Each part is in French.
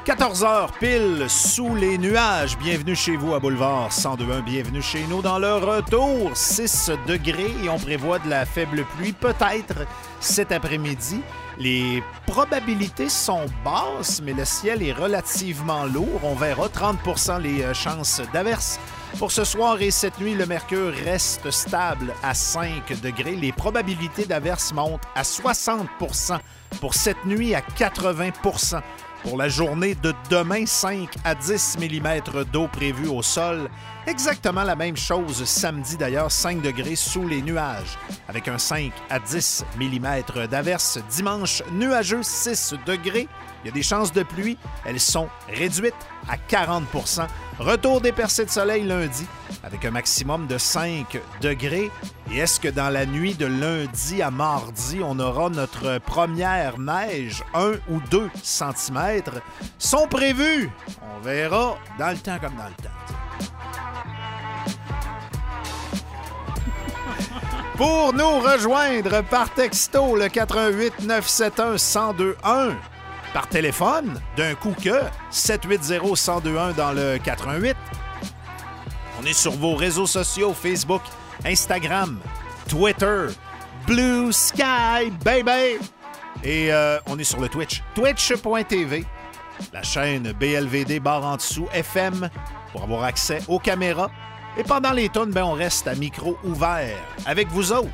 14h pile sous les nuages. Bienvenue chez vous à Boulevard 102.1. Bienvenue chez nous dans le retour. 6 degrés et on prévoit de la faible pluie peut-être cet après-midi. Les probabilités sont basses, mais le ciel est relativement lourd. On verra 30% les chances d'averse. Pour ce soir et cette nuit, le mercure reste stable à 5 degrés. Les probabilités d'averse montent à 60%. Pour cette nuit, à 80%. Pour la journée de demain, 5 à 10 mm d'eau prévue au sol. Exactement la même chose samedi d'ailleurs, 5 degrés sous les nuages, avec un 5 à 10 mm d'averse. Dimanche, nuageux, 6 degrés. Il y a des chances de pluie. Elles sont réduites à 40%. Retour des percées de soleil lundi, avec un maximum de 5 degrés. Et est-ce que dans la nuit de lundi à mardi, on aura notre première neige, 1 ou 2 cm, sont prévus? On verra dans le temps comme dans le temps. Pour nous rejoindre par texto, le 88 971 1021. Par téléphone, d'un coup que 780-1021 dans le 88. On est sur vos réseaux sociaux, Facebook, Instagram, Twitter, Blue Sky, baby! Et on est sur le Twitch, twitch.tv, la chaîne BLVD barre en dessous, FM, pour avoir accès aux caméras. Et pendant les tunes, on reste à micro ouvert avec vous autres.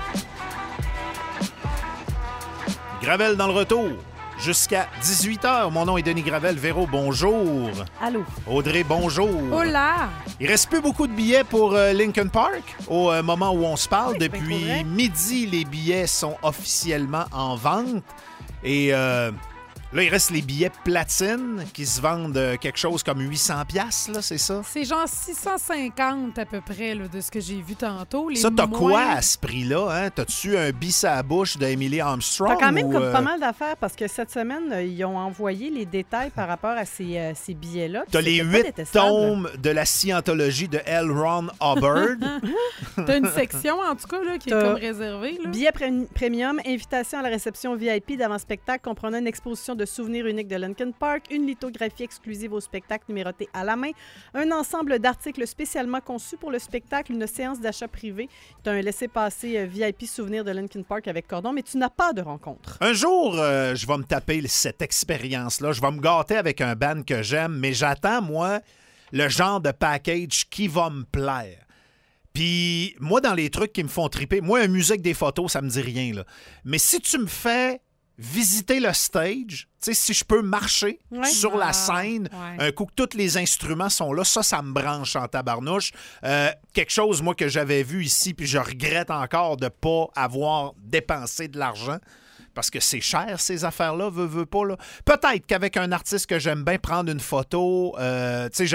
Gravel dans le retour. Jusqu'à 18h. Mon nom est Denis Gravel. Véro, bonjour. Allô. Audrey, bonjour. Hola. Il reste plus beaucoup de billets pour Linkin Park au moment où on se parle. Oui, depuis midi, les billets sont officiellement en vente. Et là, il reste les billets platine qui se vendent quelque chose comme 800$, là, c'est ça? C'est genre 650 à peu près là, de ce que j'ai vu tantôt. Ça, t'as quoi à ce prix-là? Hein? T'as-tu un bis à la bouche d'Emily Armstrong? T'as quand même comme pas mal d'affaires parce que cette semaine, ils ont envoyé les détails par rapport à ces billets-là. T'as les 8 tomes de la scientologie de L. Ron Hubbard. T'as une section, en tout cas, là, qui est comme réservée. Là. Billets premium, invitation à la réception VIP d'avant-spectacle comprenant une exposition de souvenirs uniques de Linkin Park, une lithographie exclusive au spectacle numérotée à la main, un ensemble d'articles spécialement conçus pour le spectacle, une séance d'achat privé. Tu as un laissez-passer VIP souvenir de Linkin Park avec cordon, mais tu n'as pas de rencontre. Un jour, je vais me taper cette expérience-là. Je vais me gâter avec un band que j'aime, mais j'attends, moi, le genre de package qui va me plaire. Puis, moi, dans les trucs qui me font triper, moi, un musée avec des photos, ça me dit rien, là. Mais si tu me fais visiter le stage, tu sais, si je peux marcher sur la scène, un coup que tous les instruments sont là, ça me branche en tabarnouche. Quelque chose, moi, que j'avais vu ici, puis je regrette encore de ne pas avoir dépensé de l'argent, parce que c'est cher, ces affaires-là, veux pas, là. Peut-être qu'avec un artiste que j'aime bien prendre une photo, tu sais,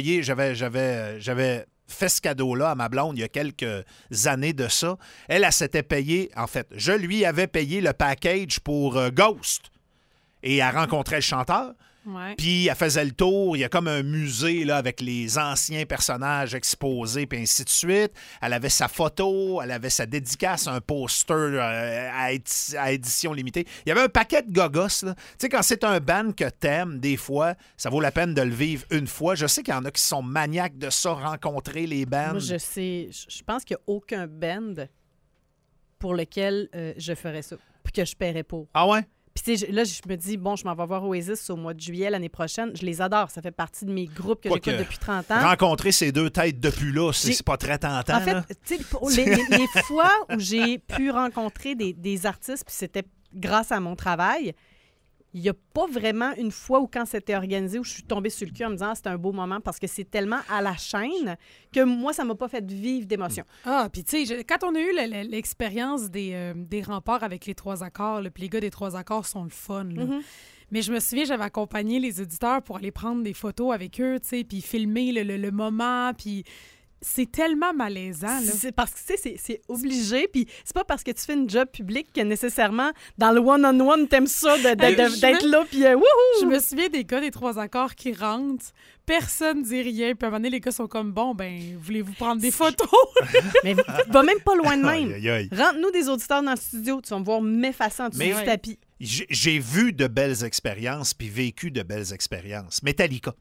j'avais fait ce cadeau-là à ma blonde il y a quelques années de ça. Elle s'était payée, en fait, je lui avais payé le package pour Ghost. Et elle rencontrait le chanteur. Ouais. Puis elle faisait le tour. Il y a comme un musée là, avec les anciens personnages exposés, puis ainsi de suite. Elle avait sa photo, elle avait sa dédicace, un poster à édition limitée. Il y avait un paquet de gogos. Tu sais, quand c'est un band que t'aimes, des fois, ça vaut la peine de le vivre une fois. Je sais qu'il y en a qui sont maniaques de ça, rencontrer les bands. Moi, je pense qu'il n'y a aucun band pour lequel je ferais ça, puis que je paierais pour. Ah ouais? Puis là, je me dis, bon, je m'en vais voir Oasis au mois de juillet l'année prochaine. Je les adore. Ça fait partie de mes groupes que j'écoute depuis 30 ans. Rencontrer ces deux têtes depuis là, c'est pas très tentant. En fait, tu sais, les fois où j'ai pu rencontrer des artistes, puis c'était grâce à mon travail, il n'y a pas vraiment une fois où, quand c'était organisé, où je suis tombée sur le cul en me disant c'était un beau moment parce que c'est tellement à la chaîne que moi, ça ne m'a pas fait vivre d'émotion. Ah, puis tu sais, quand on a eu l'expérience des remparts avec les 3 accords, puis les gars des 3 accords sont le fun, là. Mm-hmm. Mais je me souviens, j'avais accompagné les auditeurs pour aller prendre des photos avec eux, tu sais, puis filmer le moment, puis... C'est tellement malaisant, là. C'est parce que, tu sais, c'est obligé, puis c'est pas parce que tu fais une job publique que nécessairement, dans le one-on-one, t'aimes ça d'être là, puis wouhou! Je me souviens des gars des 3 accords qui rentrent, personne dit rien, puis à un moment donné, les gars sont comme, bon, ben, voulez-vous prendre des photos? Mais va même pas loin de même. Aïe, aïe. Rentre-nous des auditeurs dans le studio, tu vas me voir m'effacer en dessous du tapis. J'ai vu de belles expériences puis vécu de belles expériences. Metallica.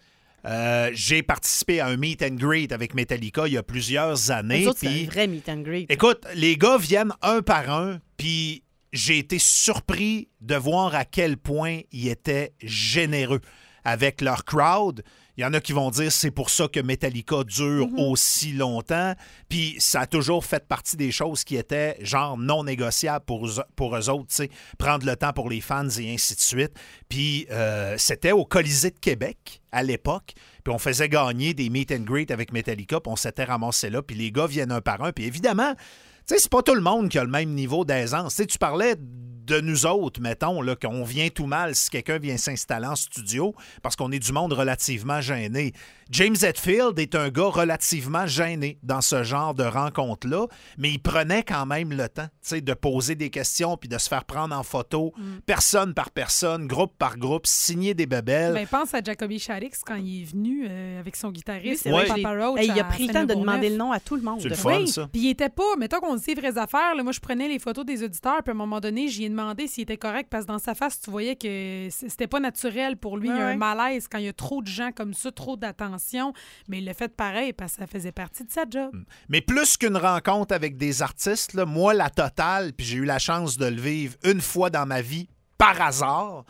J'ai participé à un meet and greet avec Metallica il y a plusieurs années. C'est un vrai meet and greet. Écoute, les gars viennent un par un, puis j'ai été surpris de voir à quel point ils étaient généreux avec leur crowd. Il y en a qui vont dire c'est pour ça que Metallica dure aussi longtemps. Puis ça a toujours fait partie des choses qui étaient genre non négociables pour eux autres. T'sais, prendre le temps pour les fans et ainsi de suite. Puis c'était au Colisée de Québec à l'époque. Puis on faisait gagner des meet and greet avec Metallica. Puis on s'était ramassé là. Puis les gars viennent un par un. Puis évidemment, c'est pas tout le monde qui a le même niveau d'aisance. Tu parlais de nous autres, mettons, là, qu'on vient tout mal si quelqu'un vient s'installer en studio parce qu'on est du monde relativement gêné. James Hetfield est un gars relativement gêné dans ce genre de rencontre-là, mais il prenait quand même le temps de poser des questions puis de se faire prendre en photo, personne par personne, groupe par groupe, signer des bébelles. Ben, pense à Jacoby Shaddix quand il est venu avec son guitariste, Papa Roach. Il a pris le temps de demander le nom à tout le monde. C'est le fun, ça. Puis il était pas, mettons qu'on dit les vraies affaires, là, moi je prenais les photos des auditeurs, puis à un moment donné, j'y ai demandé s'il était correct, parce que dans sa face, tu voyais que c'était pas naturel pour lui. Il y a un malaise quand il y a trop de gens comme ça, trop d'attention. Mais il l'a fait pareil parce que ça faisait partie de sa job. Mais plus qu'une rencontre avec des artistes, là, moi, la totale, puis j'ai eu la chance de le vivre une fois dans ma vie, par hasard,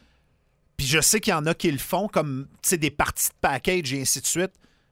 puis je sais qu'il y en a qui le font, comme des parties de package et ainsi de suite.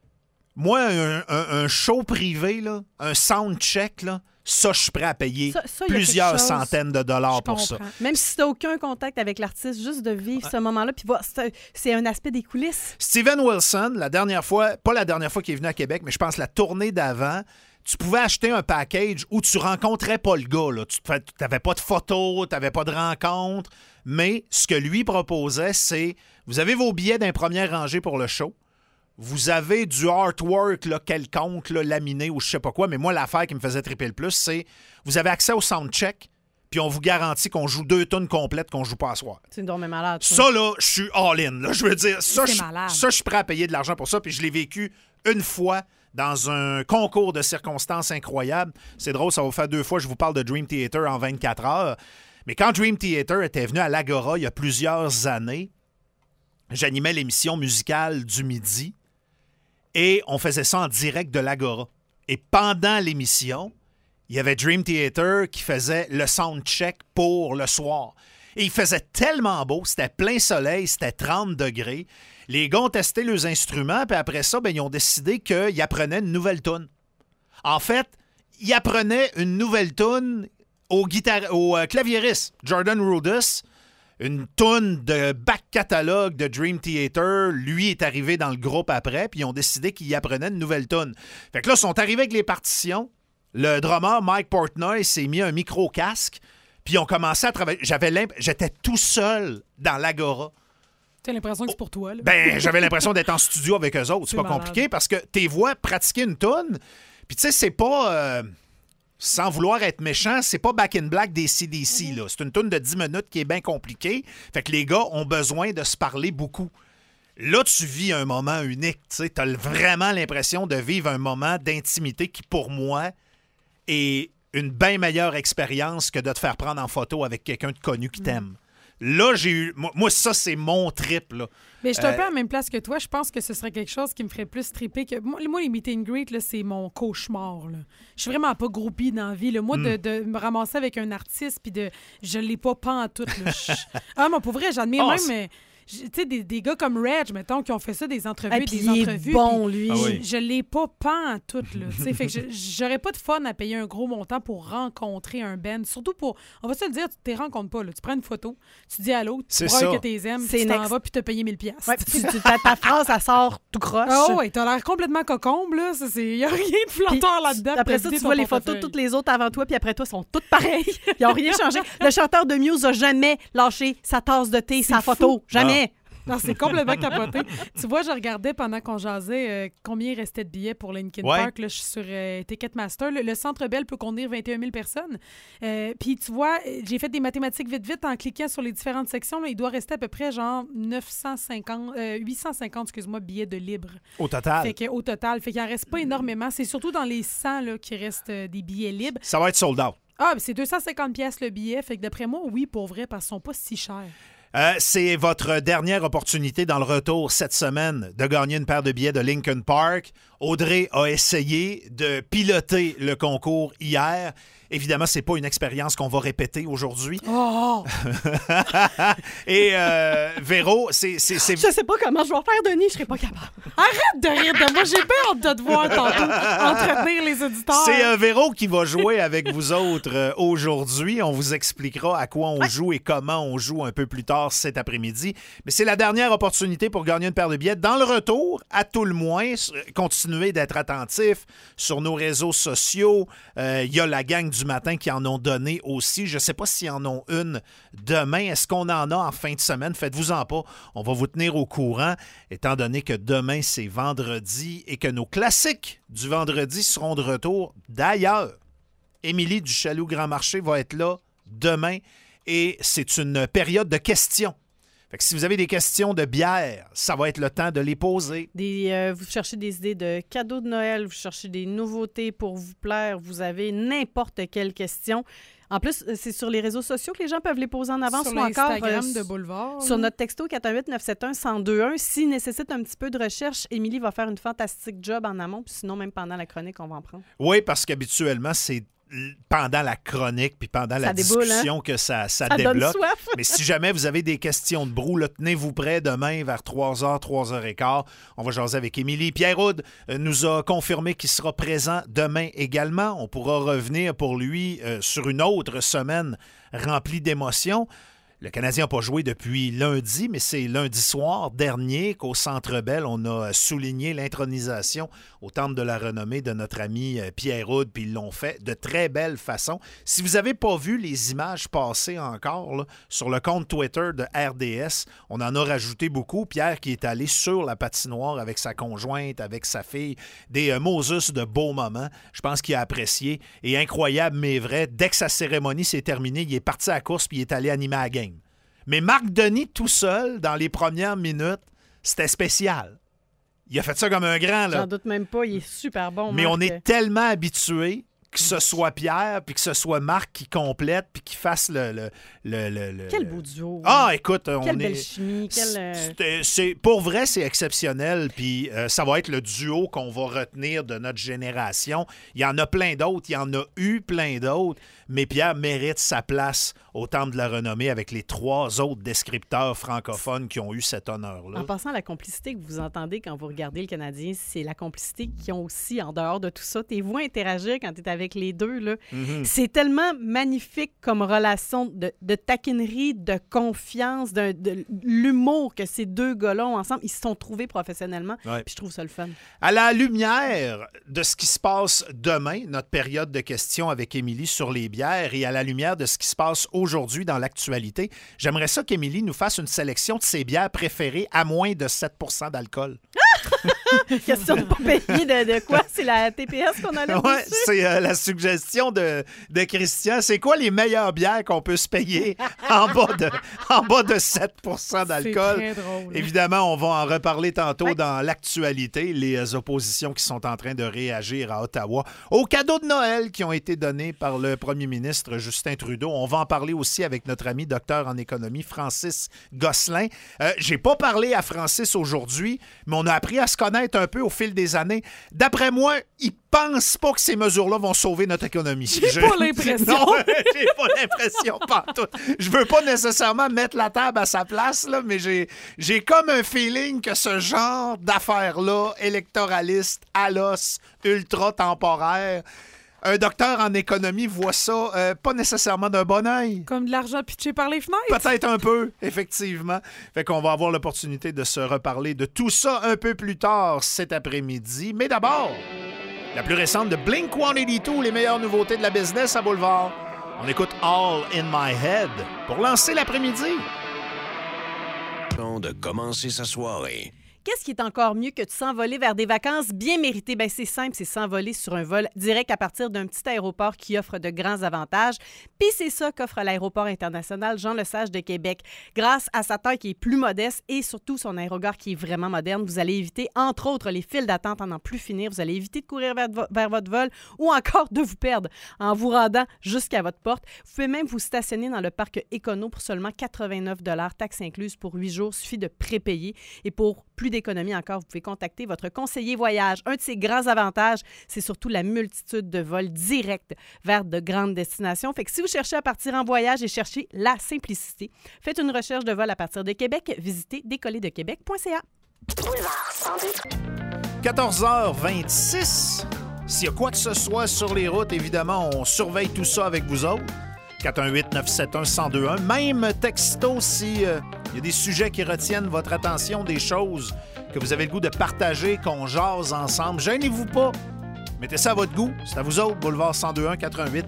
Moi, un show privé, là, un soundcheck, là, ça, je suis prêt à payer plusieurs centaines de dollars pour ça. Même si tu n'as aucun contact avec l'artiste, juste de vivre ce moment-là, puis voir, c'est un aspect des coulisses. Steven Wilson, la dernière fois, pas la dernière fois qu'il est venu à Québec, mais je pense la tournée d'avant, tu pouvais acheter un package où tu rencontrais pas le gars. Là. Tu n'avais pas de photos, tu n'avais pas de rencontre, mais ce que lui proposait, c'est, vous avez vos billets d'un première rangée pour le show, vous avez du artwork là, quelconque, là, laminé ou je sais pas quoi, mais moi, l'affaire qui me faisait triper le plus, c'est vous avez accès au soundcheck, puis on vous garantit qu'on joue 2 tonnes complètes qu'on joue pas à soir. C'est une dormée malade. Ça, là, je suis all-in. Là. Je veux dire, ça, je suis prêt à payer de l'argent pour ça, puis je l'ai vécu une fois dans un concours de circonstances incroyables. C'est drôle, ça va faire 2 fois que je vous parle de Dream Theater en 24 heures. Mais quand Dream Theater était venu à l'Agora il y a plusieurs années, j'animais l'émission musicale du midi. Et on faisait ça en direct de l'Agora. Et pendant l'émission, il y avait Dream Theater qui faisait le soundcheck pour le soir. Et il faisait tellement beau, c'était plein soleil, c'était 30 degrés. Les gars ont testé leurs instruments, puis après ça, ils ont décidé qu'ils apprenaient une nouvelle toune. En fait, ils apprenaient une nouvelle toune au claviériste, Jordan Rudess. Une toune de back catalogue de Dream Theater. Lui est arrivé dans le groupe après, puis ils ont décidé qu'il apprenait une nouvelle toune. Fait que là, ils sont arrivés avec les partitions. Le drummer, Mike Portnoy, s'est mis un micro-casque, puis ils ont commencé à travailler. J'étais tout seul dans l'Agora. T'as l'impression que c'est pour toi, là? Ben, j'avais l'impression d'être en studio avec eux autres. C'est pas compliqué, parce que tes voix pratiquer une toune, puis tu sais, c'est pas... sans vouloir être méchant, c'est pas Back in Black des CDC, là. C'est une toune de 10 minutes qui est bien compliquée. Fait que les gars ont besoin de se parler beaucoup. Là, tu vis un moment unique. Tu as vraiment l'impression de vivre un moment d'intimité qui, pour moi, est une bien meilleure expérience que de te faire prendre en photo avec quelqu'un de connu qui t'aime. Là, j'ai eu... Moi, ça, c'est mon trip, là. Mais je suis un peu à la même place que toi. Je pense que ce serait quelque chose qui me ferait plus triper que... Moi, les meet and greet, là, c'est mon cauchemar, là. Je suis vraiment pas groupie dans la vie, là. Moi, de me ramasser avec un artiste puis de... Je l'ai pas pantoute, là. Moi, pour vrai, j'admire même... Tu sais, des gars comme Reg, mettons, qui ont fait ça, des entrevues, il est bon, lui. Je l'ai pas pantoute, là. Tu sais, fait que j'aurais pas de fun à payer un gros montant pour rencontrer un band. Surtout pour... On va se le dire, tu te rencontres pas, là. Tu prends une photo, tu dis à l'autre, tu broyes que t'es aimes, tu t'en vas puis t'as payé 1000$. Ouais, ta phrase, ça sort tout croche. Oh, ouais, t'as l'air complètement cocombe, là. Il y a rien de flatteur là-dedans. Après ça, tu vois les photos de toutes les autres avant toi, puis après toi, sont toutes pareilles. Ils ont rien changé. Le chanteur de Muse a jamais lâché sa tasse de thé, sa photo. Jamais. Non, c'est complètement capoté. Tu vois, je regardais pendant qu'on jasait combien il restait de billets pour Linkin Park. Là, je suis sur Ticketmaster. Le Centre Bell peut contenir 21 000 personnes. Puis tu vois, j'ai fait des mathématiques vite en cliquant sur les différentes sections. Là, il doit rester à peu près genre 850 billets de libre. Au total? Au total. Fait qu'il en reste pas énormément. C'est surtout dans les 100 là, qu'il reste des billets libres. Ça va être sold out. Ah, c'est 250 pièces le billet. Fait que d'après moi, oui, pour vrai, parce qu'ils sont pas si chers. C'est votre dernière opportunité dans le retour cette semaine de gagner une paire de billets de Linkin Park. Audrey a essayé de piloter le concours hier. Évidemment, c'est pas une expérience qu'on va répéter aujourd'hui. Oh! Et Véro, c'est... Je sais pas comment je vais faire, Denis, je serais pas capable. Arrête de rire de moi. J'ai bien hâte de te voir tantôt entretenir les auditeurs. C'est Véro qui va jouer avec vous autres aujourd'hui. On vous expliquera à quoi on joue et comment on joue un peu plus tard cet après-midi. Mais c'est la dernière opportunité pour gagner une paire de billets. Dans le retour, à tout le moins, continuez d'être attentifs sur nos réseaux sociaux. Il y a la gang du matin qui en ont donné aussi. Je ne sais pas s'ils en ont une demain. Est-ce qu'on en a en fin de semaine? Faites-vous-en pas. On va vous tenir au courant, étant donné que demain, c'est vendredi et que nos classiques du vendredi seront de retour. D'ailleurs, Émilie du Chaloux-Grand-Marché va être là demain et c'est une période de questions. Fait que si vous avez des questions de bière, ça va être le temps de les poser. Vous cherchez des idées de cadeaux de Noël, vous cherchez des nouveautés pour vous plaire, vous avez n'importe quelle question. En plus, c'est sur les réseaux sociaux que les gens peuvent les poser en avance sur ou encore l'Instagram de Boulevard. Sur notre texto 418-971-1021. S'il nécessite un petit peu de recherche, Émilie va faire une fantastique job en amont, puis sinon, même pendant la chronique, on va en prendre. Oui, parce qu'habituellement, c'est pendant la chronique puis pendant la discussion que ça débloque. Mais si jamais vous avez des questions de brou, là, tenez-vous prêts demain vers 3h, 3h15. On va jaser avec Émilie. Pierre Houd nous a confirmé qu'il sera présent demain également. On pourra revenir pour lui sur une autre semaine remplie d'émotions. Le Canadien n'a pas joué depuis lundi, mais c'est lundi soir dernier qu'au Centre Bell, on a souligné l'intronisation au Temple de la Renommée de notre ami Pierre Houd, puis ils l'ont fait de très belle façon. Si vous n'avez pas vu les images passer encore là, sur le compte Twitter de RDS, on en a rajouté beaucoup. Pierre qui est allé sur la patinoire avec sa conjointe, avec sa fille, des Moses de beaux moments. Je pense qu'il a apprécié. Et incroyable, mais vrai, dès que sa cérémonie s'est terminée, il est parti à la course puis il est allé animer la game. Mais Marc Denis, tout seul, dans les premières minutes, c'était spécial. Il a fait ça comme un grand, là. J'en doute même pas, il est super bon. Mais Marc. on est tellement habitués que ce soit Pierre, puis que ce soit Marc qui complète, puis qui fasse le... Quel beau duo. Ah, écoute, quelle belle chimie. Pour vrai, c'est exceptionnel, puis ça va être le duo qu'on va retenir de notre génération. Il y en a plein d'autres, il y en a eu plein d'autres, mais Pierre mérite sa place au Temple de la Renommée avec les 3 autres descripteurs francophones qui ont eu cet honneur-là. En passant à la complicité que vous entendez quand vous regardez le Canadien, c'est la complicité qu'ils ont aussi en dehors de tout ça. Tes voix interagir quand tu es avec les deux, là. Mm-hmm. C'est tellement magnifique comme relation de taquinerie, de confiance, de l'humour que ces deux gars-là ont ensemble. Ils se sont trouvés professionnellement, puis je trouve ça le fun. À la lumière de ce qui se passe demain, notre période de questions avec Émilie sur les bières, et à la lumière de ce qui se passe aujourd'hui dans l'actualité, j'aimerais ça qu'Émilie nous fasse une sélection de ses bières préférées à moins de 7 % d'alcool. Question de ne pas payer de quoi? C'est la TPS qu'on a là dessus? Oui, c'est la suggestion de Christian. C'est quoi les meilleures bières qu'on peut se payer en bas de 7 % d'alcool? C'est très drôle. Évidemment, on va en reparler tantôt dans l'actualité, les oppositions qui sont en train de réagir à Ottawa aux cadeaux de Noël qui ont été donnés par le premier ministre Justin Trudeau. On va en parler aussi avec notre ami docteur en économie, Francis Gosselin. J'ai pas parlé à Francis aujourd'hui, mais on a appris à se connaître un peu au fil des années. D'après moi, il pense pas que ces mesures-là vont sauver notre économie. J'ai pas l'impression. Non, j'ai pas l'impression, pas tout. Je veux pas nécessairement mettre la table à sa place, là, mais j'ai comme un feeling que ce genre d'affaires-là, électoraliste, à l'os, ultra-temporaire, un docteur en économie voit ça pas nécessairement d'un bon œil. Comme de l'argent pitché par les fenêtres? Peut-être un peu, effectivement. Fait qu'on va avoir l'opportunité de se reparler de tout ça un peu plus tard cet après-midi. Mais d'abord, la plus récente de Blink-182, les meilleures nouveautés de la business à Boulevard. On écoute All in My Head pour lancer l'après-midi. De commencer sa soirée. Qu'est-ce qui est encore mieux que de s'envoler vers des vacances bien méritées? Bien, c'est simple, c'est s'envoler sur un vol direct à partir d'un petit aéroport qui offre de grands avantages. Puis c'est ça qu'offre l'aéroport international Jean-Lesage de Québec. Grâce à sa taille qui est plus modeste et surtout son aérogare qui est vraiment moderne, vous allez éviter, entre autres, les files d'attente en n'en plus finir. Vous allez éviter de courir vers votre vol ou encore de vous perdre en vous rendant jusqu'à votre porte. Vous pouvez même vous stationner dans le parc Écono pour seulement 89 $, taxes incluses pour 8 jours. Il suffit de prépayer. Et pour plus d'économie encore, vous pouvez contacter votre conseiller voyage. Un de ses grands avantages, c'est surtout la multitude de vols directs vers de grandes destinations. Fait que si vous cherchez à partir en voyage et cherchez la simplicité, faites une recherche de vol à partir de Québec. Visitez décollerdequebec.ca. 14h26. S'il y a quoi que ce soit sur les routes, évidemment, on surveille tout ça avec vous autres. 418-971-1021. Même texto s'il y a des sujets qui retiennent votre attention, des choses que vous avez le goût de partager, qu'on jase ensemble. Gênez-vous pas. Mettez ça à votre goût. C'est à vous autres, Boulevard 1021 418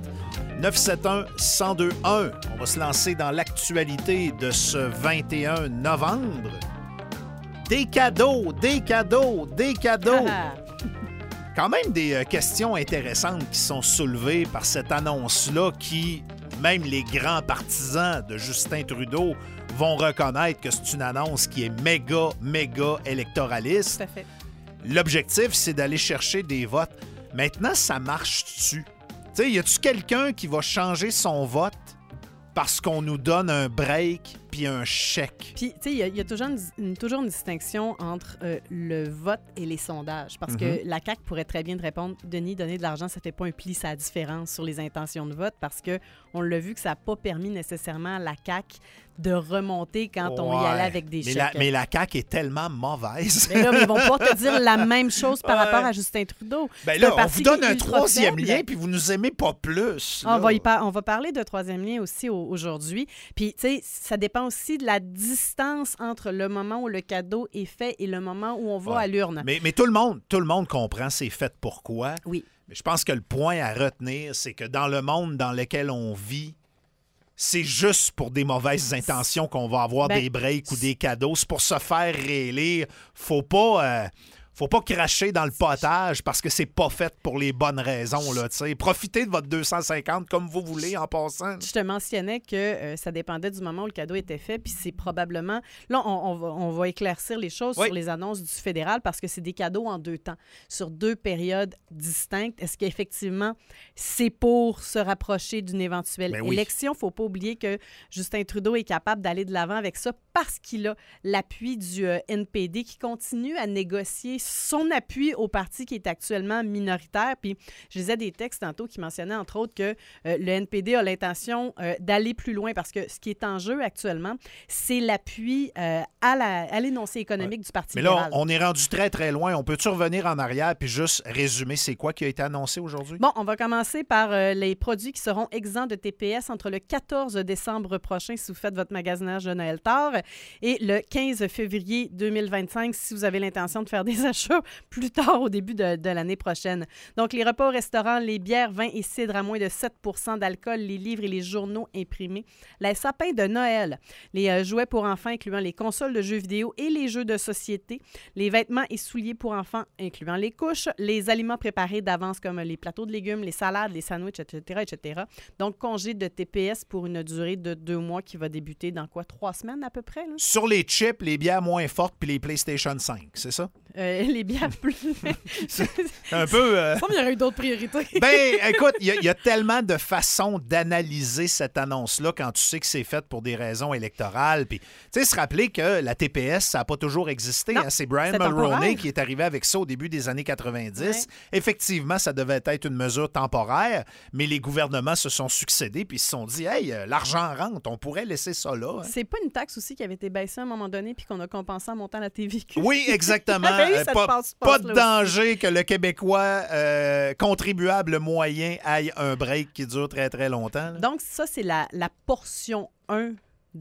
971 1021. On va se lancer dans l'actualité de ce 21 novembre. Des cadeaux, des cadeaux, des cadeaux. Quand même des questions intéressantes qui sont soulevées par cette annonce-là qui, même les grands partisans de Justin Trudeau vont reconnaître que c'est une annonce qui est méga, méga électoraliste. Tout à fait. L'objectif, c'est d'aller chercher des votes. Maintenant, ça marche-tu? Tu sais, y a-tu quelqu'un qui va changer son vote parce qu'on nous donne un break puis un chèque? Puis, tu sais, il y a toujours une distinction entre le vote et les sondages. Parce que la CAQ pourrait très bien te répondre, Denis, donner de l'argent, ça fait pas un pli, ça a différence sur les intentions de vote. Parce qu'on l'a vu que ça n'a pas permis nécessairement à la CAQ de remonter quand on y allait avec des chèques. Mais la CAQ est tellement mauvaise. Mais là, ils vont pas te dire la même chose par rapport à Justin Trudeau. Ben là, on vous donne un troisième lien, puis vous nous aimez pas plus. On va parler de troisième lien aussi aujourd'hui. Puis, tu sais, ça dépend aussi de la distance entre le moment où le cadeau est fait et le moment où on va à l'urne. Mais tout le monde comprend c'est fait pourquoi. Oui. Mais je pense que le point à retenir, c'est que dans le monde dans lequel on vit, c'est juste pour des mauvaises intentions qu'on va avoir des breaks ou des cadeaux. C'est pour se faire réélire. Faut pas cracher dans le potage parce que c'est pas fait pour les bonnes raisons. Là, profitez de votre 250 comme vous voulez en passant. Je te mentionnais que ça dépendait du moment où le cadeau était fait, puis c'est probablement... Là, on va éclaircir les choses sur les annonces du fédéral parce que c'est des cadeaux en 2 temps, sur 2 périodes distinctes. Est-ce qu'effectivement, c'est pour se rapprocher d'une éventuelle élection? Il ne faut pas oublier que Justin Trudeau est capable d'aller de l'avant avec ça parce qu'il a l'appui du NPD qui continue à négocier son appui au parti qui est actuellement minoritaire. Puis je lisais des textes tantôt qui mentionnaient entre autres que le NPD a l'intention d'aller plus loin parce que ce qui est en jeu actuellement, c'est l'appui à l'énoncé économique du Parti libéral. Mais là, on est rendu très, très loin. On peut-tu revenir en arrière puis juste résumer c'est quoi qui a été annoncé aujourd'hui? Bon, on va commencer par les produits qui seront exempts de TPS entre le 14 décembre prochain si vous faites votre magasinage de Noël tard et le 15 février 2025 si vous avez l'intention de faire des achats plus tard au début de l'année prochaine. Donc, les repas au restaurant, les bières, vins et cidres à moins de 7 % d'alcool, les livres et les journaux imprimés, les sapins de Noël, les jouets pour enfants incluant les consoles de jeux vidéo et les jeux de société, les vêtements et souliers pour enfants incluant les couches, les aliments préparés d'avance comme les plateaux de légumes, les salades, les sandwichs, etc., etc. Donc, congé de TPS pour une durée de 2 mois qui va débuter dans 3 semaines à peu près? Là? Sur les chips, les bières moins fortes puis les PlayStation 5, c'est ça? Les bières plus... c'est un peu... Il y aurait eu d'autres priorités. Ben, écoute, il y a tellement de façons d'analyser cette annonce-là quand tu sais que c'est fait pour des raisons électorales. Puis, tu sais, se rappeler que la TPS, ça n'a pas toujours existé. Non, hein? C'est Brian Mulroney qui est arrivé avec ça au début des années 90. Ouais. Effectivement, ça devait être une mesure temporaire, mais les gouvernements se sont succédés puis ils se sont dit, hey, l'argent rentre, on pourrait laisser ça là. Hein? C'est pas une taxe aussi qui avait été baissée à un moment donné puis qu'on a compensé en montant la TVQ. Oui, exactement. Pas de danger que le Québécois contribuable moyen aille un break qui dure très, très longtemps. Là. Donc, ça, c'est la portion 1 des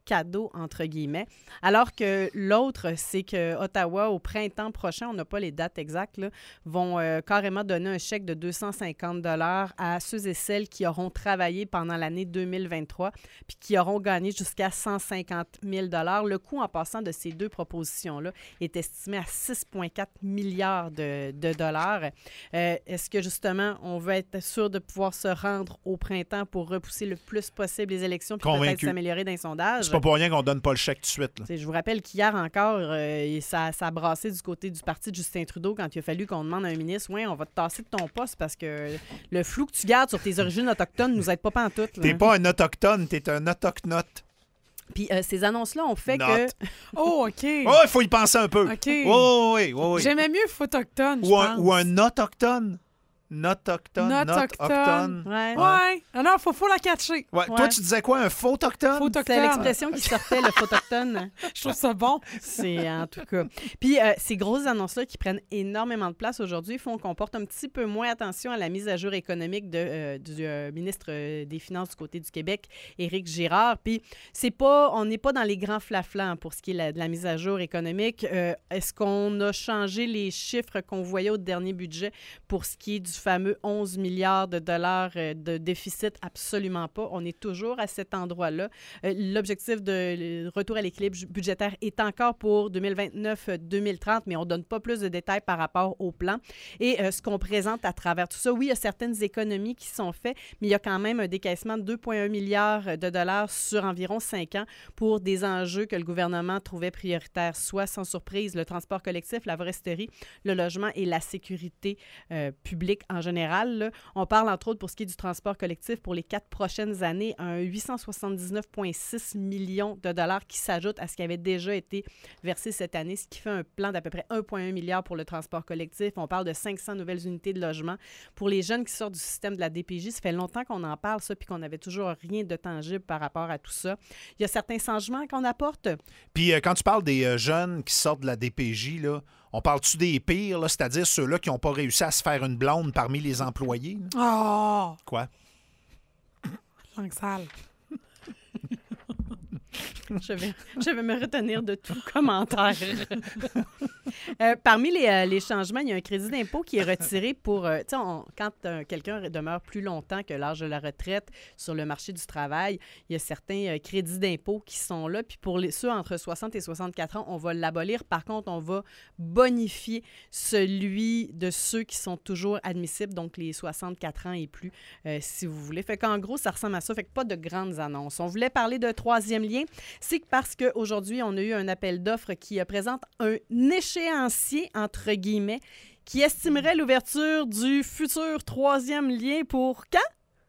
cadeau, entre guillemets. Alors que l'autre, c'est que Ottawa, au printemps prochain, on n'a pas les dates exactes, là, vont carrément donner un chèque de 250 $ à ceux et celles qui auront travaillé pendant l'année 2023 puis qui auront gagné jusqu'à 150 000 $. Le coût, en passant, de ces deux propositions-là est estimé à 6,4 milliards de dollars. Est-ce que, justement, on veut être sûr de pouvoir se rendre au printemps pour repousser le plus possible les élections puis peut-être s'améliorer dans les sondages? C'est pas pour rien qu'on donne pas le chèque tout de suite. Là. Je vous rappelle qu'hier encore, ça a brassé du côté du parti de Justin Trudeau quand il a fallu qu'on demande à un ministre « Ouais, on va te tasser de ton poste parce que le flou que tu gardes sur tes origines autochtones nous aide pas pantoute. » T'es pas un autochtone, t'es un autochnote. Puis ces annonces-là ont fait que... Oh, OK. Oh, il faut y penser un peu. OK. Oui. J'aimais mieux autochtone, je pense. Ou un autochtone. Autochtone. Ouais. Ah non, faut la catcher. Ouais. Toi, tu disais quoi, un faux autochtone? C'est l'expression qui sortait, le autochtone. Je trouve ça bon. C'est en tout cas. Puis ces grosses annonces-là qui prennent énormément de place aujourd'hui font qu'on porte un petit peu moins attention à la mise à jour économique du ministre des Finances du côté du Québec, Éric Girard. Puis on n'est pas dans les grands flaflans pour ce qui est de la mise à jour économique. Est-ce qu'on a changé les chiffres qu'on voyait au dernier budget pour ce qui est du fameux 11 milliards de dollars de déficit? Absolument pas. On est toujours à cet endroit-là. L'objectif de retour à l'équilibre budgétaire est encore pour 2029-2030, mais on ne donne pas plus de détails par rapport au plan. Et ce qu'on présente à travers tout ça, oui, il y a certaines économies qui sont faites, mais il y a quand même un décaissement de 2,1 milliards de dollars sur environ 5 ans pour des enjeux que le gouvernement trouvait prioritaires, soit, sans surprise, le transport collectif, la foresterie, le logement et la sécurité publique en général. Là. On parle, entre autres, pour ce qui est du transport collectif, pour les 4 prochaines années, un 879,6 millions de dollars qui s'ajoute à ce qui avait déjà été versé cette année, ce qui fait un plan d'à peu près 1,1 milliard pour le transport collectif. On parle de 500 nouvelles unités de logement. Pour les jeunes qui sortent du système de la DPJ, ça fait longtemps qu'on en parle, ça, puis qu'on n'avait toujours rien de tangible par rapport à tout ça. Il y a certains changements qu'on apporte. Puis quand tu parles des jeunes qui sortent de la DPJ, là, on parle-tu des pires, là, c'est-à-dire ceux-là qui n'ont pas réussi à se faire une blonde parmi les employés? Oh! Quoi? Langue sale. Je vais me retenir de tout commentaire. Parmi les changements, il y a un crédit d'impôt qui est retiré pour... quand quelqu'un demeure plus longtemps que l'âge de la retraite sur le marché du travail, il y a certains crédits d'impôt qui sont là. Puis pour ceux entre 60 et 64 ans, on va l'abolir. Par contre, on va bonifier celui de ceux qui sont toujours admissibles, donc les 64 ans et plus, si vous voulez. Fait qu'en gros, ça ressemble à ça. Fait que pas de grandes annonces. On voulait parler de troisième lien. C'est parce qu'aujourd'hui, on a eu un appel d'offres qui présente un échéancier, entre guillemets, qui estimerait l'ouverture du futur troisième lien pour quand?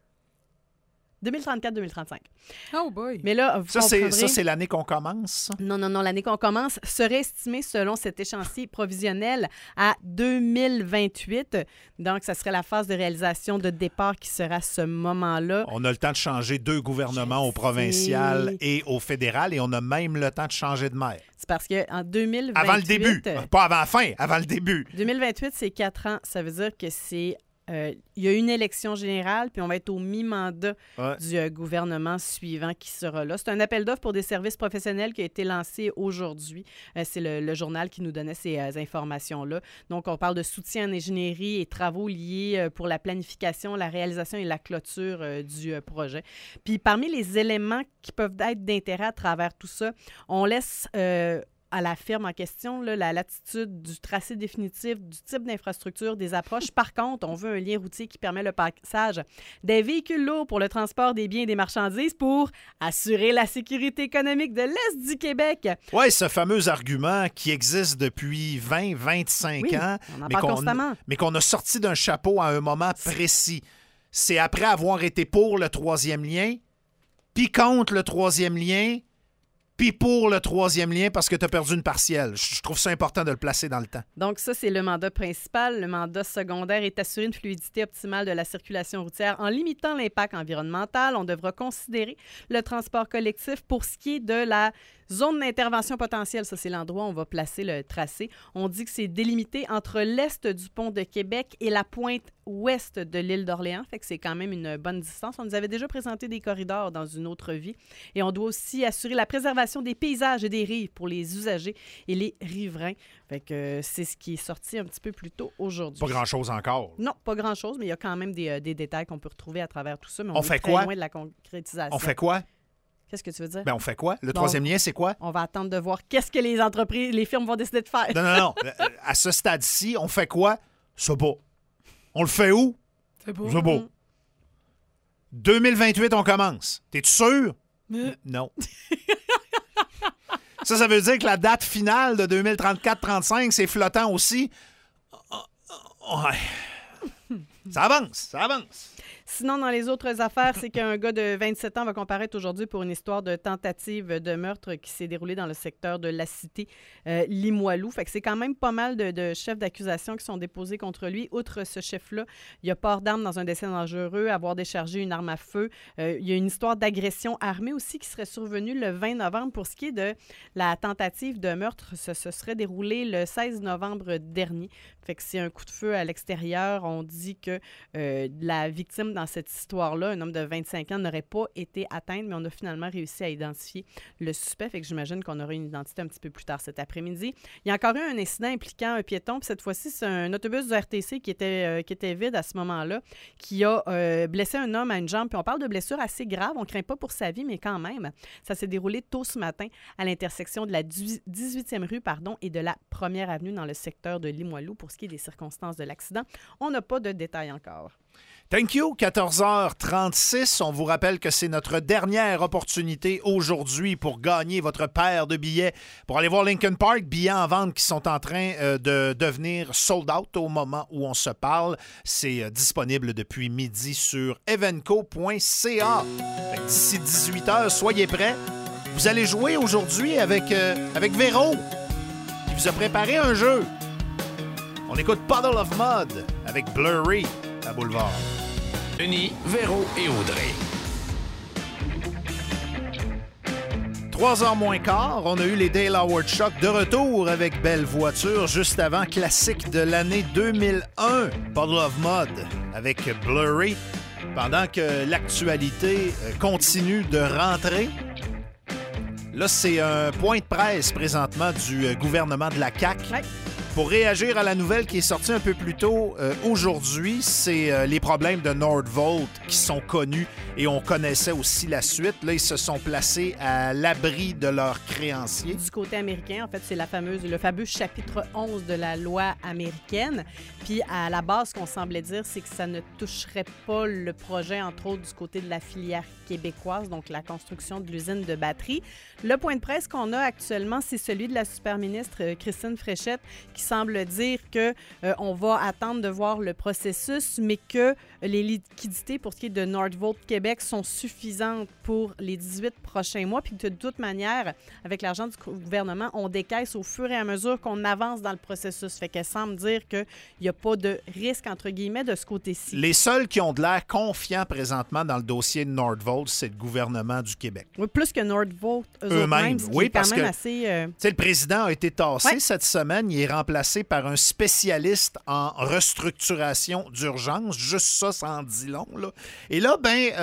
2034-2035. Oh boy! Mais là, vous comprendrez... Ça, c'est l'année qu'on commence? Non. L'année qu'on commence serait estimée, selon cet échéancier provisionnel, à 2028. Donc, ça serait la phase de réalisation de départ qui sera à ce moment-là. On a le temps de changer 2 gouvernements, au provincial et au fédéral, et on a même le temps de changer de maire. C'est parce qu'en 2028... Avant le début, pas avant la fin, avant le début. 2028, c'est 4 ans. Ça veut dire que c'est... il y a une élection générale, puis on va être au mi-mandat du gouvernement suivant qui sera là. C'est un appel d'offres pour des services professionnels qui a été lancé aujourd'hui. C'est le journal qui nous donnait ces informations-là. Donc, on parle de soutien en ingénierie et travaux liés pour la planification, la réalisation et la clôture du projet. Puis, parmi les éléments qui peuvent être d'intérêt à travers tout ça, on laisse... à la firme en question, là, la latitude du tracé définitif, du type d'infrastructure, des approches. Par contre, on veut un lien routier qui permet le passage des véhicules lourds pour le transport des biens et des marchandises pour assurer la sécurité économique de l'Est du Québec. Oui, ce fameux argument qui existe depuis 20-25 ans, on en parle constamment. Mais qu'on a sorti d'un chapeau à un moment précis. C'est après avoir été pour le troisième lien, puis contre le troisième lien, puis pour le troisième lien parce que tu as perdu une partielle. Je trouve ça important de le placer dans le temps. Donc ça, c'est le mandat principal. Le mandat secondaire est assurer une fluidité optimale de la circulation routière en limitant l'impact environnemental. On devra considérer le transport collectif pour ce qui est de la Zone d'intervention potentielle, ça, c'est l'endroit où on va placer le tracé. On dit que c'est délimité entre l'est du pont de Québec et la pointe ouest de l'île d'Orléans. Fait que c'est quand même une bonne distance. On nous avait déjà présenté des corridors dans une autre vie. Et on doit aussi assurer la préservation des paysages et des rives pour les usagers et les riverains. Fait que c'est ce qui est sorti un petit peu plus tôt aujourd'hui. Pas grand-chose encore. Non, pas grand-chose, mais il y a quand même des détails qu'on peut retrouver à travers tout ça. Mais on est fait très quoi? loin de la concrétisation. On fait quoi? Qu'est-ce que tu veux dire? Ben, on fait quoi? Le troisième lien, c'est quoi? On va attendre de voir qu'est-ce que les entreprises, les firmes vont décider de faire. Non. À ce stade-ci, on fait quoi? C'est pas. On le fait où? C'est beau. C'est beau. 2028, on commence. T'es-tu sûr? Non. Ça veut dire que la date finale de 2034-35, c'est flottant aussi. Ouais. Ça avance. Sinon, dans les autres affaires, c'est qu'un gars de 27 ans va comparaître aujourd'hui pour une histoire de tentative de meurtre qui s'est déroulée dans le secteur de la cité Limoilou. Fait que c'est quand même pas mal de chefs d'accusation qui sont déposés contre lui. Outre ce chef-là, il y a port d'armes dans un décès dangereux, avoir déchargé une arme à feu. Il y a une histoire d'agression armée aussi qui serait survenue le 20 novembre. Pour ce qui est de la tentative de meurtre, ça se serait déroulé le 16 novembre dernier. Fait que c'est un coup de feu à l'extérieur. On dit que la victime dans cette histoire-là, un homme de 25 ans, n'aurait pas été atteint, mais on a finalement réussi à identifier le suspect. Fait que j'imagine qu'on aura une identité un petit peu plus tard cet après-midi. Il y a encore eu un incident impliquant un piéton, puis cette fois-ci, c'est un autobus du RTC qui était vide à ce moment-là, qui a blessé un homme à une jambe. Puis on parle de blessures assez graves. On ne craint pas pour sa vie, mais quand même, ça s'est déroulé tôt ce matin à l'intersection de la 18e rue et de la 1er avenue dans le secteur de Limoilou. Pour ce qui est des circonstances de l'accident, on n'a pas de détails encore. Thank you. 14h36. On vous rappelle que c'est notre dernière opportunité aujourd'hui pour gagner votre paire de billets pour aller voir Linkin Park. Billets en vente qui sont en train de devenir sold out au moment où on se parle. C'est disponible depuis midi sur evenco.ca. D'ici 18h, soyez prêts. Vous allez jouer aujourd'hui avec Véro, qui vous a préparé un jeu. On écoute Puddle of Mud avec Blurry à Boulevard. Denis, Véro et Audrey. 3h moins quart, on a eu les Dale Howard Shock de retour avec Belle Voiture, juste avant classique de l'année 2001, Puddle of Mud avec Blurry. Pendant que l'actualité continue de rentrer, là, c'est un point de presse présentement du gouvernement de la CAQ. Ouais. Pour réagir à la nouvelle qui est sortie un peu plus tôt aujourd'hui, c'est les problèmes de Nordvolt qui sont connus et on connaissait aussi la suite. Là, ils se sont placés à l'abri de leurs créanciers. Du côté américain, en fait, c'est le fameux chapitre 11 de la loi américaine. Puis à la base, ce qu'on semblait dire, c'est que ça ne toucherait pas le projet, entre autres, du côté de la filière québécoise, donc la construction de l'usine de batterie. Le point de presse qu'on a actuellement, c'est celui de la super-ministre Christine Fréchette, qui semble dire que on va attendre de voir le processus, mais que les liquidités pour ce qui est de Nordvolt Québec sont suffisantes pour les 18 prochains mois, puis que de toute manière, avec l'argent du gouvernement, on décaisse au fur et à mesure qu'on avance dans le processus. Fait qu'elle semble dire qu'il n'y a pas de risque, entre guillemets, de ce côté-ci. Les seuls qui ont de l'air confiants présentement dans le dossier de Nordvolt, c'est le gouvernement du Québec. Oui, plus que Nordvolt eux-mêmes. Oui, parce que le président a été tassé cette semaine. Il est remplacé par un spécialiste en restructuration d'urgence. Juste ça en dit long, là. Et là,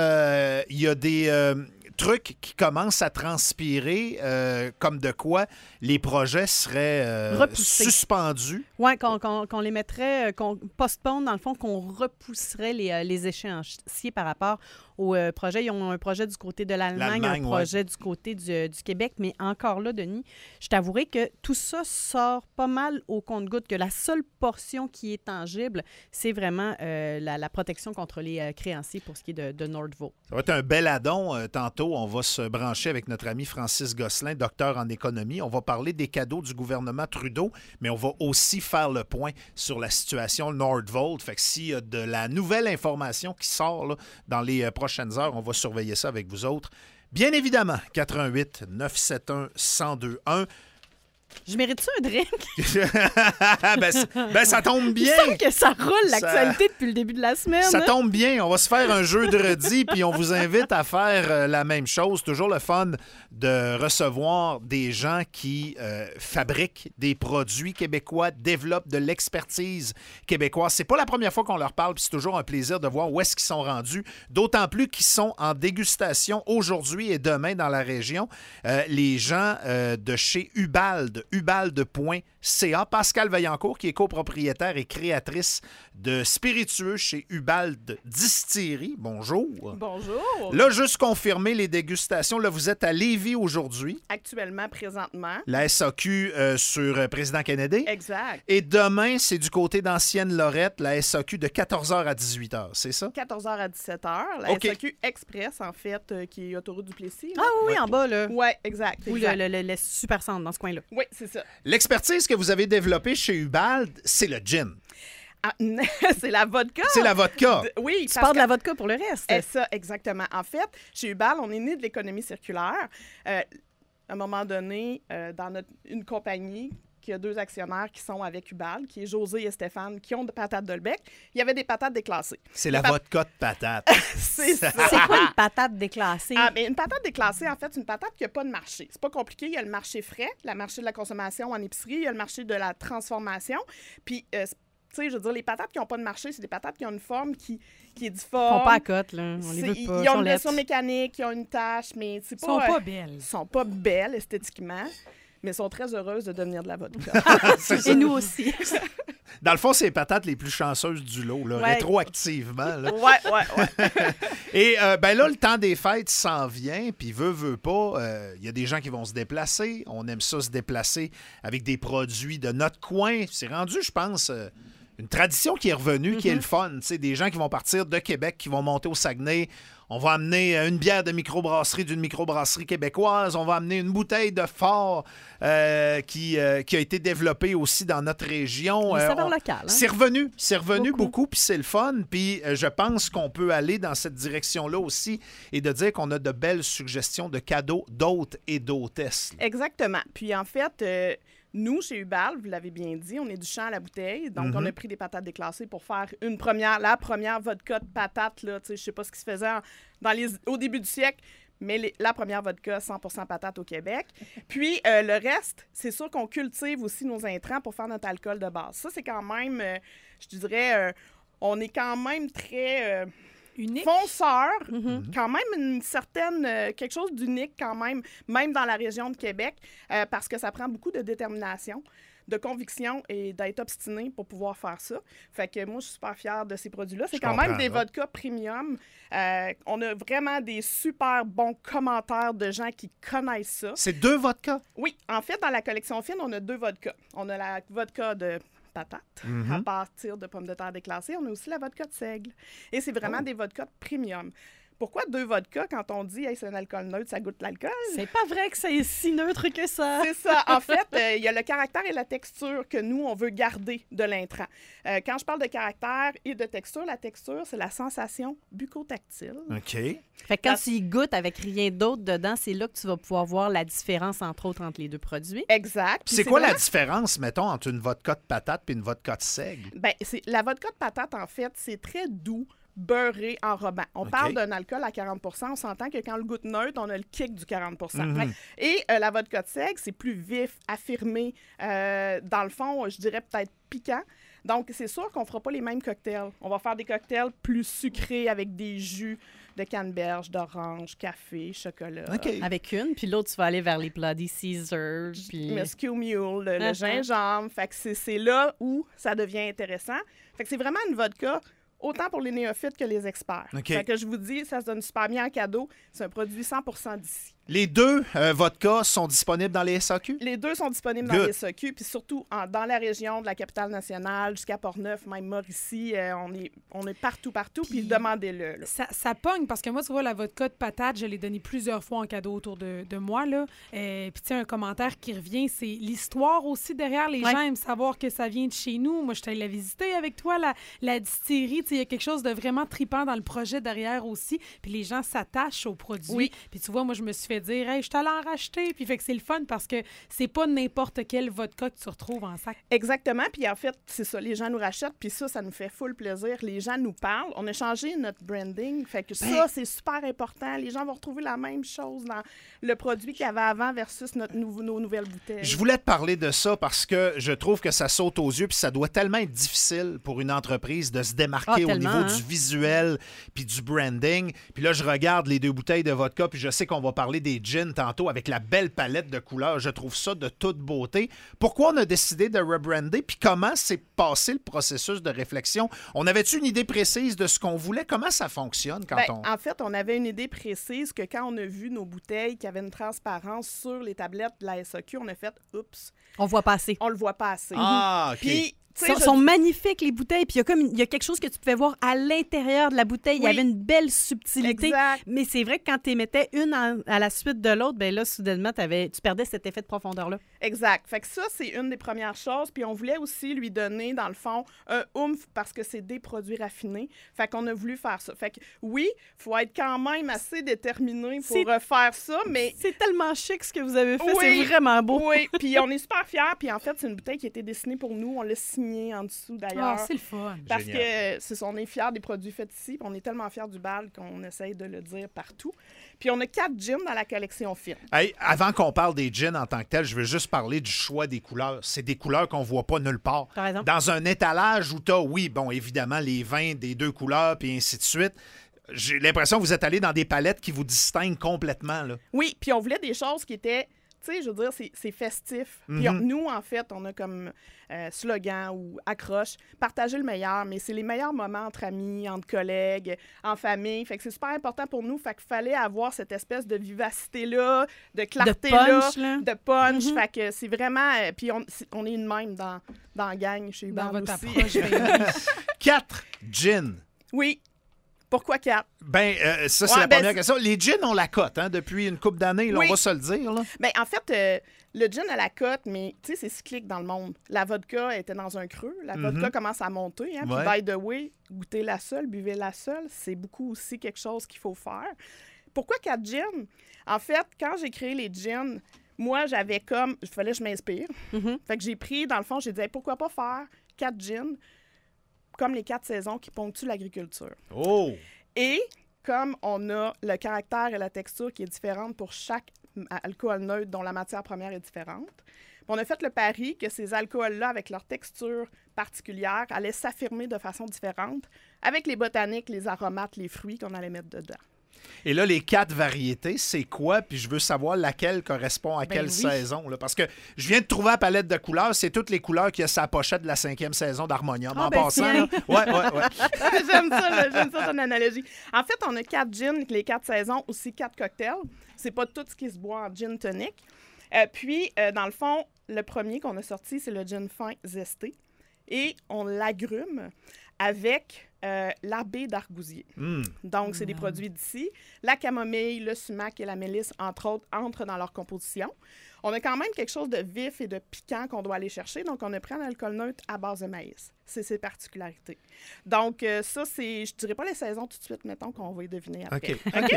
il y a des trucs qui commencent à transpirer, comme de quoi les projets seraient suspendus. Oui, qu'on les mettrait, qu'on postpone, dans le fond, qu'on repousserait les échéanciers par rapport au projet. Ils ont un projet du côté de l'Allemagne, un projet du côté du Québec. Mais encore là, Denis, je t'avouerai que tout ça sort pas mal au compte-gouttes, que la seule portion qui est tangible, c'est vraiment la protection contre les créanciers pour ce qui est de Nordvolt. Ça va être un bel addon. Tantôt, on va se brancher avec notre ami Francis Gosselin, docteur en économie. On va parler des cadeaux du gouvernement Trudeau, mais on va aussi faire le point sur la situation Nordvolt. Fait que s'il y a de la nouvelle information qui sort là, dans les prochaines heures, on va surveiller ça avec vous autres. Bien évidemment, 88 971 1021. Je mérite-tu un drink? Ça tombe bien. Il semble que ça roule, l'actualité, depuis le début de la semaine. Ça tombe bien. On va se faire un jeu de redis, puis on vous invite à faire la même chose. Toujours le fun de recevoir des gens qui fabriquent des produits québécois, développent de l'expertise québécoise. C'est pas la première fois qu'on leur parle, puis c'est toujours un plaisir de voir où est-ce qu'ils sont rendus. D'autant plus qu'ils sont en dégustation aujourd'hui et demain dans la région. Les gens de chez Ubald, ubald.ca. Pascal Vaillancourt, qui est copropriétaire et créatrice de spiritueux chez Ubald Distillerie. Bonjour. Bonjour. Là, juste confirmer les dégustations. Là, vous êtes à Lévis aujourd'hui. Actuellement, présentement. La SAQ sur Président Kennedy. Exact. Et demain, c'est du côté d'Ancienne-Lorette, la SAQ de 14h à 18h, c'est ça? 14h à 17h. La SAQ Express, en fait, qui est autoroute du Plessis. Ah oui, en bas, là. Oui, exact. Oui, le super centre dans ce coin-là. Oui, c'est ça. L'expertise que vous avez développée chez Ubald, c'est le gin. Ah, c'est la vodka. C'est la vodka. Oui. Tu parles de la vodka pour le reste. C'est ça, exactement. En fait, chez Ubald, on est né de l'économie circulaire. À un moment donné, dans une compagnie qui a 2 actionnaires qui sont avec Ubald, qui est José et Stéphane, qui ont des patates Dolbec, il y avait des patates déclassées. C'est la vodka de patate. C'est ça. C'est quoi une patate déclassée? Mais une patate déclassée, en fait, c'est une patate qui n'a pas de marché. C'est pas compliqué. Il y a le marché frais, le marché de la consommation en épicerie, il y a le marché de la transformation. Puis, tu sais, je veux dire, les patates qui n'ont pas de marché, c'est des patates qui ont une forme qui est difforme. Ils font pas à cote, là. On les veut pas. Ils ont une blessure mécanique, ils ont une tache, mais c'est pas... Ils sont pas belles. Ils sont pas belles esthétiquement, mais sont très heureuses de devenir de la vodka. Et nous aussi. Dans le fond, c'est les patates les plus chanceuses du lot, là, Ouais. rétroactivement. Là. Ouais. Et là, le temps des fêtes s'en vient, puis veut pas, il y a des gens qui vont se déplacer. On aime ça se déplacer avec des produits de notre coin. C'est rendu, je pense, une tradition qui est revenue, qui est le fun. Tu sais, des gens qui vont partir de Québec, qui vont monter au Saguenay. On va amener une bière de microbrasserie d'une microbrasserie québécoise. On va amener une bouteille de fort qui a été développée aussi dans notre région. Les saveurs locales. Hein? C'est revenu beaucoup, puis c'est le fun. Puis je pense qu'on peut aller dans cette direction-là aussi et de dire qu'on a de belles suggestions de cadeaux d'hôtes et d'hôtesses. Exactement. Puis en fait... nous, chez Ubald, vous l'avez bien dit, on est du champ à la bouteille. Donc, on a pris des patates déclassées pour faire la première vodka de patates. Là, je ne sais pas ce qui se faisait au début du siècle, mais la première vodka 100% patate au Québec. Puis, le reste, c'est sûr qu'on cultive aussi nos intrants pour faire notre alcool de base. Ça, c'est quand même, je dirais, on est quand même très... Unique. Fonceur, quand même une certaine, quelque chose d'unique quand même dans la région de Québec, parce que ça prend beaucoup de détermination, de conviction et d'être obstiné pour pouvoir faire ça. Fait que moi, je suis super fière de ces produits-là. C'est quand même des vodkas premium. On a vraiment des super bons commentaires de gens qui connaissent ça. C'est 2 vodkas? Oui. En fait, dans la collection fine, on a 2 vodkas. On a la vodka de patates à partir de pommes de terre déclassées. On a aussi la vodka de seigle. Et c'est vraiment des vodkas premium. Pourquoi 2 vodkas quand on dit hey, c'est un alcool neutre, ça goûte l'alcool? C'est pas vrai que c'est si neutre que ça. C'est ça. En fait, il y a le caractère et la texture que nous, on veut garder de l'intrant. Quand je parle de caractère et de texture, la texture, c'est la sensation bucco-tactile. OK. Fait que quand tu y goûtes avec rien d'autre dedans, c'est là que tu vas pouvoir voir la différence, entre autres, entre les 2 produits. Exact. C'est quoi la différence, mettons, entre une vodka de patate et une vodka de seigle? Bien, la vodka de patate, en fait, c'est très doux, beurré, enrobant. On parle d'un alcool à 40 %. On s'entend que quand le goûte neutre, on a le kick du 40 %. Et la vodka de seigle, c'est plus vif, affirmé. Dans le fond, je dirais peut-être piquant. Donc, c'est sûr qu'on ne fera pas les mêmes cocktails. On va faire des cocktails plus sucrés avec des jus de canneberge, d'orange, café, chocolat. Okay. Avec une, puis l'autre, tu vas aller vers les Bloody Caesar. Puis... Mesquite Mule, le gingembre. Fait que c'est là où ça devient intéressant. Fait que c'est vraiment une vodka autant pour les néophytes que les experts. Okay. Fait que je vous dis, ça se donne super bien en cadeau. C'est un produit 100% d'ici. Les 2 vodkas sont disponibles dans les SAQ? Les 2 sont disponibles dans les SAQ, puis surtout dans la région de la Capitale-Nationale, jusqu'à Portneuf, même Mauricie. On est partout, puis demandez-le. Là. Ça pogne, parce que moi, tu vois, la vodka de patate, je l'ai donnée plusieurs fois en cadeau autour de moi. Là. Puis tu sais, un commentaire qui revient, c'est l'histoire aussi derrière. Les gens aiment savoir que ça vient de chez nous. Moi, je suis allée la visiter avec toi, la distillerie. Il y a quelque chose de vraiment trippant dans le projet derrière aussi. Puis les gens s'attachent aux produits. Oui. Puis tu vois, moi, je me suis fait pourrais dire « Hey, je suis allée en racheter ». Puis fait que c'est le fun parce que c'est pas n'importe quel vodka que tu retrouves en sac. Exactement. Puis en fait, c'est ça. Les gens nous rachètent. Puis ça nous fait full plaisir. Les gens nous parlent. On a changé notre branding. Fait que ça, c'est super important. Les gens vont retrouver la même chose dans le produit qu'il y avait avant versus nos nouvelles bouteilles. Je voulais te parler de ça parce que je trouve que ça saute aux yeux puis ça doit tellement être difficile pour une entreprise de se démarquer au niveau du visuel puis du branding. Puis là, je regarde les 2 bouteilles de vodka puis je sais qu'on va parler des gins tantôt avec la belle palette de couleurs. Je trouve ça de toute beauté. Pourquoi on a décidé de rebrander puis comment s'est passé le processus de réflexion? On avait-tu une idée précise de ce qu'on voulait? Comment ça fonctionne quand En fait, on avait une idée précise que quand on a vu nos bouteilles qui avaient une transparence sur les tablettes de la SAQ, on a fait « Oups! » On voit pas assez. On le voit pas assez. Ah, OK. Puis, sont magnifiques, les bouteilles. Puis il y a quelque chose que tu pouvais voir à l'intérieur de la bouteille. Il y avait une belle subtilité. Exact. Mais c'est vrai que quand tu mettais une à la suite de l'autre, ben là, soudainement, tu perdais cet effet de profondeur-là. Exact. Fait que ça, c'est une des premières choses. Puis on voulait aussi lui donner, dans le fond, un oomph parce que c'est des produits raffinés. Fait qu'on a voulu faire ça. Fait que oui, il faut être quand même assez déterminé pour faire ça, mais... C'est tellement chic ce que vous avez fait. C'est vraiment beau. Oui, puis on est super fiers. Puis en fait, c'est une bouteille qui a été dessinée pour nous. On l'a signée en dessous, d'ailleurs. Ah, c'est le fun. Parce Génial. que on est fiers des produits faits ici. Puis on est tellement fiers du bal qu'on essaye de le dire partout. Puis on a 4 gins dans la collection Fine. Hey, avant qu'on parle des gins en tant que tel, je veux juste parler du choix des couleurs. C'est des couleurs qu'on voit pas nulle part. T'as raison. Dans un étalage où tu as, oui, bon, évidemment, les vins des 2 couleurs, puis ainsi de suite, j'ai l'impression que vous êtes allé dans des palettes qui vous distinguent complètement. Là. Oui, puis on voulait des choses qui étaient... Tu sais, je veux dire, c'est festif. Puis nous, en fait, on a comme slogan ou accroche, partager le meilleur, mais c'est les meilleurs moments entre amis, entre collègues, en famille. Fait que c'est super important pour nous. Fait qu'il fallait avoir cette espèce de vivacité-là, de clarté-là, de punch. Fait que c'est vraiment... puis on est une même dans la gang chez Hubert votre aussi. approche. 4 gins. Oui. Pourquoi 4? Ça, c'est la première question. Les gins ont la cote, hein, depuis une couple d'années, là, on va se le dire. Là. Bien, en fait, le gin a la cote, mais tu sais, c'est cyclique dans le monde. La vodka était dans un creux. La vodka commence à monter. Hein, puis, by the way, goûtez la seule, buvez la seule, c'est beaucoup aussi quelque chose qu'il faut faire. Pourquoi 4 gins? En fait, quand j'ai créé les gins, moi, j'avais comme... Il fallait que je m'inspire. Fait que j'ai pris, dans le fond, j'ai dit, hey, pourquoi pas faire 4 gins comme les 4 saisons qui ponctuent l'agriculture. Oh! Et comme on a le caractère et la texture qui est différente pour chaque alcool neutre dont la matière première est différente, on a fait le pari que ces alcools-là, avec leur texture particulière, allaient s'affirmer de façon différente avec les botaniques, les aromates, les fruits qu'on allait mettre dedans. Et là, les 4 variétés, c'est quoi? Puis je veux savoir laquelle correspond à quelle saison. Là, parce que je viens de trouver la palette de couleurs. C'est toutes les couleurs qu'il y a sur la pochette de la 5e saison d'Harmonium. En passant, là. Ouais. J'aime ça ton analogie. En fait, on a 4 gins, les 4 saisons, aussi 4 cocktails. C'est pas tout ce qui se boit en gin tonic. Puis, dans le fond, le premier qu'on a sorti, c'est le gin fin zesté. Et on l'agrume avec l'arbé d'argousier. Donc, c'est des produits d'ici. La camomille, le sumac et la mélisse, entre autres, entrent dans leur composition. On a quand même quelque chose de vif et de piquant qu'on doit aller chercher. Donc, on a pris un alcool neutre à base de maïs. C'est ses particularités. Donc, ça, c'est... Je dirais pas les saisons tout de suite, mettons qu'on va y deviner après. OK?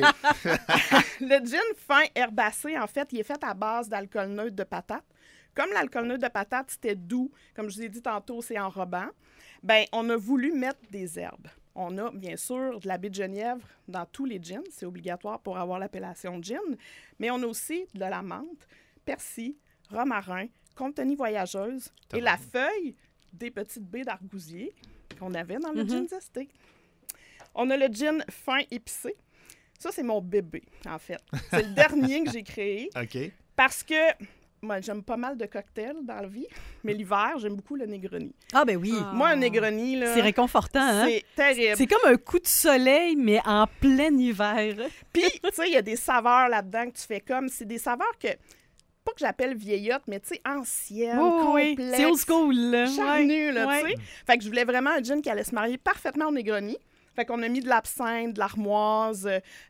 Le gin fin herbacé, en fait, il est fait à base d'alcool neutre de patate. Comme l'alcool neutre de patate, c'était doux, comme je vous ai dit tantôt, c'est enrobant, bien, on a voulu mettre des herbes. On a, bien sûr, de la baie de genièvre dans tous les gins. C'est obligatoire pour avoir l'appellation gin. Mais on a aussi de la menthe, persil, romarin, compagnie voyageuse et la feuille des petites baies d'argousier qu'on avait dans le gin zesté. On a le gin fin épicé. Ça, c'est mon bébé, en fait. C'est le dernier que j'ai créé. OK. Parce que... Moi, j'aime pas mal de cocktails dans la vie, mais l'hiver, j'aime beaucoup le Negroni. Ah, ben oui. Moi, un Negroni, là... C'est réconfortant, hein? C'est terrible. C'est comme un coup de soleil, mais en plein hiver. Puis, tu sais, il y a des saveurs là-dedans que tu fais comme... C'est des saveurs que... Pas que j'appelle vieillottes, mais tu sais, anciennes, complexes. C'est old school, là. Charnues, là, tu sais. Fait que je voulais vraiment un gin qui allait se marier parfaitement au Negroni. Fait qu'on a mis de l'absinthe, de l'armoise,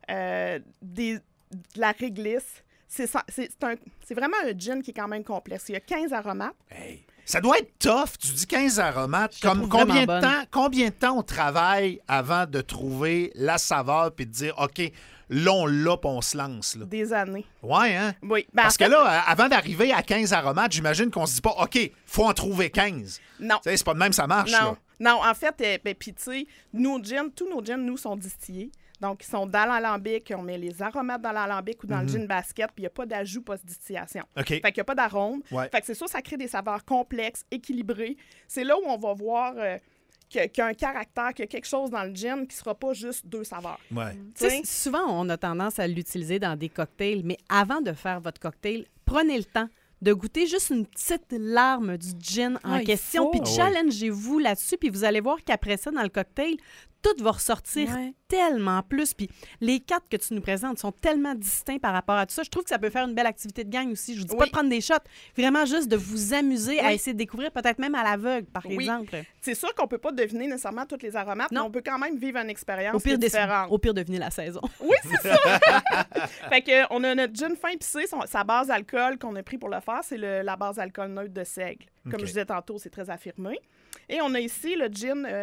de la réglisse. C'est vraiment un gin qui est quand même complexe. Il y a 15 aromates. Hey. Ça doit être tough. Tu dis 15 aromates. Je la trouve vraiment bonne. Combien de temps on travaille avant de trouver la saveur puis de dire, OK, là, on l'a puis on se lance? Là. Des années. Ouais, hein? Oui. Parce que là, avant d'arriver à 15 aromates, j'imagine qu'on se dit pas, OK, faut en trouver 15. Non. Tu sais, c'est pas de même, ça marche. Là. Non, en fait, puis tu sais, tous nos gins, nous, sont distillés. Donc, ils sont dans l'alambic, on met les aromates dans l'alambic ou dans le gin basket, puis il n'y a pas d'ajout post-distillation. OK. Fait qu'il n'y a pas d'arôme. Ouais. Fait que c'est sûr, ça crée des saveurs complexes, équilibrées. C'est là où on va voir qu'il y a un caractère, qu'il y a quelque chose dans le gin qui ne sera pas juste 2 saveurs. Ouais. Tu sais, souvent, on a tendance à l'utiliser dans des cocktails, mais avant de faire votre cocktail, prenez le temps de goûter juste une petite larme du gin en question, puis challengez-vous là-dessus, puis vous allez voir qu'après ça, dans le cocktail, tout va ressortir tellement plus. Puis les 4 que tu nous présentes sont tellement distincts par rapport à tout ça. Je trouve que ça peut faire une belle activité de gang aussi. Je vous dis pas de prendre des shots, vraiment juste de vous amuser à essayer de découvrir, peut-être même à l'aveugle, par exemple. C'est sûr qu'on peut pas deviner nécessairement toutes les aromates, mais on peut quand même vivre une expérience différente. Au pire, deviner la saison. Oui, c'est ça! Fait que on a notre gin fin épicé, sa base alcool qu'on a pris pour le faire, c'est la base alcool neutre de seigle. Comme je disais tantôt, c'est très affirmé. Et on a ici le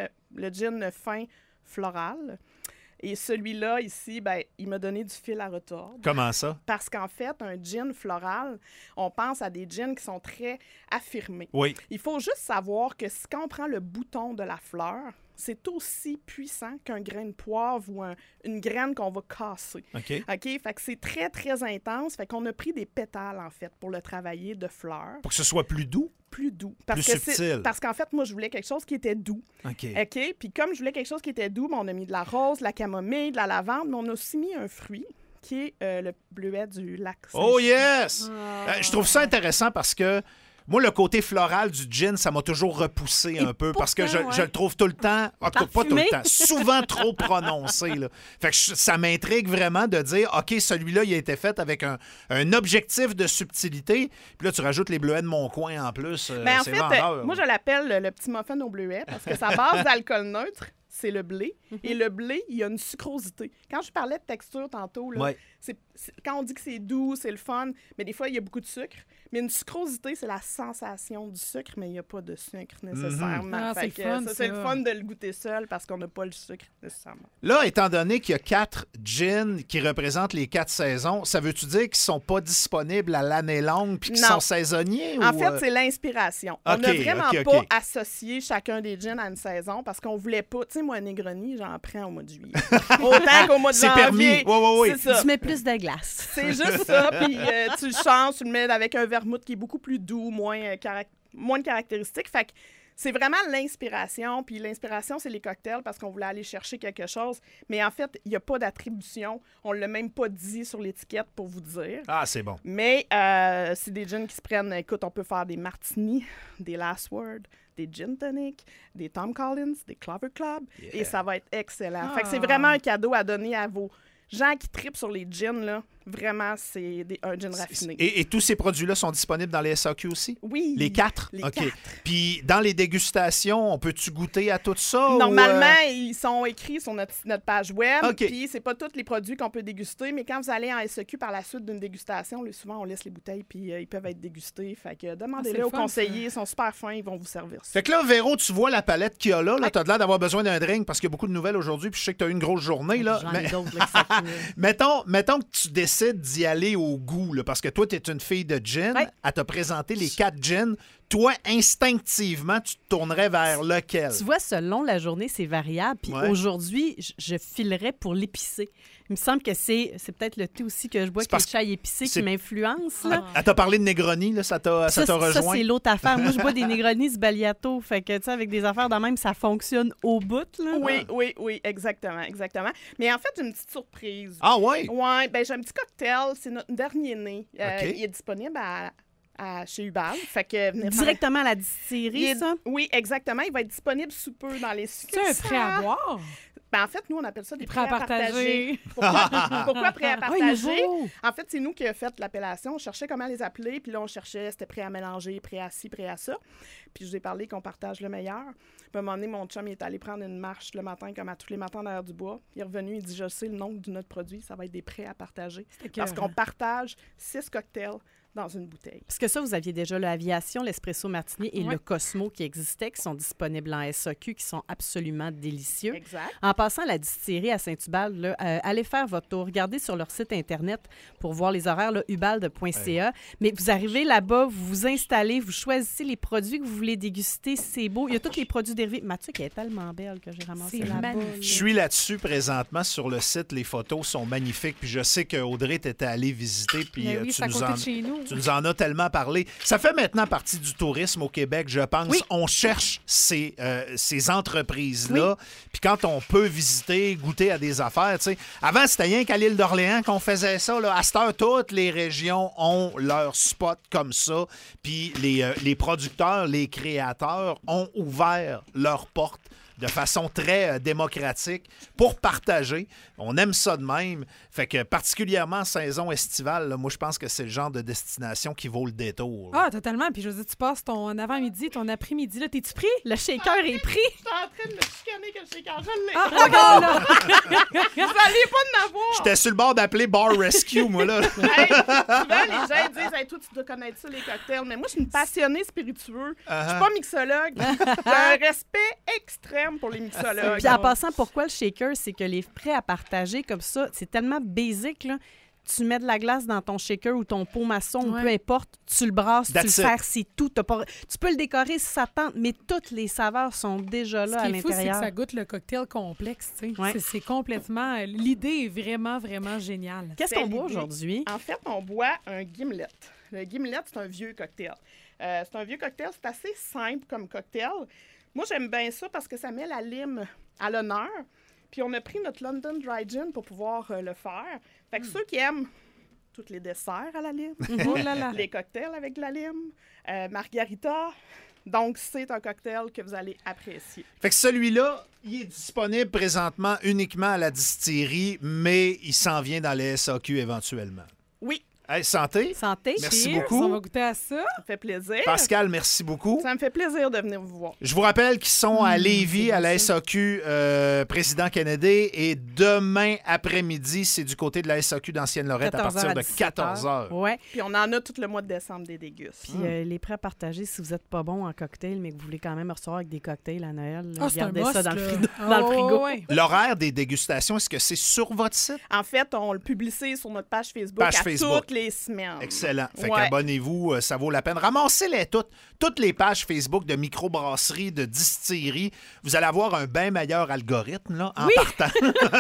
gin fin floral. Et celui-là, ici, ben, il m'a donné du fil à retordre. Comment ça? Parce qu'en fait, un gin floral, on pense à des gins qui sont très affirmés. Oui. Il faut juste savoir que quand on prend le bouton de la fleur, c'est aussi puissant qu'un grain de poivre ou une graine qu'on va casser. OK. Fait que c'est très, très intense. Fait qu'on a pris des pétales, en fait, pour le travailler de fleurs. Pour que ce soit plus doux? Plus doux. Plus subtil. Parce qu'en fait, moi, je voulais quelque chose qui était doux. OK. Puis comme je voulais quelque chose qui était doux, on a mis de la rose, de la camomille, de la lavande, mais on a aussi mis un fruit qui est le bleuet du lac Saint-Jean. Oh yes! Je trouve ça intéressant parce que moi, le côté floral du gin, ça m'a toujours repoussé un peu parce que je le trouve tout le temps, en tout cas pas tout le temps, souvent trop prononcé. Là. Fait que ça m'intrigue vraiment de dire, OK, celui-là, il a été fait avec un objectif de subtilité. Puis là, tu rajoutes les bleuets de mon coin en plus. En c'est fait, vendeur. moi, je l'appelle le petit muffin au bleuet parce que sa base d'alcool neutre, c'est le blé. Et le blé, il y a une sucrosité. Quand je parlais de texture tantôt, là, quand on dit que c'est doux, c'est le fun, mais des fois, il y a beaucoup de sucre. Mais une sucrosité, c'est la sensation du sucre, mais il n'y a pas de sucre nécessairement. C'est fun, c'est le fun de le goûter seul parce qu'on n'a pas le sucre nécessairement. Là, étant donné qu'il y a 4 gins qui représentent les 4 saisons, ça veut-tu dire qu'ils ne sont pas disponibles à l'année longue puis qu'ils sont saisonniers? En fait, c'est l'inspiration. On n'a vraiment pas associé chacun des gins à une saison parce qu'on voulait pas... Tu sais, moi, un Negroni, j'en prends au mois de juillet. Autant qu'au mois de janvier. C'est permis. Oui. C'est ça. Tu mets plus de glace. C'est juste ça. Puis tu le changes, tu le mets avec un vermouth qui est beaucoup plus doux, moins de caractéristiques. Fait que c'est vraiment l'inspiration. Puis l'inspiration, c'est les cocktails parce qu'on voulait aller chercher quelque chose. Mais en fait, il n'y a pas d'attribution. On ne l'a même pas dit sur l'étiquette pour vous dire. Ah, c'est bon. Mais c'est des gins qui se prennent... Écoute, on peut faire des martinis, des last word, des gin tonic, des Tom Collins, des Clover Club. Yeah. Et ça va être excellent. Fait que c'est vraiment un cadeau à donner à vos gens qui tripent sur les gins, là. Vraiment, c'est un gin raffiné. Et tous ces produits-là sont disponibles dans les SAQ aussi? Oui. Les 4? Les 4. Puis dans les dégustations, on peut-tu goûter à tout ça? Normalement, ils sont écrits sur notre page web. Okay. Puis c'est pas tous les produits qu'on peut déguster, mais quand vous allez en SAQ par la suite d'une dégustation, souvent, on laisse les bouteilles puis ils peuvent être dégustés. Fait que demandez-les aux conseillers. Ils sont super fins, ils vont vous servir ça. Fait que là, Véro, tu vois la palette qu'il y a là. Tu as l'air d'avoir besoin d'un drink parce qu'il y a beaucoup de nouvelles aujourd'hui puis je sais que tu as eu une grosse journée. Là. J'en ai d'autres, là, mettons que tu décides d'y aller au goût, là, parce que toi, tu es une fille de gin. Ouais. Elle t'a présenté les 4 gins. Toi, instinctivement, tu te tournerais vers lequel? Tu vois, selon la journée, c'est variable. Puis aujourd'hui, je filerais pour l'épicé. Il me semble que c'est peut-être le thé aussi que je bois, qui est le chai épicé, qui m'influence. Elle t'a parlé de Negroni, là, ça t'a rejoint? Ça, c'est l'autre affaire. Moi, je bois des Negroni Sbagliato. Fait que, tu sais, avec des affaires de même, ça fonctionne au bout. Là. Oui, exactement. Mais en fait, j'ai une petite surprise. Ah oui? Oui, ben j'ai un petit cocktail. C'est notre dernier né. Il est disponible chez Hubal. Fait que directement à la distillerie, ça? Oui, exactement. Il va être disponible sous peu dans les succursales. C'est un prêt à boire? Ben, en fait, nous, on appelle ça des prêts à partager. Pourquoi prêts à partager? En fait, c'est nous qui avons fait l'appellation. On cherchait comment les appeler, puis là, on cherchait, c'était prêt à mélanger, prêt à ci, prêt à ça. Puis je vous ai parlé qu'on partage le meilleur. Puis à un moment donné, mon chum, il est allé prendre une marche le matin, comme à tous les matins derrière du bois. Il est revenu, il dit, je sais le nom de notre produit, ça va être des prêts à partager. Parce qu'on partage 6 cocktails dans une bouteille. Parce que ça, vous aviez déjà l'Aviation, l'Espresso Martini et Oui. le Cosmo qui existaient, qui sont disponibles en SAQ, qui sont absolument délicieux. Exact. En passant à la distillerie à Saint-Hubald, là, allez faire votre tour. Regardez sur leur site Internet pour voir les horaires, là, ubald.ca. Mais vous arrivez là-bas, vous vous installez, vous choisissez les produits que vous voulez déguster. C'est beau. Il y a tous les produits dérivés. Mathieu, qui est tellement belle que j'ai ramassé C'est là-bas. magnifique. Je suis là-dessus présentement sur le site. Les photos sont magnifiques. Puis je sais qu'Audrey t'était allée visiter. Puis Mais oui, c'est à côté de chez nous. tu nous en as tellement parlé. Ça fait maintenant partie du tourisme au Québec, je pense. Oui. On cherche ces entreprises-là. Puis quand on peut visiter, goûter à des affaires, tu sais. Avant, c'était rien qu'à l'île d'Orléans qu'on faisait ça. Là. À cette heure, toutes les régions ont leur spot comme ça. Puis les producteurs, les créateurs ont ouvert leurs portes de façon très démocratique pour partager. On aime ça de même. Fait que particulièrement en saison estivale, là, moi, je pense que c'est le genre de destination qui vaut le détour. Ah, totalement. Puis je veux dire, tu passes ton avant-midi, ton après-midi. Là, t'es-tu pris? Le shaker est pris. Je suis en train de me chicaner que le shaker, je l'ai. Ah, regarde là! Vous allez pas en avoir! J'étais sur le bord d'appeler Bar Rescue, moi, là. Hey, souvent, les gens disent hey, toi, tu dois connaître ça, les cocktails. Mais moi, je suis une passionnée spiritueux. Je suis pas mixologue. J'ai un respect extrême pour les mixologues. Puis en passant, pourquoi le shaker? C'est que les prêts à partager comme ça, c'est tellement basic, là. Tu mets de la glace dans ton shaker ou ton pot maçon, ou Ouais. peu importe, tu le brasses, tu le That's it. sers, c'est tout. Tu peux le décorer si ça tente, mais toutes les saveurs sont déjà là Ce à qui est fou, c'est que l'intérieur. ça goûte le cocktail complexe. Tu sais. Ouais. C'est complètement... L'idée est vraiment, vraiment géniale. Qu'est-ce C'est qu'on boit l'idée. aujourd'hui? En fait, on boit un gimlet. Le gimlet, c'est un vieux cocktail. C'est un vieux cocktail, c'est assez simple comme cocktail. Moi, j'aime bien ça parce que ça met la lime à l'honneur. Puis on a pris notre London Dry Gin pour pouvoir le faire. Fait que ceux qui aiment tous les desserts à la lime, Oh là là! les cocktails avec de la lime, margarita, donc c'est un cocktail que vous allez apprécier. Fait que celui-là, il est disponible présentement uniquement à la distillerie, mais il s'en vient dans les SAQ éventuellement. Oui, Hey, santé. Santé? Merci Cheers, beaucoup. On va goûter à ça. ça fait plaisir. Pascal, merci beaucoup. Ça me fait plaisir de venir vous voir. Je vous rappelle qu'ils sont à Lévis, c'est à la bon, ça. SAQ Président Kennedy. Et demain après-midi, c'est du côté de la SAQ d'Ancienne-Lorette à 14 partir heures de 17 14 heures. Ouais. Puis on en a tout le mois de décembre des dégustes. Puis les prêts à partager, si vous n'êtes pas bon en cocktail, mais que vous voulez quand même recevoir avec des cocktails à Noël, Ah, c'est un gardez must, ça dans le là. frigo. Ah, Dans le frigo. ouais. L'horaire des dégustations, est-ce que c'est sur votre site? En fait, on le publie sur notre page Facebook Page à Facebook. toutes les semaines. Excellent. Fait Ouais. qu'abonnez-vous, ça vaut la peine. Ramassez-les toutes. Toutes les pages Facebook de microbrasserie, de distillerie. Vous allez avoir un bien meilleur algorithme là, en partant.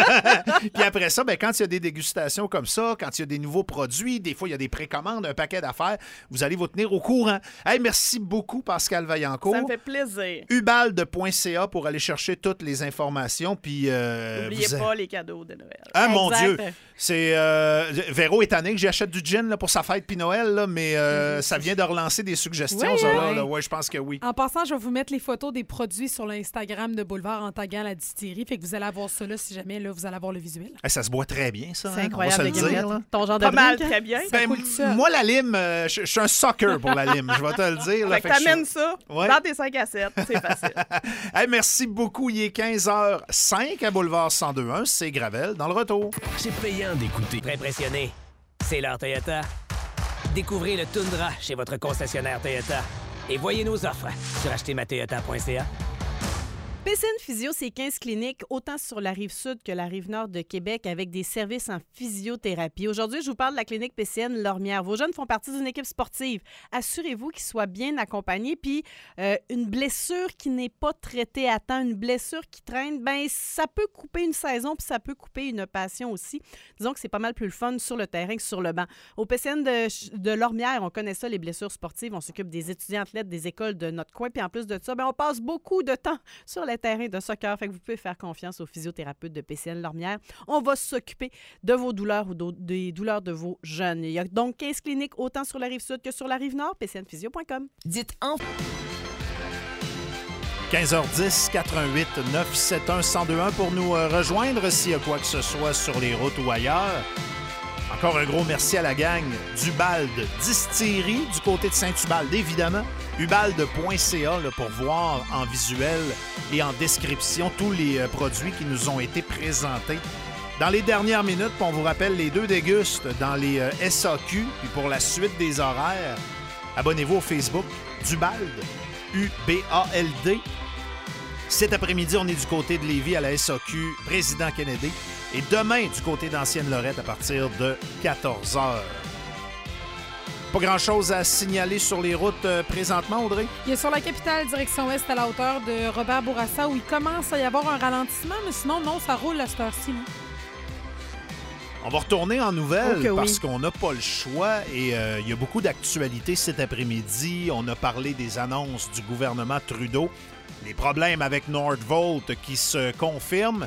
Puis après ça, ben, quand il y a des dégustations comme ça, quand il y a des nouveaux produits, des fois, il y a des précommandes, un paquet d'affaires, vous allez vous tenir au courant. Hey, merci beaucoup, Pascal Vaillancourt. Ça me fait plaisir. Ubald.ca pour aller chercher toutes les informations. Puis, N'oubliez vous- pas les cadeaux de Noël. Ah, mon Exact. Dieu! C'est Véro est tanné que j'achète du gin là, pour sa fête puis Noël, là, mais ça vient de relancer des suggestions, Oui, ça, là, oui. là. Ouais, je pense que oui. En passant, je vais vous mettre les photos des produits sur l'Instagram de Boulevard en taguant la distillerie. Fait que vous allez avoir ça là si jamais là, vous allez avoir le visuel. Hey, ça se boit très bien, ça. C'est hein? incroyable. On va les se le dire. galettes. Là. Ton genre de Pas mal, drink, hein? très bien. Ben, coule tout seul. moi, la lime, je suis un sucker pour la lime, je vais te le dire. Là, Fait que Fait que je- t'amènes ça Ouais. dans tes 5 à 7. C'est facile. Hey, merci beaucoup. Il est 15h05 à Boulevard 102.1. C'est Gravel dans le retour. C'est payant d'écouter. Très impressionné. C'est l'heure Toyota. Découvrez le Tundra chez votre concessionnaire Toyota. Et voyez nos offres sur achetermatoyota.ca. PCN Physio, c'est 15 cliniques, autant sur la rive sud que la rive nord de Québec, avec des services en physiothérapie. Aujourd'hui, je vous parle de la clinique PCN Lormière. Vos jeunes font partie d'une équipe sportive. Assurez-vous qu'ils soient bien accompagnés. Puis, une blessure qui n'est pas traitée à temps, une blessure qui traîne, ben ça peut couper une saison, puis ça peut couper une passion aussi. Disons que c'est pas mal plus le fun sur le terrain que sur le banc. Au PCN de Lormière, on connaît ça, les blessures sportives. On s'occupe des étudiants athlètes des écoles de notre coin. Puis en plus de ça, ben on passe beaucoup de temps sur les terrains de soccer. Fait que vous pouvez faire confiance aux physiothérapeutes de PCN Lormière. On va s'occuper de vos douleurs ou des douleurs de vos jeunes. Il y a donc 15 cliniques, autant sur la rive sud que sur la rive nord. PCNphysio.com. Dites en 15h10, 88 971 1021 pour nous rejoindre s'il y a quoi que ce soit sur les routes ou ailleurs. Encore un gros merci à la gang d'Ubald Distillerie du côté de Saint-Ubald, évidemment. Ubald.ca là, pour voir en visuel et en description tous les produits qui nous ont été présentés Dans les dernières minutes, on vous rappelle les 2 dégustes dans les SAQ. Puis pour la suite des horaires, abonnez-vous au Facebook du BALD, U-B-A-L-D. Cet après-midi, on est du côté de Lévis à la SAQ, Président Kennedy. Et demain, du côté d'Ancienne-Lorette à partir de 14h. Pas grand-chose à signaler sur les routes présentement, Audrey? Il est sur la capitale, direction ouest, à la hauteur de Robert Bourassa, où il commence à y avoir un ralentissement, mais sinon, non, ça roule à cette heure-ci. On va retourner en nouvelles parce oui. qu'on n'a pas le choix et il y a beaucoup d'actualités cet après-midi. On a parlé des annonces du gouvernement Trudeau, les problèmes avec Nordvolt qui se confirment,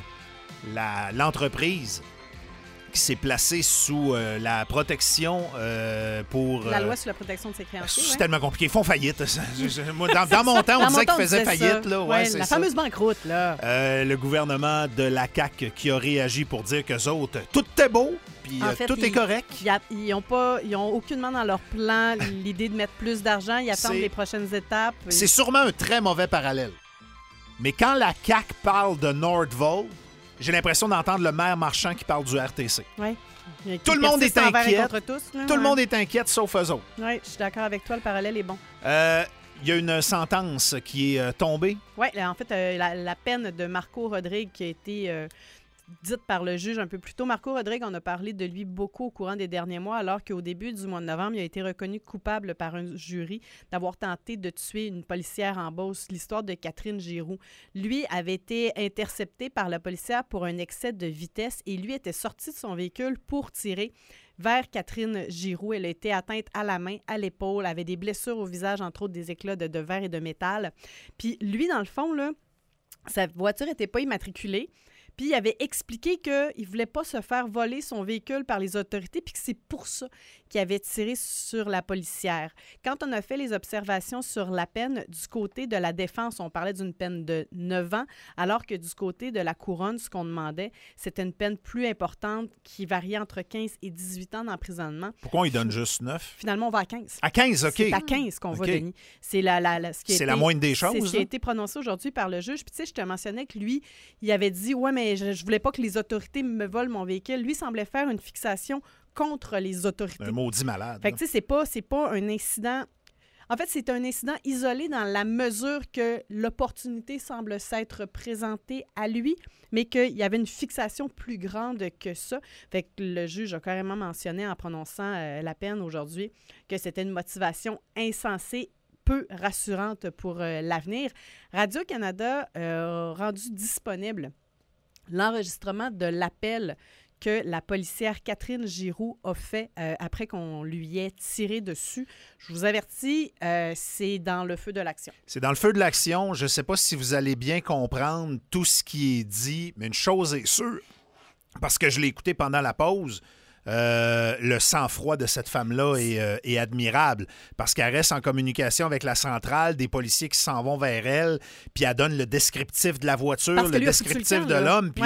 l'entreprise qui s'est placée sous la protection pour... La loi sur la protection de ses créanciers. C'est tellement compliqué. Ils font faillite. Moi, dans mon temps, on disait qu'ils faisaient faillite. Là. Ouais, c'est la ça. fameuse banqueroute. Là. Le gouvernement de la CAQ qui a réagi pour dire qu'eux autres, tout est beau, puis En fait, tout est correct. Ils n'ont aucunement dans leur plan l'idée de mettre plus d'argent. Ils attendent C'est- les prochaines étapes. C'est sûrement un très mauvais parallèle. Mais quand la CAQ parle de Nordvolt, j'ai l'impression d'entendre le maire Marchand qui parle du RTC. Ouais. Tout le monde est inquiet. Contre tous, là, Tout le ouais. monde est inquiet, sauf eux autres. Oui, je suis d'accord avec toi. Le parallèle est bon. Il y a une sentence qui est tombée. Oui, en fait, la peine de Marco Rodrigue qui a été dite par le juge un peu plus tôt. Marco Rodrigue, on a parlé de lui beaucoup au courant des derniers mois, alors qu'au début du mois de novembre, il a été reconnu coupable par un jury d'avoir tenté de tuer une policière en Beauce. L'histoire de Catherine Giroux. Lui avait été intercepté par la policière pour un excès de vitesse et lui était sorti de son véhicule pour tirer vers Catherine Giroux. Elle a été atteinte à la main, à l'épaule, avait des blessures au visage, entre autres des éclats de verre et de métal. Puis lui, dans le fond, là, sa voiture n'était pas immatriculée. Puis il avait expliqué qu'il ne voulait pas se faire voler son véhicule par les autorités, puis que c'est pour ça qu'il avait tiré sur la policière. Quand on a fait les observations sur la peine, du côté de la défense, on parlait d'une peine de 9 ans, alors que du côté de la couronne, ce qu'on demandait, c'était une peine plus importante qui variait entre 15 et 18 ans d'emprisonnement. Pourquoi on lui donne juste 9? Finalement, on va à 15. À 15, OK. C'est à 15 qu'on va, OK. Denis. C'est ce qui a C'est été- la moindre des choses, C'est ce qui a hein? été prononcé aujourd'hui par le juge. Puis tu sais, je te mentionnais que lui, il avait dit « Ouais, mais je voulais pas que les autorités me volent mon véhicule. » Lui semblait faire une fixation contre les autorités. Un maudit malade. Fait que tu sais, c'est pas un incident... En fait, c'est un incident isolé dans la mesure que l'opportunité semble s'être présentée à lui, mais qu'il y avait une fixation plus grande que ça. Fait que le juge a carrément mentionné en prononçant la peine aujourd'hui que c'était une motivation insensée, peu rassurante pour l'avenir. Radio-Canada a rendu disponible l'enregistrement de l'appel que la policière Catherine Giroux a fait après qu'on lui ait tiré dessus. Je vous avertis, c'est dans le feu de l'action. C'est dans le feu de l'action. Je ne sais pas si vous allez bien comprendre tout ce qui est dit, mais une chose est sûre, parce que je l'ai écouté pendant la pause, le sang-froid de cette femme-là est admirable, parce qu'elle reste en communication avec la centrale, des policiers qui s'en vont vers elle, puis elle donne le descriptif de la voiture, Parce que le lui a foutu le descriptif camp, de là. l'homme, puis Ouais.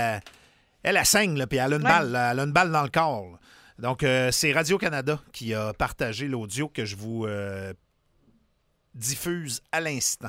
elle saigne, là, puis elle a une balle, elle a une balle dans le corps, là. Donc, c'est Radio-Canada qui a partagé l'audio que je vous diffuse à l'instant.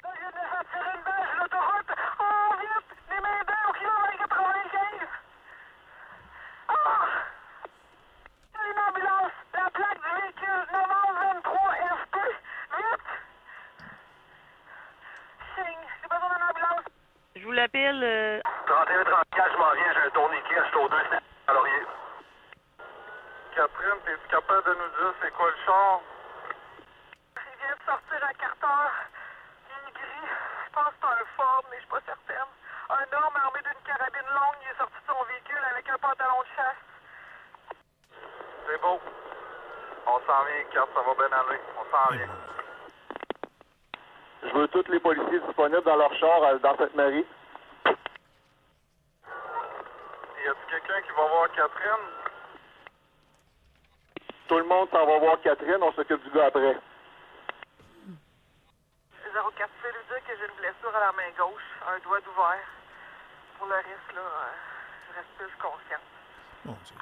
Je vous l'appelle. 31-34, je m'en viens, j'ai un tourniquet, je suis au 2 à Laurier. Catherine, es-tu capable de nous dire c'est quoi le char? Il vient de sortir un carteur. Il est gris. Je pense que c'est un Ford, mais je suis pas certaine. Un homme armé d'une carabine longue, il est sorti de son véhicule avec un pantalon de chasse. C'est beau. On s'en vient, Kat, ça va bien aller. On s'en vient. Je veux tous les policiers disponibles dans leur char dans cette mairie. Y a-t-il quelqu'un qui va voir Catherine? Tout le monde s'en va voir Catherine, on s'occupe du gars après. 04, fais lui dire que j'ai une blessure à la main gauche, un doigt d'ouvert. Pour le reste, là, je reste plus consciente. Bon, Dieu.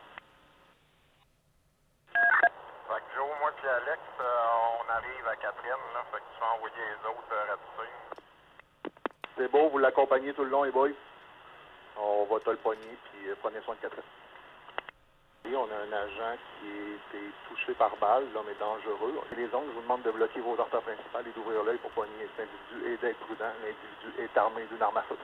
Fait que Joe, moi et Alex, on arrive à Catherine, là, fait que tu vas envoyer les autres ratisser. C'est beau, vous l'accompagnez tout le long, les boys? On va te le pogner, puis prenez soin de Catherine. Et on a un agent qui a été touché par balle, l'homme est dangereux. Les ongles, je vous demande de bloquer vos artères principales et d'ouvrir l'œil pour pogner cet individu et d'être prudent. L'individu est armé d'une arme à feu.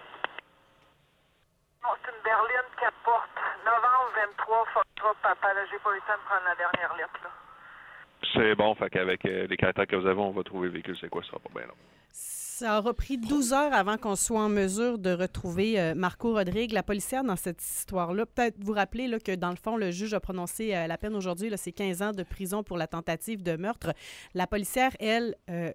Bon, c'est une berline 4 portes. Novembre 23, Foxtrot, papa. Là, j'ai pas eu le temps de prendre la dernière lettre, là. C'est bon, fait qu'avec les caractères que vous avez, on va trouver le véhicule. C'est quoi? Ça sera pas bien long. Ça aura pris 12 heures avant qu'on soit en mesure de retrouver Marco Rodrigue. La policière dans cette histoire-là, peut-être vous rappeler là, que dans le fond, le juge a prononcé la peine aujourd'hui, là, c'est 15 ans de prison pour la tentative de meurtre. La policière, elle,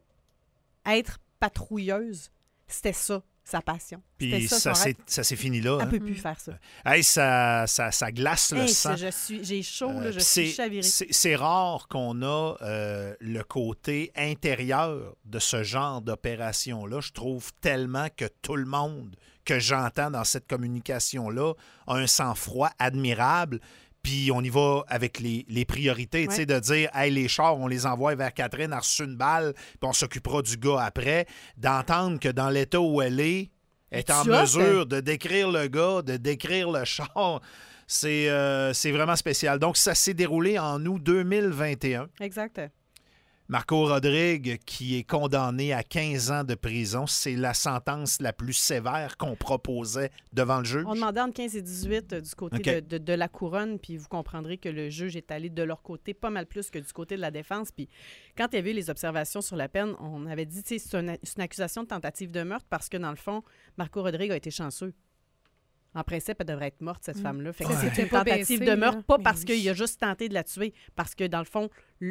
être patrouilleuse, c'était ça, sa passion. Puis ça s'est fini là. Elle hein? ne peut plus faire ça. Hey, ça glace le sang. J'ai chaud, là, je suis chavirée. C'est rare qu'on a le côté intérieur de ce genre d'opération-là. Je trouve tellement que tout le monde que j'entends dans cette communication-là a un sang-froid admirable. Puis on y va avec les priorités, tu sais, de dire, hey, les chars, on les envoie vers Catherine, elle a reçu une balle, puis on s'occupera du gars après. D'entendre que dans l'état où elle est en mesure de décrire le gars, de décrire le char, c'est vraiment spécial. Donc, ça s'est déroulé en août 2021. Exact. Marco Rodrigue, qui est condamné à 15 ans de prison, c'est la sentence la plus sévère qu'on proposait devant le juge. On demandait entre 15 et 18 du côté de la couronne, puis vous comprendrez que le juge est allé de leur côté pas mal plus que du côté de la défense. Puis quand il y avait eu les observations sur la peine, on avait dit, tu sais, c'est une accusation de tentative de meurtre parce que, dans le fond, Marco Rodrigue a été chanceux. En principe, elle devrait être morte, cette femme-là. Fait que c'est une tentative de meurtre, pas parce qu'il a juste tenté de la tuer, parce que, dans le fond,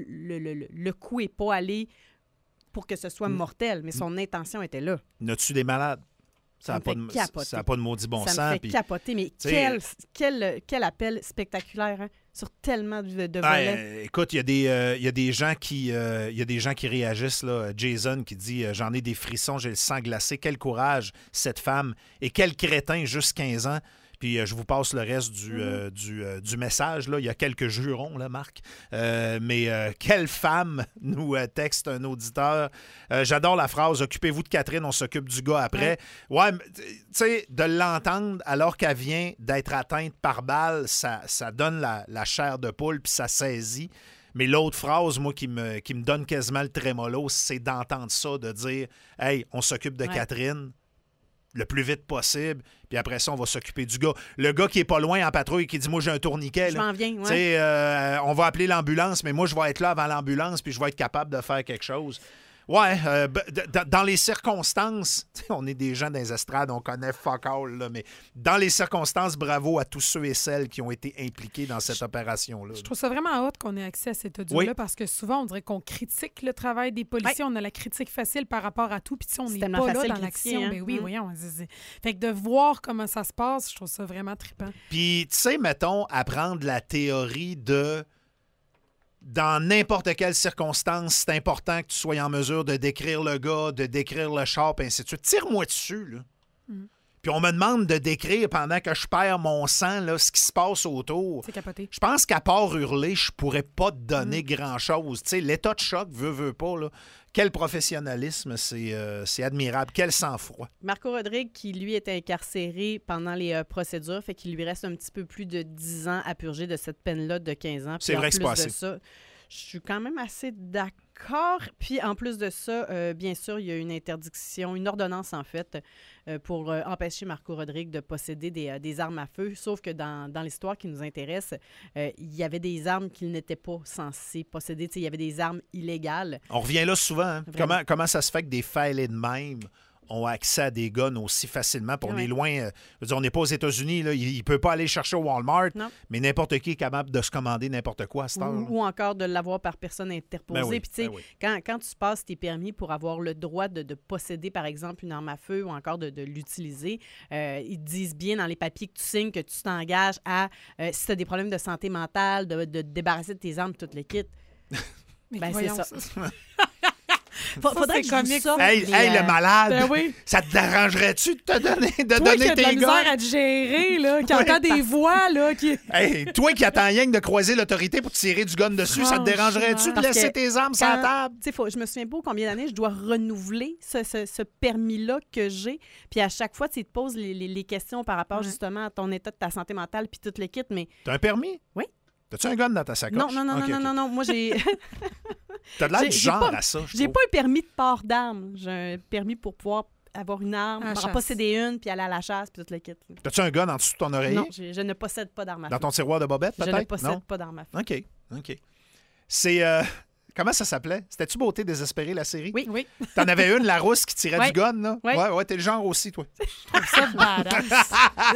le coup n'est pas allé pour que ce soit mortel, mais son intention était là. N'as-tu des malades? Ça n'a pas de maudit bon sens. Ça me fait capoter, mais quel appel spectaculaire, hein, sur tellement de volets. Écoute, il y a des gens qui réagissent. Là. Jason qui dit « J'en ai des frissons, j'ai le sang glacé. Quel courage, cette femme. Et quel crétin, juste 15 ans. » Puis je vous passe le reste du message. Là. Il y a quelques jurons, là, Marc. Mais quelle femme, nous texte un auditeur. J'adore la phrase « Occupez-vous de Catherine, on s'occupe du gars après. » Ouais, tu sais, de l'entendre alors qu'elle vient d'être atteinte par balle, ça donne la chair de poule puis ça saisit. Mais l'autre phrase, moi, qui me donne quasiment le trémolo, c'est d'entendre ça, de dire « Hey, on s'occupe de Catherine. » le plus vite possible, puis après ça, on va s'occuper du gars. Le gars qui est pas loin en patrouille, qui dit « Moi, j'ai un tourniquet. » Je m'en viens, ouais. On va appeler l'ambulance, mais moi, je vais être là avant l'ambulance, puis je vais être capable de faire quelque chose. Ouais, dans les circonstances, on est des gens dans les estrades, on connaît fuck all, là, mais dans les circonstances, bravo à tous ceux et celles qui ont été impliqués dans cette opération-là. Je trouve ça vraiment hot qu'on ait accès à cet audio-là parce que souvent, on dirait qu'on critique le travail des policiers. On a la critique facile par rapport à tout, puis on n'est pas là dans l'action. Hein? Ben oui, voyons. Fait que de voir comment ça se passe, je trouve ça vraiment trippant. Puis, tu sais, mettons, apprendre la théorie de... Dans n'importe quelle circonstance, c'est important que tu sois en mesure de décrire le gars, de décrire le char, et ainsi de suite. Tire-moi dessus, là. Puis on me demande de décrire pendant que je perds mon sang, là, ce qui se passe autour. C'est capoté. Je pense qu'à part hurler, je pourrais pas te donner grand-chose. Tu sais, l'état de choc, veut pas, là. Quel professionnalisme, c'est admirable. Quel sang-froid. Marco Rodrigue, qui, lui, était incarcéré pendant les procédures, fait qu'il lui reste un petit peu plus de 10 ans à purger de cette peine-là de 15 ans. C'est vrai que c'est pas assez. Je suis quand même assez d'accord. Puis, en plus de ça, bien sûr, il y a une interdiction, une ordonnance, en fait, pour empêcher Marco Rodrigue de posséder des armes à feu. Sauf que dans l'histoire qui nous intéresse, il y avait des armes qu'il n'était pas censé posséder. T'sais, il y avait des armes illégales. On revient là souvent. Hein? Comment ça se fait que des fêlés de même ont accès à des guns aussi facilement? Puis on est loin. Je veux dire, on n'est pas aux États-Unis. Là. Il ne peut pas aller chercher au Walmart, mais n'importe qui est capable de se commander n'importe quoi à cette heure. Ou encore de l'avoir par personne interposée. Puis, tu sais, quand tu passes tes permis pour avoir le droit de posséder, par exemple, une arme à feu ou encore de l'utiliser, ils disent bien dans les papiers que tu signes que tu t'engages à, si tu as des problèmes de santé mentale, de te débarrasser de tes armes, tout le kit. Mais c'est ça. Faudrait que je vous sorte Hey, le malade! Ben oui. Ça te dérangerait-tu de te donner, Toi qui donner as de la tes misère gars? à te gérer, là, qui entend des voix, là, qui... Hey, toi qui attends rien que de croiser l'autorité pour tirer du gun dessus, ça te dérangerait-tu de Parce laisser que tes armes sur la table? Tu sais, je me souviens pas combien d'années je dois renouveler ce permis-là que j'ai. Puis à chaque fois, tu te poses les questions par rapport justement à ton état de ta santé mentale puis tout le kit. Mais T'as un permis? Oui. T'as-tu un gun dans ta sacoche? Non. Moi, j'ai. T'as de l'air du j'ai genre pas- à ça, je J'ai trouve. pas un permis de port d'armes. J'ai un permis pour pouvoir avoir une arme, À la en chasse. posséder une, puis aller à la chasse, puis tout le kit. T'as-tu un gun en dessous de ton oreiller? Non, je ne possède pas d'arme à feu. Dans ton tiroir de bobette, Je peut-être? ne possède Non? pas d'arme à feu. OK. C'est... Comment ça s'appelait? C'était-tu Beauté désespérée, la série? Oui. Oui. T'en avais une, la rousse, qui tirait Ouais. du gun, là? Ouais. Ouais, t'es le genre aussi, toi. Ça, badass.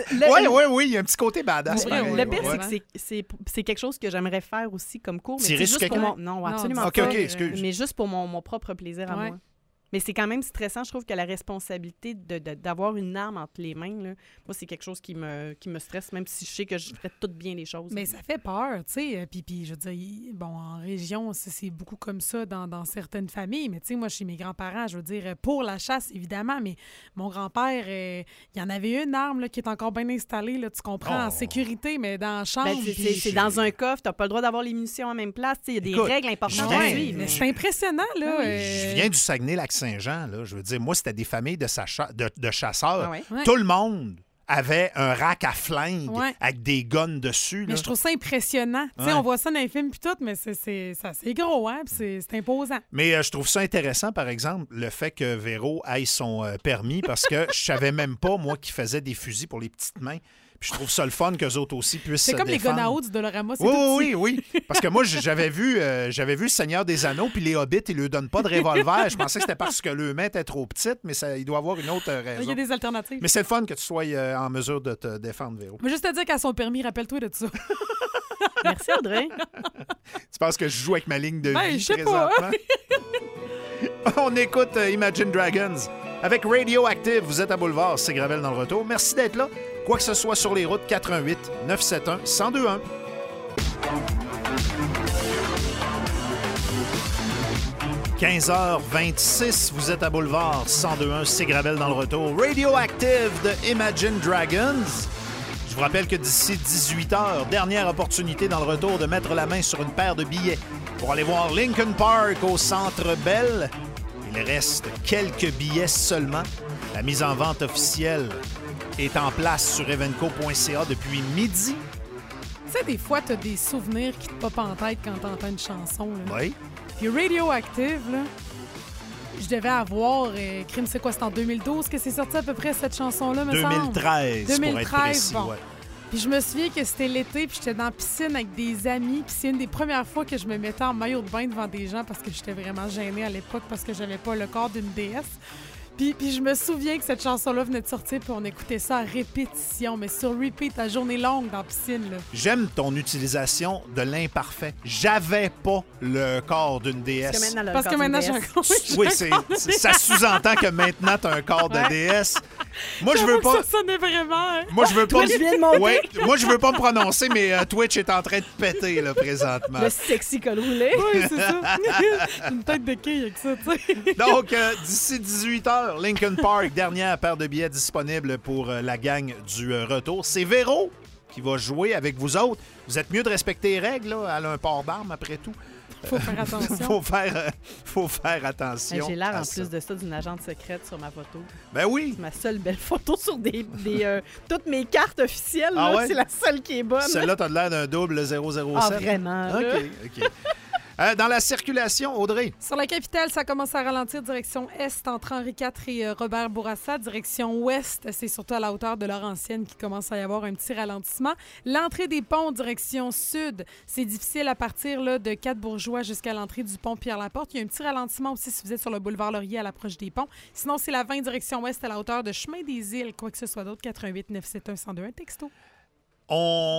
Oui, il y a un petit côté badass. Oui, pareil, oui, Le ouais. pire, ouais. c'est que c'est quelque chose que j'aimerais faire aussi comme cours. Mais Tirer c'est sur juste pour quelqu'un? mon... Non, Non, absolument OK, pas. excuse. Mais juste pour mon propre plaisir à Ouais. moi. Mais c'est quand même stressant. Je trouve que la responsabilité d'avoir une arme entre les mains, là, moi, c'est quelque chose qui me stresse, même si je sais que je ferais toutes bien les choses. Mais ça fait peur, tu sais. Puis, je veux dire, bon, en région, c'est beaucoup comme ça dans certaines familles. Mais tu sais, moi, chez mes grands-parents, je veux dire, pour la chasse, évidemment, mais mon grand-père, il y en avait une arme là, qui est encore bien installée, là, tu comprends, en sécurité, mais dans la chambre. Ben, puis- c'est dans un coffre, t'as pas le droit d'avoir les munitions en même place. Il y a des Écoute, règles importantes je viens- à suivre. mais c'est impressionnant, là. Je viens du Saguenay-Lac-Saint-Jean, là. Je veux dire, moi, c'était des familles de chasseurs. Ah ouais. Ouais. Tout le monde avait un rack à flingue Ouais. avec des guns dessus. Mais Là. je trouve ça impressionnant. Tu sais, Ouais. on voit ça dans les films puis tout, mais c'est gros, hein, puis c'est imposant. Mais je trouve ça intéressant, par exemple, le fait que Véro aille son permis, parce que je savais même pas, moi, qu'il faisait des fusils pour les petites mains. Puis je trouve ça le fun qu'eux autres aussi puissent se C'est comme défendre. les Gonao du Dolorama, c'est Oui, tout oui, petit. oui. Parce que moi, j'avais vu le Seigneur des Anneaux, puis les Hobbits, ils lui donnent pas de revolver. Je pensais que c'était parce que le main était trop petite, mais il doit avoir une autre Il y raison. a des alternatives. Mais c'est le fun que tu sois en mesure de te défendre, Véro. Mais juste te dire qu'à son permis, rappelle-toi de ça. Merci, Audrey. Tu penses que je joue avec ma ligne de Ben, vie je sais pas. présentement? On écoute Imagine Dragons avec Radioactive. Vous êtes à Boulevard, c'est Gravel dans le retour. Merci d'être là. Quoi que ce soit sur les routes, 88 971 1021. « 15h26, vous êtes à Boulevard, 1021, c'est Gravel dans le retour. Radioactive de Imagine Dragons. Je vous rappelle que d'ici 18h, dernière opportunité dans le retour de mettre la main sur une paire de billets pour aller voir Linkin Park au Centre Bell. Il reste quelques billets seulement. La mise en vente officielle est en place sur evenco.ca depuis midi. Tu sais, des fois, t'as des souvenirs qui te popent en tête quand t'entends une chanson. Là. Oui. Puis Radioactive, là, je devais avoir... Crime, c'est quoi? C'est en 2012 que c'est sorti à peu près, cette chanson-là, me semble? 2013, pour être 2013, précis. bon. Ouais. Puis je me souviens que c'était l'été, puis j'étais dans la piscine avec des amis, puis c'est une des premières fois que je me mettais en maillot de bain devant des gens parce que j'étais vraiment gênée à l'époque parce que j'avais pas le corps d'une déesse. Puis je me souviens que cette chanson-là venait de sortir, puis on écoutait ça à répétition, mais sur repeat, la journée longue dans la piscine, là. J'aime ton utilisation de l'imparfait. J'avais pas le corps d'une déesse. Parce que maintenant, j'ai un corps. Oui, ça sous-entend que maintenant, tu as un corps de déesse. Moi, je veux pas. Ça sonnait vraiment. Hein? Moi, je veux pas. Twitch vient de monter. Ouais, moi, je veux pas me prononcer, mais Twitch est en train de péter, là, présentement. Le sexy col roulé. Oui, c'est ça. Une tête de quille avec ça, tu sais. Donc, d'ici 18h, Linkin Park, dernière paire de billets disponible pour la gang du retour. C'est Véro qui va jouer avec vous autres. Vous êtes mieux de respecter les règles, là. Elle a un port d'armes après tout. Faut faire attention. faut faire attention. J'ai l'air à en ça. plus de ça d'une agente secrète sur ma photo. Ben oui. C'est ma seule belle photo sur toutes mes cartes officielles. Ah là, ouais? c'est la seule qui est bonne. Celle-là, t'as l'air d'un double 007. Ah, vraiment? là? OK. Dans la circulation, Audrey. Sur la capitale, ça commence à ralentir direction est entre Henri IV et Robert Bourassa. Direction ouest, c'est surtout à la hauteur de Laurentienne qu'il commence à y avoir un petit ralentissement. L'entrée des ponts direction sud, c'est difficile à partir là, de Quatre-Bourgeois jusqu'à l'entrée du pont Pierre-Laporte. Il y a un petit ralentissement aussi si vous êtes sur le boulevard Laurier à l'approche des ponts. Sinon, c'est la 20 direction ouest à la hauteur de Chemin des Îles. Quoi que ce soit d'autre, 88 971 1021 texto. On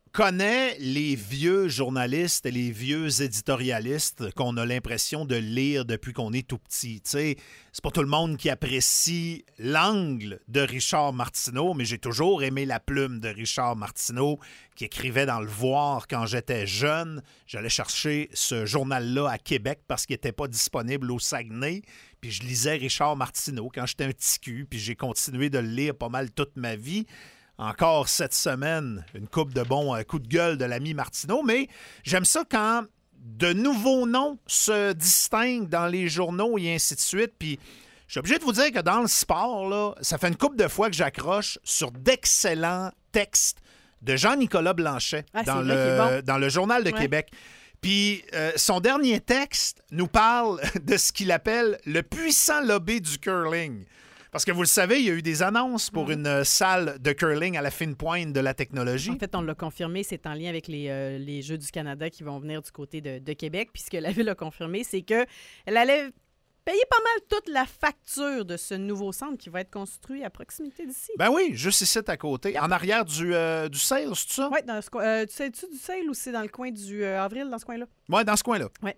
connaît les vieux journalistes et les vieux éditorialistes qu'on a l'impression de lire depuis qu'on est tout petit. Tu sais, c'est pas tout le monde qui apprécie l'angle de Richard Martineau, mais j'ai toujours aimé la plume de Richard Martineau qui écrivait dans Le Voir quand j'étais jeune. J'allais chercher ce journal-là à Québec parce qu'il n'était pas disponible au Saguenay. Puis je lisais Richard Martineau quand j'étais un petit cul, puis j'ai continué de le lire pas mal toute ma vie. Encore cette semaine, une coupe de bons coups de gueule de l'ami Martineau, mais j'aime ça quand de nouveaux noms se distinguent dans les journaux et ainsi de suite. Puis je suis obligé de vous dire que dans le sport, là, ça fait une couple de fois que j'accroche sur d'excellents textes de Jean-Nicolas Blanchet dans le Journal de Québec. Puis son dernier texte nous parle de ce qu'il appelle le puissant lobby du curling. Parce que vous le savez, il y a eu des annonces pour une salle de curling à la fine pointe de la technologie. En fait, on l'a confirmé, c'est en lien avec les Jeux du Canada qui vont venir du côté de Québec. Puis ce que la Ville a confirmé, c'est qu'elle allait payer pas mal toute la facture de ce nouveau centre qui va être construit à proximité d'ici. Ben oui, juste ici à côté. En arrière du Sail, c'est ça? Oui, tu sais-tu du Sail ou c'est dans le coin du Avril, dans ce coin-là? Oui, dans ce coin-là. Oui.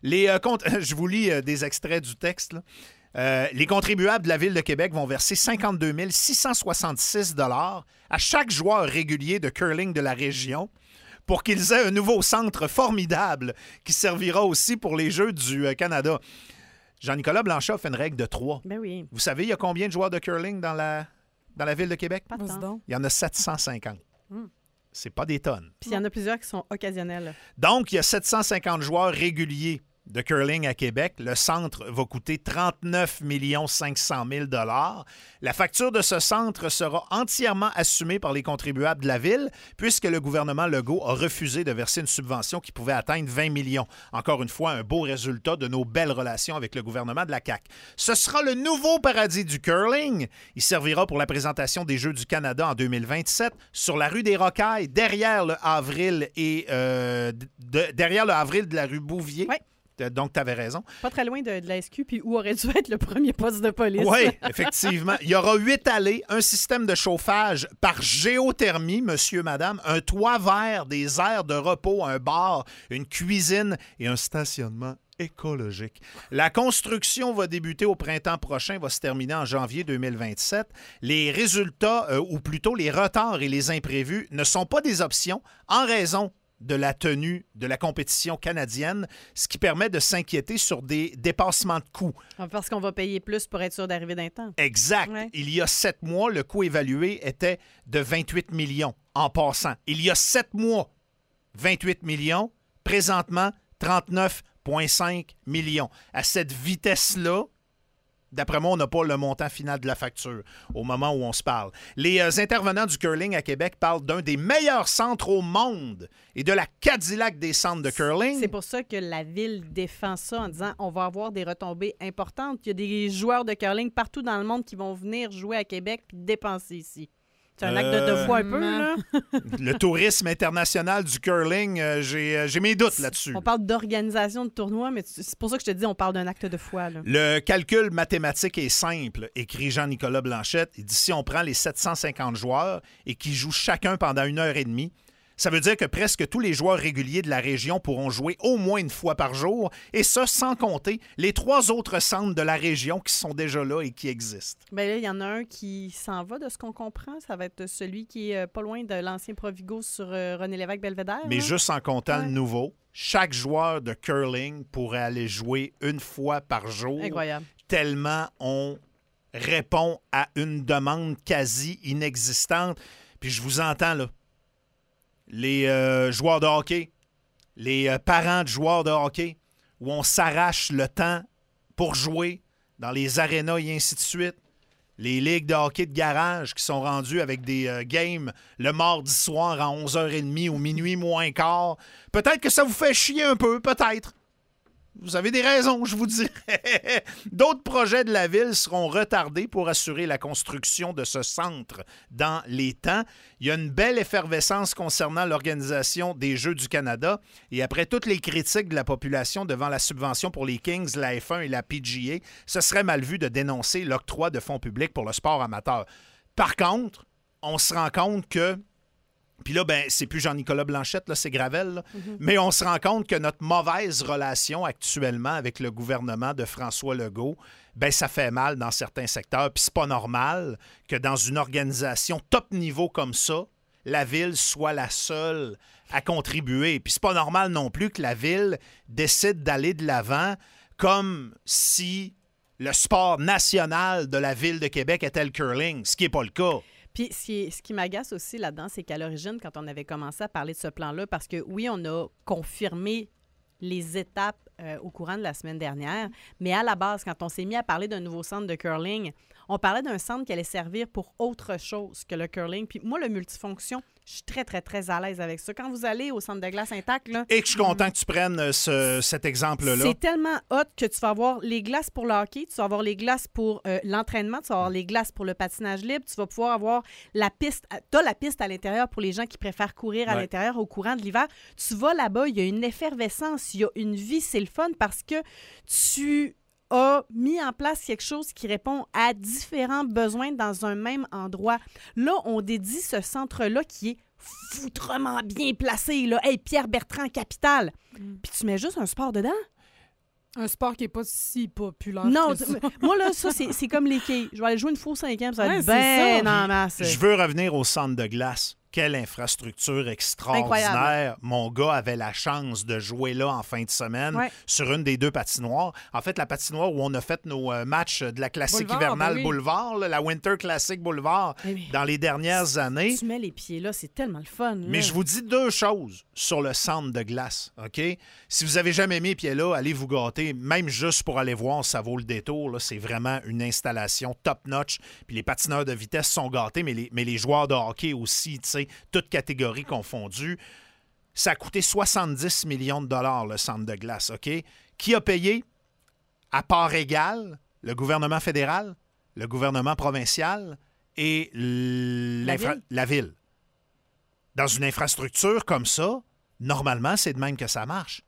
Je vous lis des extraits du texte, là. Les contribuables de la Ville de Québec vont verser 52 666 $ à chaque joueur régulier de curling de la région pour qu'ils aient un nouveau centre formidable qui servira aussi pour les Jeux du Canada. Jean-Nicolas Blanchet a fait une règle de 3. Ben oui. Vous savez, il y a combien de joueurs de curling dans la Ville de Québec? Pas tant. Il y en a 750. C'est pas des tonnes. Puis il y en a plusieurs qui sont occasionnels. Donc, il y a 750 joueurs réguliers de curling à Québec. Le centre va coûter 39 500 000 $. La facture de ce centre sera entièrement assumée par les contribuables de la Ville, puisque le gouvernement Legault a refusé de verser une subvention qui pouvait atteindre 20 millions. Encore une fois, un beau résultat de nos belles relations avec le gouvernement de la CAQ. Ce sera le nouveau paradis du curling. Il servira pour la présentation des Jeux du Canada en 2027 sur la rue des Rocailles, derrière le Avril derrière le Avril de la rue Bouvier. Oui. Donc, tu avais raison. Pas très loin de la SQ, puis où aurait dû être le premier poste de police. Oui, effectivement. Il y aura 8 allées, un système de chauffage par géothermie, monsieur, madame, un toit vert, des aires de repos, un bar, une cuisine et un stationnement écologique. La construction va débuter au printemps prochain, va se terminer en janvier 2027. Les résultats, ou plutôt les retards et les imprévus, ne sont pas des options en raison de la tenue de la compétition canadienne, ce qui permet de s'inquiéter sur des dépassements de coûts. Parce qu'on va payer plus pour être sûr d'arriver d'un temps. Exact. Ouais. Il y a 7 mois, le coût évalué était de 28 millions en passant. Il y a 7 mois, 28 millions. Présentement, 39,5 millions. À cette vitesse-là, d'après moi, on n'a pas le montant final de la facture au moment où on se parle. Les intervenants du curling à Québec parlent d'un des meilleurs centres au monde et de la Cadillac des centres de curling. C'est pour ça que la Ville défend ça en disant on va avoir des retombées importantes. Il y a des joueurs de curling partout dans le monde qui vont venir jouer à Québec puis dépenser ici. C'est un acte de foi un peu, là. Le tourisme international du curling, j'ai mes doutes là-dessus. On parle d'organisation de tournois, mais c'est pour ça que je te dis on parle d'un acte de foi, là. Le calcul mathématique est simple, écrit Jean-Nicolas Blanchet. Il dit si on prend les 750 joueurs et qu'ils jouent chacun pendant 1h30, ça veut dire que presque tous les joueurs réguliers de la région pourront jouer au moins une fois par jour, et ça sans compter les 3 autres centres de la région qui sont déjà là et qui existent. Bien là, il y en a un qui s'en va, de ce qu'on comprend. Ça va être celui qui est pas loin de l'ancien Provigo sur René Lévesque-Belvédère. Mais juste en comptant le nouveau, chaque joueur de curling pourrait aller jouer une fois par jour. Incroyable. Tellement on répond à une demande quasi inexistante. Puis je vous entends, là. Les joueurs de hockey, les parents de joueurs de hockey, où on s'arrache le temps pour jouer dans les arénas et ainsi de suite. Les ligues de hockey de garage qui sont rendues avec des games le mardi soir à 11h30 ou minuit moins quart. Peut-être que ça vous fait chier un peu, peut-être. Vous avez des raisons, je vous dirais. D'autres projets de la Ville seront retardés pour assurer la construction de ce centre dans les temps. Il y a une belle effervescence concernant l'organisation des Jeux du Canada. Et après toutes les critiques de la population devant la subvention pour les Kings, la F1 et la PGA, ce serait mal vu de dénoncer l'octroi de fonds publics pour le sport amateur. Par contre, on se rend compte que Puis là, ben, c'est plus Jean-Nicolas Blanchette, là, c'est Gravel. Là. Mais on se rend compte que notre mauvaise relation actuellement avec le gouvernement de François Legault, ben, ça fait mal dans certains secteurs. Puis c'est pas normal que dans une organisation top niveau comme ça, la Ville soit la seule à contribuer. Puis c'est pas normal non plus que la Ville décide d'aller de l'avant comme si le sport national de la Ville de Québec était le curling, ce qui n'est pas le cas. Puis ce qui m'agace aussi là-dedans, c'est qu'à l'origine, quand on avait commencé à parler de ce plan-là, parce que oui, on a confirmé les étapes au courant de la semaine dernière, mais à la base, quand on s'est mis à parler d'un nouveau centre de curling, on parlait d'un centre qui allait servir pour autre chose que le curling. Puis moi, le multifonction, je suis très, très, très à l'aise avec ça. Quand vous allez au centre de glace intact, là... Et que je suis content que tu prennes cet exemple-là. C'est tellement hot que tu vas avoir les glaces pour le hockey, tu vas avoir les glaces pour l'entraînement, tu vas avoir les glaces pour le patinage libre, tu vas pouvoir avoir la piste... Tu as la piste à l'intérieur pour les gens qui préfèrent courir à l'intérieur au courant de l'hiver. Tu vas là-bas, il y a une effervescence, il y a une vie, c'est le fun parce que tu a mis en place quelque chose qui répond à différents besoins dans un même endroit. Là, on dédie ce centre-là qui est foutrement bien placé. Là. Hey, Pierre Bertrand, capitale. Puis tu mets juste un sport dedans. Un sport qui n'est pas si populaire. Non, que ça. moi, là, ça, c'est comme les quilles. Je vais aller jouer une fois au 5e, ça va être c'est bien en masse. Je veux revenir au centre de glace. Quelle infrastructure extraordinaire. Incroyable. Mon gars avait la chance de jouer là en fin de semaine sur une des deux patinoires. En fait, la patinoire où on a fait nos matchs de la classique hivernale Boulevard, là, la Winter Classic Boulevard, dans les dernières années. Tu mets les pieds là, c'est tellement le fun. Là. Mais je vous dis deux choses sur le centre de glace, OK? Si vous avez jamais mis les pieds là, allez vous gâter. Même juste pour aller voir, ça vaut le détour. Là. C'est vraiment une installation top-notch. Puis les patineurs de vitesse sont gâtés, mais les joueurs de hockey aussi, tu sais, toutes catégories confondues. Ça a coûté 70 millions de dollars, le centre de glace, OK? Qui a payé? À part égale, le gouvernement fédéral, le gouvernement provincial et la ville. Dans une infrastructure comme ça, normalement, c'est de même que ça marche.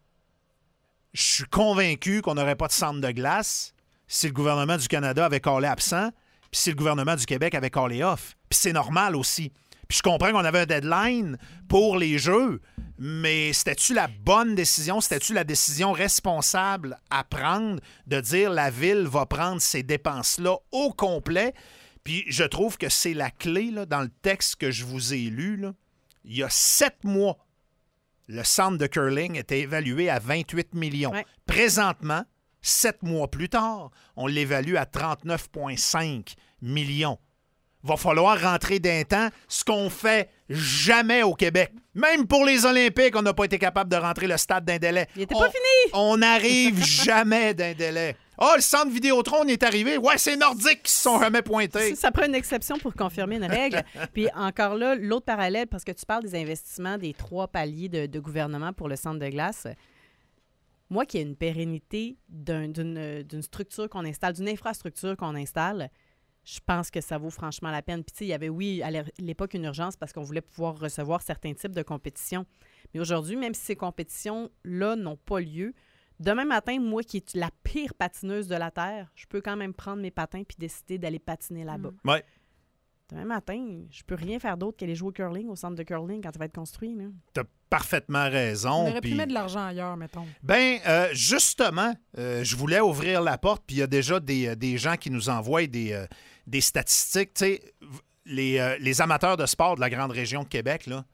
Je suis convaincu qu'on n'aurait pas de centre de glace si le gouvernement du Canada avait callé absent, puis si le gouvernement du Québec avait callé off. Puis c'est normal aussi. Puis je comprends qu'on avait un deadline pour les Jeux, mais c'était-tu la bonne décision? C'était-tu la décision responsable à prendre de dire la Ville va prendre ces dépenses-là au complet? Puis je trouve que c'est la clé là, dans le texte que je vous ai lu. Là. Il y a 7 mois, le centre de curling était évalué à 28 millions. Ouais. Présentement, 7 mois plus tard, on l'évalue à 39,5 millions. Va falloir rentrer d'un temps, ce qu'on fait jamais au Québec. Même pour les Olympiques, on n'a pas été capable de rentrer le stade d'un délai. Il n'était pas fini! On n'arrive jamais d'un délai. Le centre Vidéotron est arrivé. Ouais, c'est Nordique qui se sont jamais pointés. Ça prend une exception pour confirmer une règle. Puis encore là, l'autre parallèle, parce que tu parles des investissements des 3 paliers de gouvernement pour le centre de glace. Moi, qui ai une pérennité d'une structure qu'on installe, d'une infrastructure qu'on installe, je pense que ça vaut franchement la peine. Puis, tu sais, il y avait, oui, à l'époque, une urgence parce qu'on voulait pouvoir recevoir certains types de compétitions. Mais aujourd'hui, même si ces compétitions-là n'ont pas lieu, demain matin, moi qui est la pire patineuse de la Terre, je peux quand même prendre mes patins puis décider d'aller patiner là-bas. Ouais. Demain matin, je peux rien faire d'autre qu'aller jouer au curling au centre de curling quand ça va être construit. Tu as parfaitement raison. On aurait pu mettre de l'argent ailleurs, mettons. Bien, justement, je voulais ouvrir la porte, puis il y a déjà des gens qui nous envoient des statistiques. Tu sais, les amateurs de sport de la grande région de Québec, là,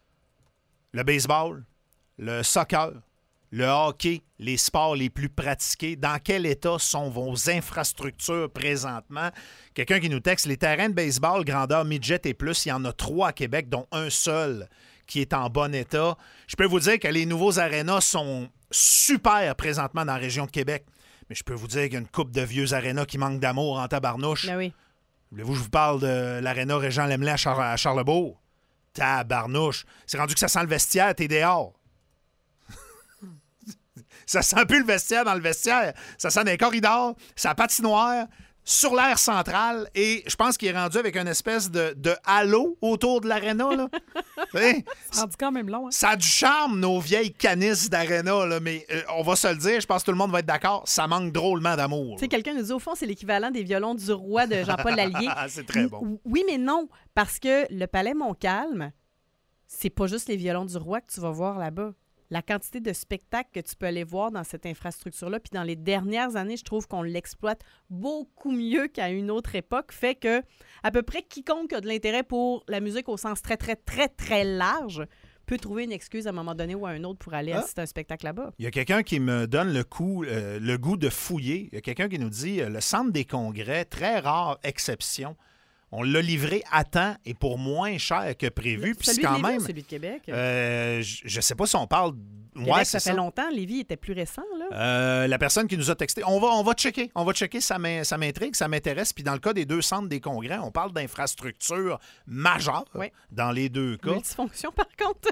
le baseball, le soccer, le hockey, les sports les plus pratiqués, dans quel état sont vos infrastructures présentement? Quelqu'un qui nous texte, les terrains de baseball grandeur midget et plus, il y en a 3 à Québec, dont un seul qui est en bon état. Je peux vous dire que les nouveaux arénas sont super présentement dans la région de Québec. Mais je peux vous dire qu'il y a une couple de vieux arénas qui manquent d'amour en tabarnouche. Ben oui. Voulez-vous que je vous parle de l'aréna Régent Lemelin à Charlebourg? Tabarnouche. C'est rendu que ça sent le vestiaire, t'es dehors. Ça sent plus le vestiaire dans le vestiaire. Ça sent des corridors, ça patinoire, sur l'aire centrale. Et je pense qu'il est rendu avec une espèce de halo autour de l'aréna. C'est rendu quand même long. Hein? Ça a du charme, nos vieilles canisses d'aréna. Là, mais on va se le dire, je pense que tout le monde va être d'accord, ça manque drôlement d'amour. Tu sais, quelqu'un nous dit, au fond, c'est l'équivalent des violons du roi de Jean-Paul Lallier. C'est très bon. Oui, mais non, parce que le Palais Montcalm, c'est pas juste les violons du roi que tu vas voir là-bas. La quantité de spectacles que tu peux aller voir dans cette infrastructure-là, puis dans les dernières années, je trouve qu'on l'exploite beaucoup mieux qu'à une autre époque, fait que à peu près quiconque a de l'intérêt pour la musique au sens très, très, très, très large peut trouver une excuse à un moment donné ou à un autre pour aller assister à un spectacle là-bas. Il y a quelqu'un qui me donne le goût de fouiller. Il y a quelqu'un qui nous dit le centre des congrès, très rare exception. On l'a livré à temps et pour moins cher que prévu. Puis Celui quand de Lévis même, ou celui de Québec? Je ne sais pas si on parle... Québec, Ouais, ça c'est fait ça. longtemps. Lévis était plus récent, là. La personne qui nous a texté, on va checker. On va checker, ça m'intrigue, ça m'intéresse. Puis dans le cas des 2 centres des congrès, on parle d'infrastructures majeures dans les 2 cas. Multifonction, par contre.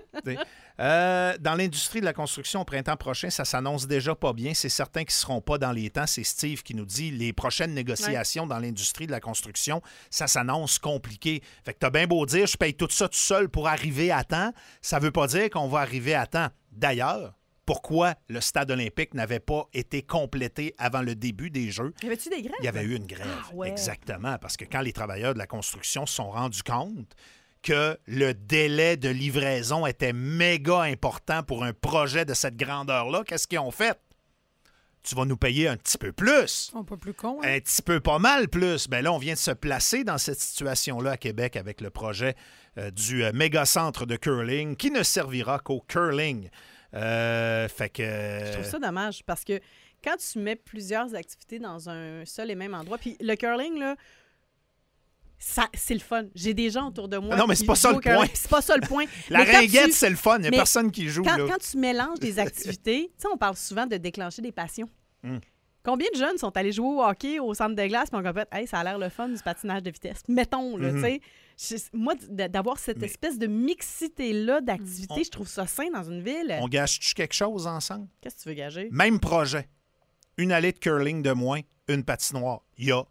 Dans l'industrie de la construction au printemps prochain, ça s'annonce déjà pas bien. C'est certain qu'ils ne seront pas dans les temps. C'est Steve qui nous dit les prochaines négociations dans l'industrie de la construction, ça s'annonce compliqué. Fait que t'as bien beau dire, je paye tout ça tout seul pour arriver à temps. Ça veut pas dire qu'on va arriver à temps. D'ailleurs, pourquoi le stade olympique n'avait pas été complété avant le début des Jeux? Y avait-tu des grèves? Il y avait eu une grève, exactement. Parce que quand les travailleurs de la construction se sont rendus compte que le délai de livraison était méga important pour un projet de cette grandeur-là, qu'est-ce qu'ils ont fait? Tu vas nous payer un petit peu plus. On peut plus con. Un petit peu pas mal plus. Bien là, on vient de se placer dans cette situation-là à Québec avec le projet du méga-centre de curling qui ne servira qu'au curling. Fait que... Je trouve ça dommage parce que quand tu mets plusieurs activités dans un seul et même endroit, puis le curling, là, c'est le fun. J'ai des gens autour de moi. Non, mais c'est pas ça le point. C'est pas ça le point. La ringuette, c'est le fun. Il n'y a mais personne qui joue. Quand là. tu mélanges des activités, tu sais, on parle souvent de déclencher des passions. Combien de jeunes sont allés jouer au hockey au centre de glace et ont fait « Hey, ça a l'air le fun du patinage de vitesse. » Mettons, là, tu sais. Moi, d'avoir cette espèce de mixité-là d'activités, je trouve ça sain dans une ville. On gâche-tu quelque chose ensemble? Qu'est-ce que tu veux gager? Même projet. Une allée de curling de moins, une patinoire. Il y a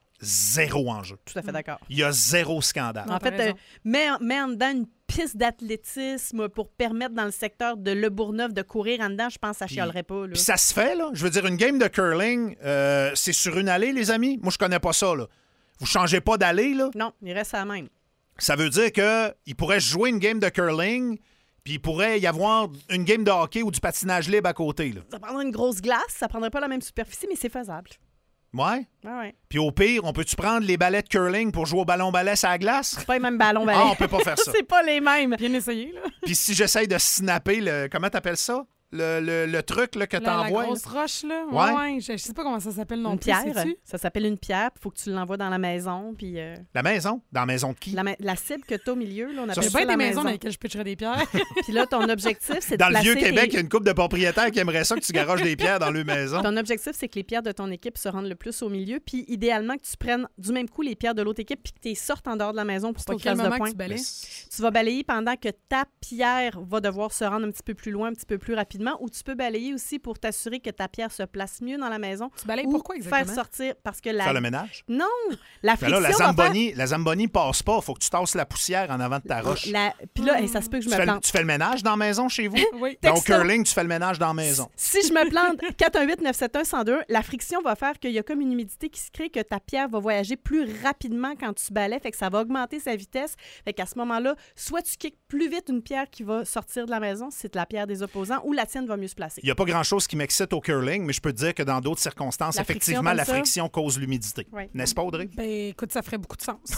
0 enjeu. Tout à fait d'accord. Il y a 0 scandale. En fait, mets en dedans une piste d'athlétisme pour permettre dans le secteur de Le Bourgneuf de courir en dedans, je pense que ça chialerait pas. Là. Puis ça se fait, là. Je veux dire, une game de curling, c'est sur une allée, les amis? Moi, je connais pas ça, là. Vous changez pas d'allée, là? Non, il reste à la même. Ça veut dire qu'il pourrait jouer une game de curling, puis il pourrait y avoir une game de hockey ou du patinage libre à côté, là. Ça prendrait une grosse glace, ça prendrait pas la même superficie, mais c'est faisable. Ouais? Ouais. Puis au pire, on peut-tu prendre les balais de curling pour jouer au ballon-ballet sur la glace? C'est pas les mêmes ballons-balais. Ah, on peut pas faire ça. C'est pas les mêmes. Bien essayé, là. Puis si j'essaye de snapper le... Comment t'appelles ça? Le truc là, que t'envoies. La grosse roche, là. Ouais. Ouais, je sais pas comment ça s'appelle non Une plus. pierre. Sais-tu? Ça s'appelle une pierre. Il faut que tu l'envoies dans la maison. Puis, La maison? Dans la maison de qui? la cible que tu as au milieu, là, on Il appelle y a ça bien la des maisons maison. dans lesquelles je pitcherais des pierres. Puis là, ton objectif, c'est de Dans le placer Vieux-Québec, il y tes... a une couple de propriétaires qui aimeraient ça que tu garages des pierres dans leur maison. Ton objectif, c'est que les pierres de ton équipe se rendent le plus au milieu. Puis idéalement, que tu prennes du même coup les pierres de l'autre équipe puis que tu les sortes en dehors de la maison pour pas C'est au qu'ils quel fassent de moment points. que tu balayes? Tu vas balayer pendant que ta pierre va devoir se rendre un petit peu plus loin, un petit peu plus rapidement, ou tu peux balayer aussi pour t'assurer que ta pierre se place mieux dans la maison. Tu balayes ou pourquoi exactement? faire sortir, parce que la... Faire le ménage? Non! La Ben friction là, la Zamboni passe pas. Faut que tu tasses la poussière en avant de ta roche. Puis là, ça se peut que je me plante. Tu fais le ménage dans la maison chez vous? Oui. Donc, Texto. curling, tu fais le ménage dans la maison. Si je me plante, 418-971-102, la friction va faire qu'il y a comme une humidité qui se crée, que ta pierre va voyager plus rapidement quand tu balaies, fait que ça va augmenter sa vitesse. Fait qu'à ce moment-là, soit tu kicks plus vite une pierre qui va sortir de la maison, si c'est la pierre des opposants, ou la tienne va mieux se placer. Il n'y a pas grand-chose qui m'excite au curling, mais je peux te dire que dans d'autres circonstances, La effectivement, friction, la comme ça? friction cause l'humidité. Oui. N'est-ce pas, Audrey? Ben, écoute, ça ferait beaucoup de sens.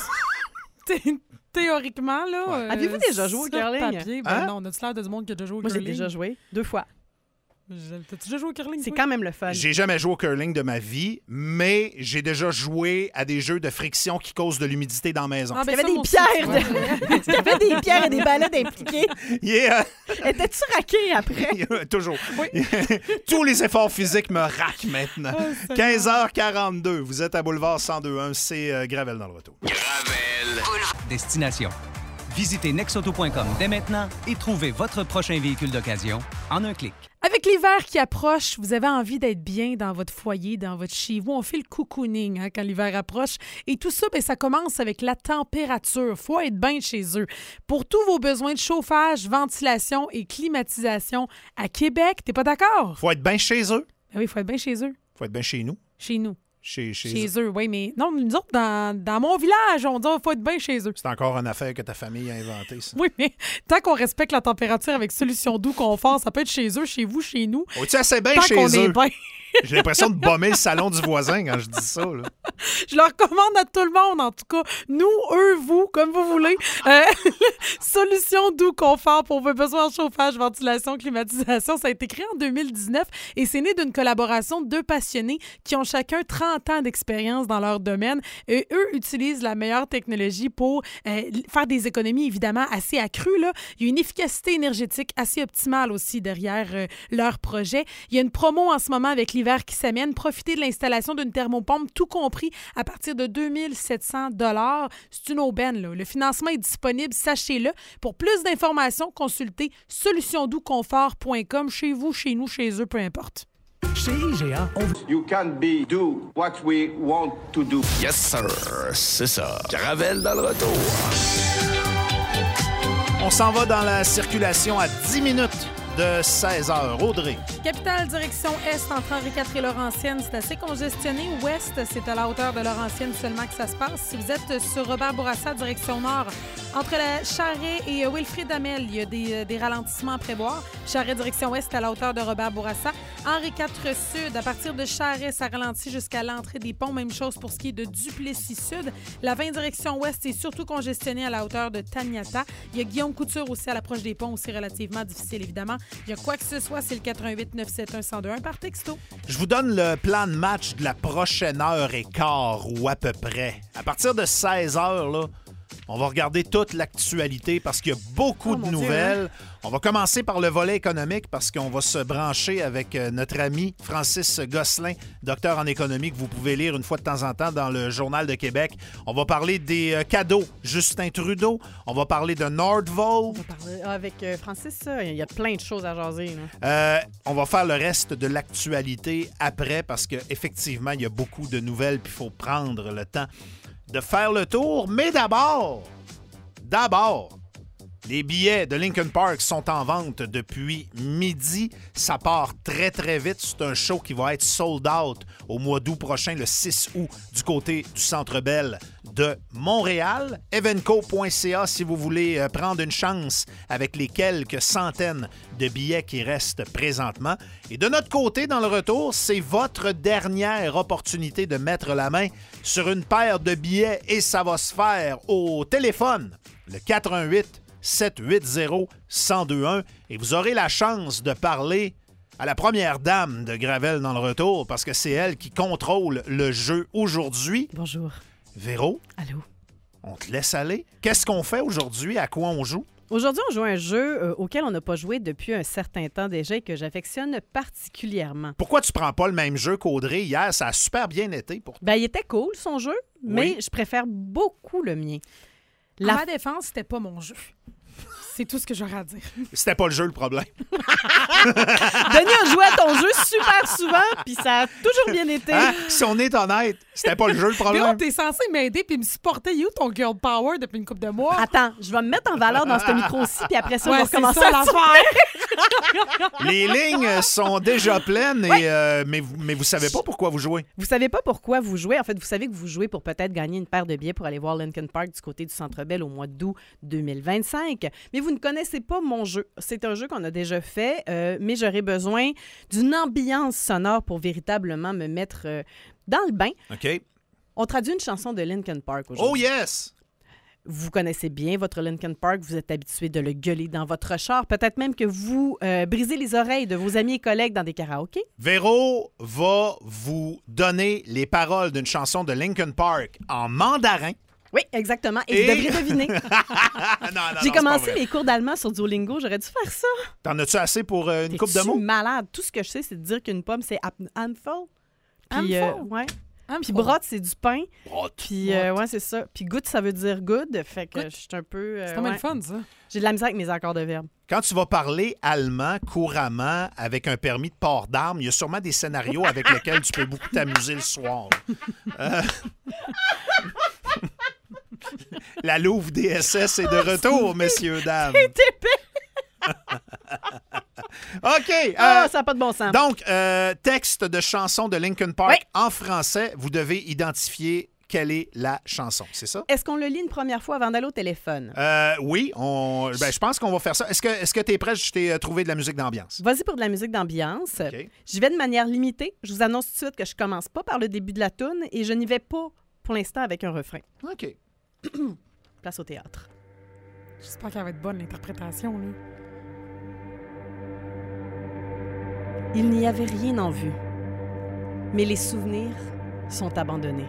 Théoriquement, là. Avez-vous déjà joué au sur curling? papier, ben Hein? non, on a-tu l'air de du monde qui a déjà joué au Moi, j'ai curling? déjà joué 2 fois. T'as-tu déjà joué au curling? C'est toi? quand même le fun. J'ai jamais joué au curling de ma vie, mais j'ai déjà joué à des jeux de friction qui causent de l'humidité dans la maison. Ah, ben Il y avait ça, des moi aussi, pierres. tu vois. Il y avait des pierres et des balais impliqués. Yeah! Étais-tu raqué après? Toujours. Tous les efforts physiques me raquent maintenant. 15h42, vous êtes à Boulevard 102.1, c'est Gravel dans le retour. Gravel. Destination. Visitez nexauto.com dès maintenant et trouvez votre prochain véhicule d'occasion en un clic. Avec l'hiver qui approche, vous avez envie d'être bien dans votre foyer, dans votre chez vous. On fait le cocooning quand l'hiver approche. Et tout ça, ça commence avec la température. Faut être bien chez eux. Pour tous vos besoins de chauffage, ventilation et climatisation à Québec, t'es pas d'accord? Faut être bien chez eux. Ben oui, faut être bien chez eux. Faut être bien chez nous. Chez nous. Chez eux, oui, mais non, nous autres, dans mon village, on dit qu'il faut être bien chez eux. C'est encore une affaire que ta famille a inventée, ça. Oui, mais tant qu'on respecte la température avec Solution Doux Confort, ça peut être chez eux, chez vous, chez nous. Oh, tu assez bien tant chez qu'on eux. Est bien. J'ai l'impression de bomber le salon du voisin quand je dis ça. Là. Je le recommande à tout le monde, en tout cas. Nous, eux, vous, comme vous voulez. Solution Doux Confort pour vos besoins en chauffage, ventilation, climatisation. Ça a été créé en 2019 et c'est né d'une collaboration de 2 passionnés qui ont chacun 30 ans d'expérience dans leur domaine. Et eux utilisent la meilleure technologie pour faire des économies, évidemment, assez accrues. Là. Il y a une efficacité énergétique assez optimale aussi derrière leur projet. Il y a une promo en ce moment avec l'hiver qui s'amène. Profitez de l'installation d'une thermopompe, tout compris, à partir de 2 700 $. C'est une aubaine, là. Le financement est disponible, sachez-le. Pour plus d'informations, consultez solutiondouxconfort.com. Chez vous, chez nous, chez eux, peu importe. Chez IGA, You can do what we want to do. Yes, sir. C'est ça. Gravel dans le retour. On s'en va dans la circulation à 10 minutes de 16h. Audrey. Capitale, direction Est, entre Henri IV et Laurentienne, c'est assez congestionné. Ouest, c'est à la hauteur de Laurentienne seulement que ça se passe. Si vous êtes sur Robert Bourassa, direction Nord, entre la Charret et Wilfrid Hamel, il y a des ralentissements à prévoir. Charret, direction Ouest, à la hauteur de Robert Bourassa. Henri IV Sud, à partir de Charret, ça ralentit jusqu'à l'entrée des ponts. Même chose pour ce qui est de Duplessis Sud. La 20 direction Ouest est surtout congestionnée à la hauteur de Taniata. Il y a Guillaume Couture aussi à l'approche des ponts, aussi relativement difficile, évidemment. Il y a quoi que ce soit, c'est le 88 971 1021 par texto. Je vous donne le plan de match de la prochaine heure et quart ou à peu près. À partir de 16h, là, on va regarder toute l'actualité parce qu'il y a beaucoup de nouvelles. Dieu, hein? On va commencer par le volet économique parce qu'on va se brancher avec notre ami Francis Gosselin, docteur en économie, que vous pouvez lire une fois de temps en temps dans le Journal de Québec. On va parler des cadeaux Justin Trudeau. On va parler de Nordvolt. On va parler avec Francis, il y a plein de choses à jaser. On va faire le reste de l'actualité après parce qu'effectivement, il y a beaucoup de nouvelles puis il faut prendre le temps de faire le tour. Mais d'abord, les billets de Linkin Park sont en vente depuis midi. Ça part très, très vite. C'est un show qui va être sold out au mois d'août prochain, le 6 août, du côté du Centre Bell de Montréal. Evenco.ca si vous voulez prendre une chance avec les quelques centaines de billets qui restent présentement. Et de notre côté, dans le retour, c'est votre dernière opportunité de mettre la main sur une paire de billets et ça va se faire au téléphone, le 418-780-1021 et vous aurez la chance de parler à la première dame de Gravel dans le retour parce que c'est elle qui contrôle le jeu aujourd'hui. Bonjour. Véro. Allô. On te laisse aller. Qu'est-ce qu'on fait aujourd'hui? À quoi on joue? Aujourd'hui, on joue à un jeu auquel on n'a pas joué depuis un certain temps déjà et que j'affectionne particulièrement. Pourquoi tu prends pas le même jeu qu'Audrey hier? Ça a super bien été pour toi. Ben, il était cool, son jeu, mais je préfère beaucoup le mien. À ma défense, c'était pas mon jeu. C'est tout ce que j'aurais à dire. C'était pas le jeu, le problème. Denis a joué à ton jeu super souvent, puis ça a toujours bien été. Hein? Si on est honnête, c'était pas le jeu, le problème. Mais t'es censé m'aider puis me supporter. You, ton girl power depuis une couple de mois. Attends, je vais me mettre en valeur dans ce micro-ci, puis après ça, on va recommencer à l'affaire. Les lignes sont déjà pleines, et, mais vous savez pas pourquoi vous jouez. Vous savez pas pourquoi vous jouez. En fait, vous savez que vous jouez pour peut-être gagner une paire de billets pour aller voir Linkin Park du côté du Centre Bell au mois d'août 2025. Mais vous ne connaissez pas mon jeu. C'est un jeu qu'on a déjà fait, mais j'aurais besoin d'une ambiance sonore pour véritablement me mettre dans le bain. OK. On traduit une chanson de Linkin Park aujourd'hui. Oh yes! Vous connaissez bien votre Linkin Park, vous êtes habitué de le gueuler dans votre char, peut-être même que vous brisez les oreilles de vos amis et collègues dans des karaokés. Véro va vous donner les paroles d'une chanson de Linkin Park en mandarin. Oui, exactement. Et vous devriez deviner. non, J'ai commencé mes cours d'allemand sur Duolingo. J'aurais dû faire ça. T'en as-tu assez pour une coupe de mots? Je suis malade. Tout ce que je sais, c'est de dire qu'une pomme, c'est handful. Puis, ouais. Puis brot, c'est du pain. Puis, ouais, c'est ça. Puis good, ça veut dire good. Fait que je suis un peu... c'est quand même le fun, ça. J'ai de la misère avec mes accords de verbe. Quand tu vas parler allemand couramment avec un permis de port d'armes, il y a sûrement des scénarios avec lesquels tu peux beaucoup t'amuser le soir. La Louve DSS est de retour, messieurs, dames. OK. Ça n'a pas de bon sens. Donc, texte de chanson de Linkin Park en français. Vous devez identifier quelle est la chanson, c'est ça? Est-ce qu'on le lit une première fois avant d'aller au téléphone? Oui, je pense qu'on va faire ça. Est-ce que tu es prêt? Je t'ai trouvé de la musique d'ambiance. Vas-y pour de la musique d'ambiance. OK. J'y vais de manière limitée. Je vous annonce tout de suite que je commence pas par le début de la toune et je n'y vais pas pour l'instant avec un refrain. OK. Place au théâtre. J'espère qu'elle va être bonne, l'interprétation. Là. Il n'y avait rien en vue, mais les souvenirs sont abandonnés.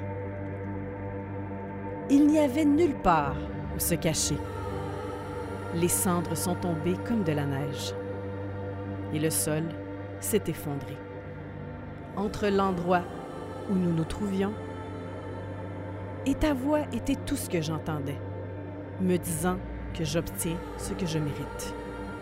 Il n'y avait nulle part où se cacher. Les cendres sont tombées comme de la neige. Et le sol s'est effondré. Entre l'endroit où nous nous trouvions, et ta voix était tout ce que j'entendais, me disant que j'obtiens ce que je mérite.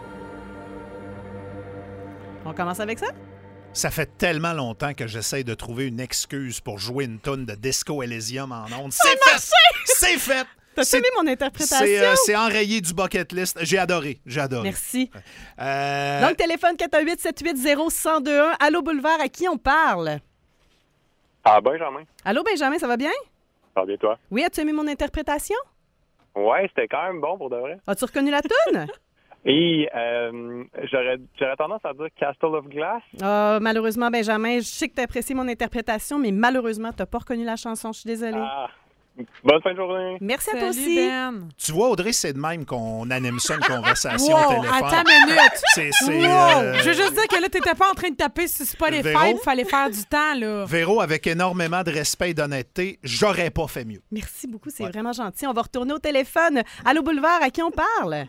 On commence avec ça? Ça fait tellement longtemps que j'essaie de trouver une excuse pour jouer une toune de Disco Elysium en ondes. C'est fait! C'est fait! T'as aimé mon interprétation? C'est enrayé du bucket list. J'ai adoré. Merci. Donc, téléphone 418-780-1021. Allô, Boulevard, à qui on parle? Benjamin. Allô, Benjamin, ça va bien? Ça va bien, toi? Oui, as-tu aimé mon interprétation? Ouais, c'était quand même bon, pour de vrai. As-tu reconnu la toune? Et j'aurais tendance à dire Castle of Glass. Malheureusement, Benjamin, je sais que tu as apprécié mon interprétation, mais malheureusement, tu n'as pas reconnu la chanson. Je suis désolée. Bonne fin de journée. Merci à toi aussi. Ben. Tu vois, Audrey, c'est de même qu'on anime ça, une conversation au téléphone. Attends une minute. Je veux juste dire que là, t'étais pas en train de taper sur Spotify, il fallait faire du temps, là. Véro, avec énormément de respect et d'honnêteté, j'aurais pas fait mieux. Merci beaucoup, c'est vraiment gentil. On va retourner au téléphone. Allô, Boulevard, à qui on parle?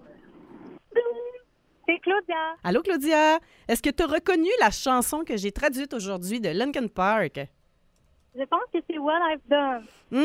C'est Claudia. Allô, Claudia. Est-ce que tu as reconnu la chanson que j'ai traduite aujourd'hui de Linkin Park? Je pense que c'est What I've Done.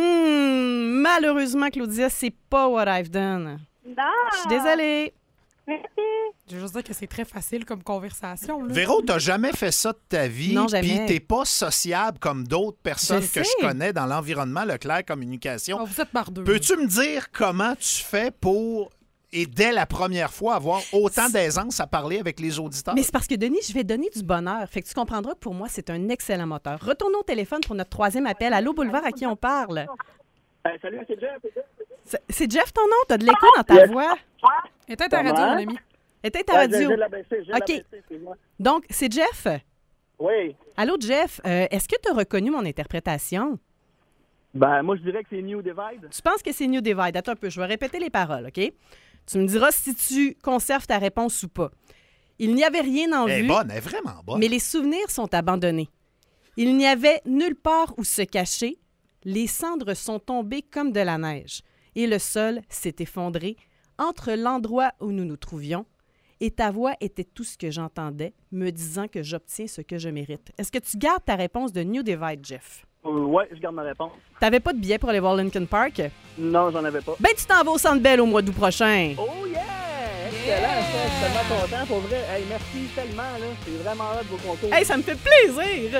Malheureusement, Claudia, c'est pas What I've Done. Je suis désolée. Merci. Je veux juste dire que c'est très facile comme conversation. Là. Véro, t'as jamais fait ça de ta vie. Non, jamais. Puis t'es pas sociable comme d'autres personnes que je connais dans l'environnement Leclerc Communication. Vous êtes par deux. Peux-tu me dire comment tu fais pour... Et dès la première fois, avoir autant d'aisance à parler avec les auditeurs? Mais c'est parce que, Denis, je vais donner du bonheur. Fait que tu comprendras que pour moi, c'est un excellent moteur. Retournons au téléphone pour notre troisième appel. Allô, Boulevard, à qui on parle? Salut, c'est Jeff. C'est Jeff, ton nom? T'as de l'écho dans ta voix. Éteins ta radio, mon ami. Éteins ta radio. J'ai OK. Donc, c'est Jeff? Oui. Allô, Jeff. Est-ce que tu as reconnu mon interprétation? Moi, je dirais que c'est New Divide. Tu penses que c'est New Divide? Attends un peu, je vais répéter les paroles, OK? Tu me diras si tu conserves ta réponse ou pas. Il n'y avait rien en vue. Elle est bonne, elle est vraiment bonne. Mais les souvenirs sont abandonnés. Il n'y avait nulle part où se cacher. Les cendres sont tombées comme de la neige. Et le sol s'est effondré entre l'endroit où nous nous trouvions. Et ta voix était tout ce que j'entendais, me disant que j'obtiens ce que je mérite. Est-ce que tu gardes ta réponse de New Divide, Jeff? Oui, je garde ma réponse. T'avais pas de billet pour aller voir Linkin Park? Non, j'en avais pas. Ben, tu t'en vas au Centre Bell au mois d'août prochain. Oh yeah! Excellent, ça. Je suis tellement content, pour vrai. Hey, merci tellement, là. C'est vraiment hâte de vos concours. Hey, ça me fait plaisir!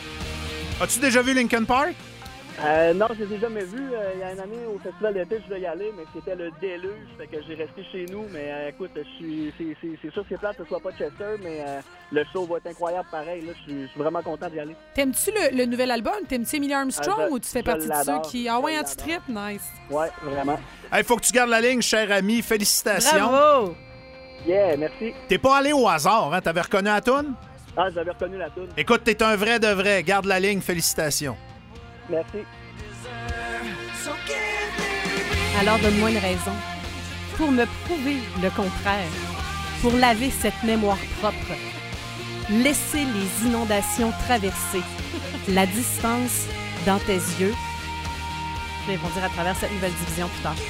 As-tu déjà vu Linkin Park? Non, je les ai jamais vus. Il y a une année, au festival d'été, je devais y aller, mais c'était le déluge, fait que j'ai resté chez nous. Mais écoute, c'est sûr que c'est plate que ce soit pas Chester, mais le show va être incroyable pareil. Là, je suis vraiment content d'y aller. T'aimes-tu le nouvel album? T'aimes-tu Emilie Armstrong ou tu fais partie de ceux qui... Ah ouais, tu tripes? Nice. Ouais, vraiment. Il faut que tu gardes la ligne, cher ami. Félicitations. Bravo! Yeah, merci. T'es pas allé au hasard, hein? T'avais reconnu la toune? Ah, j'avais reconnu la toune. Écoute, t'es un vrai de vrai. Garde la ligne. Félicitations. Merci. Alors donne-moi une raison pour me prouver le contraire, pour laver cette mémoire propre, laisser les inondations traverser, la distance dans tes yeux. Puis ils vont dire à travers cette nouvelle division plus tard.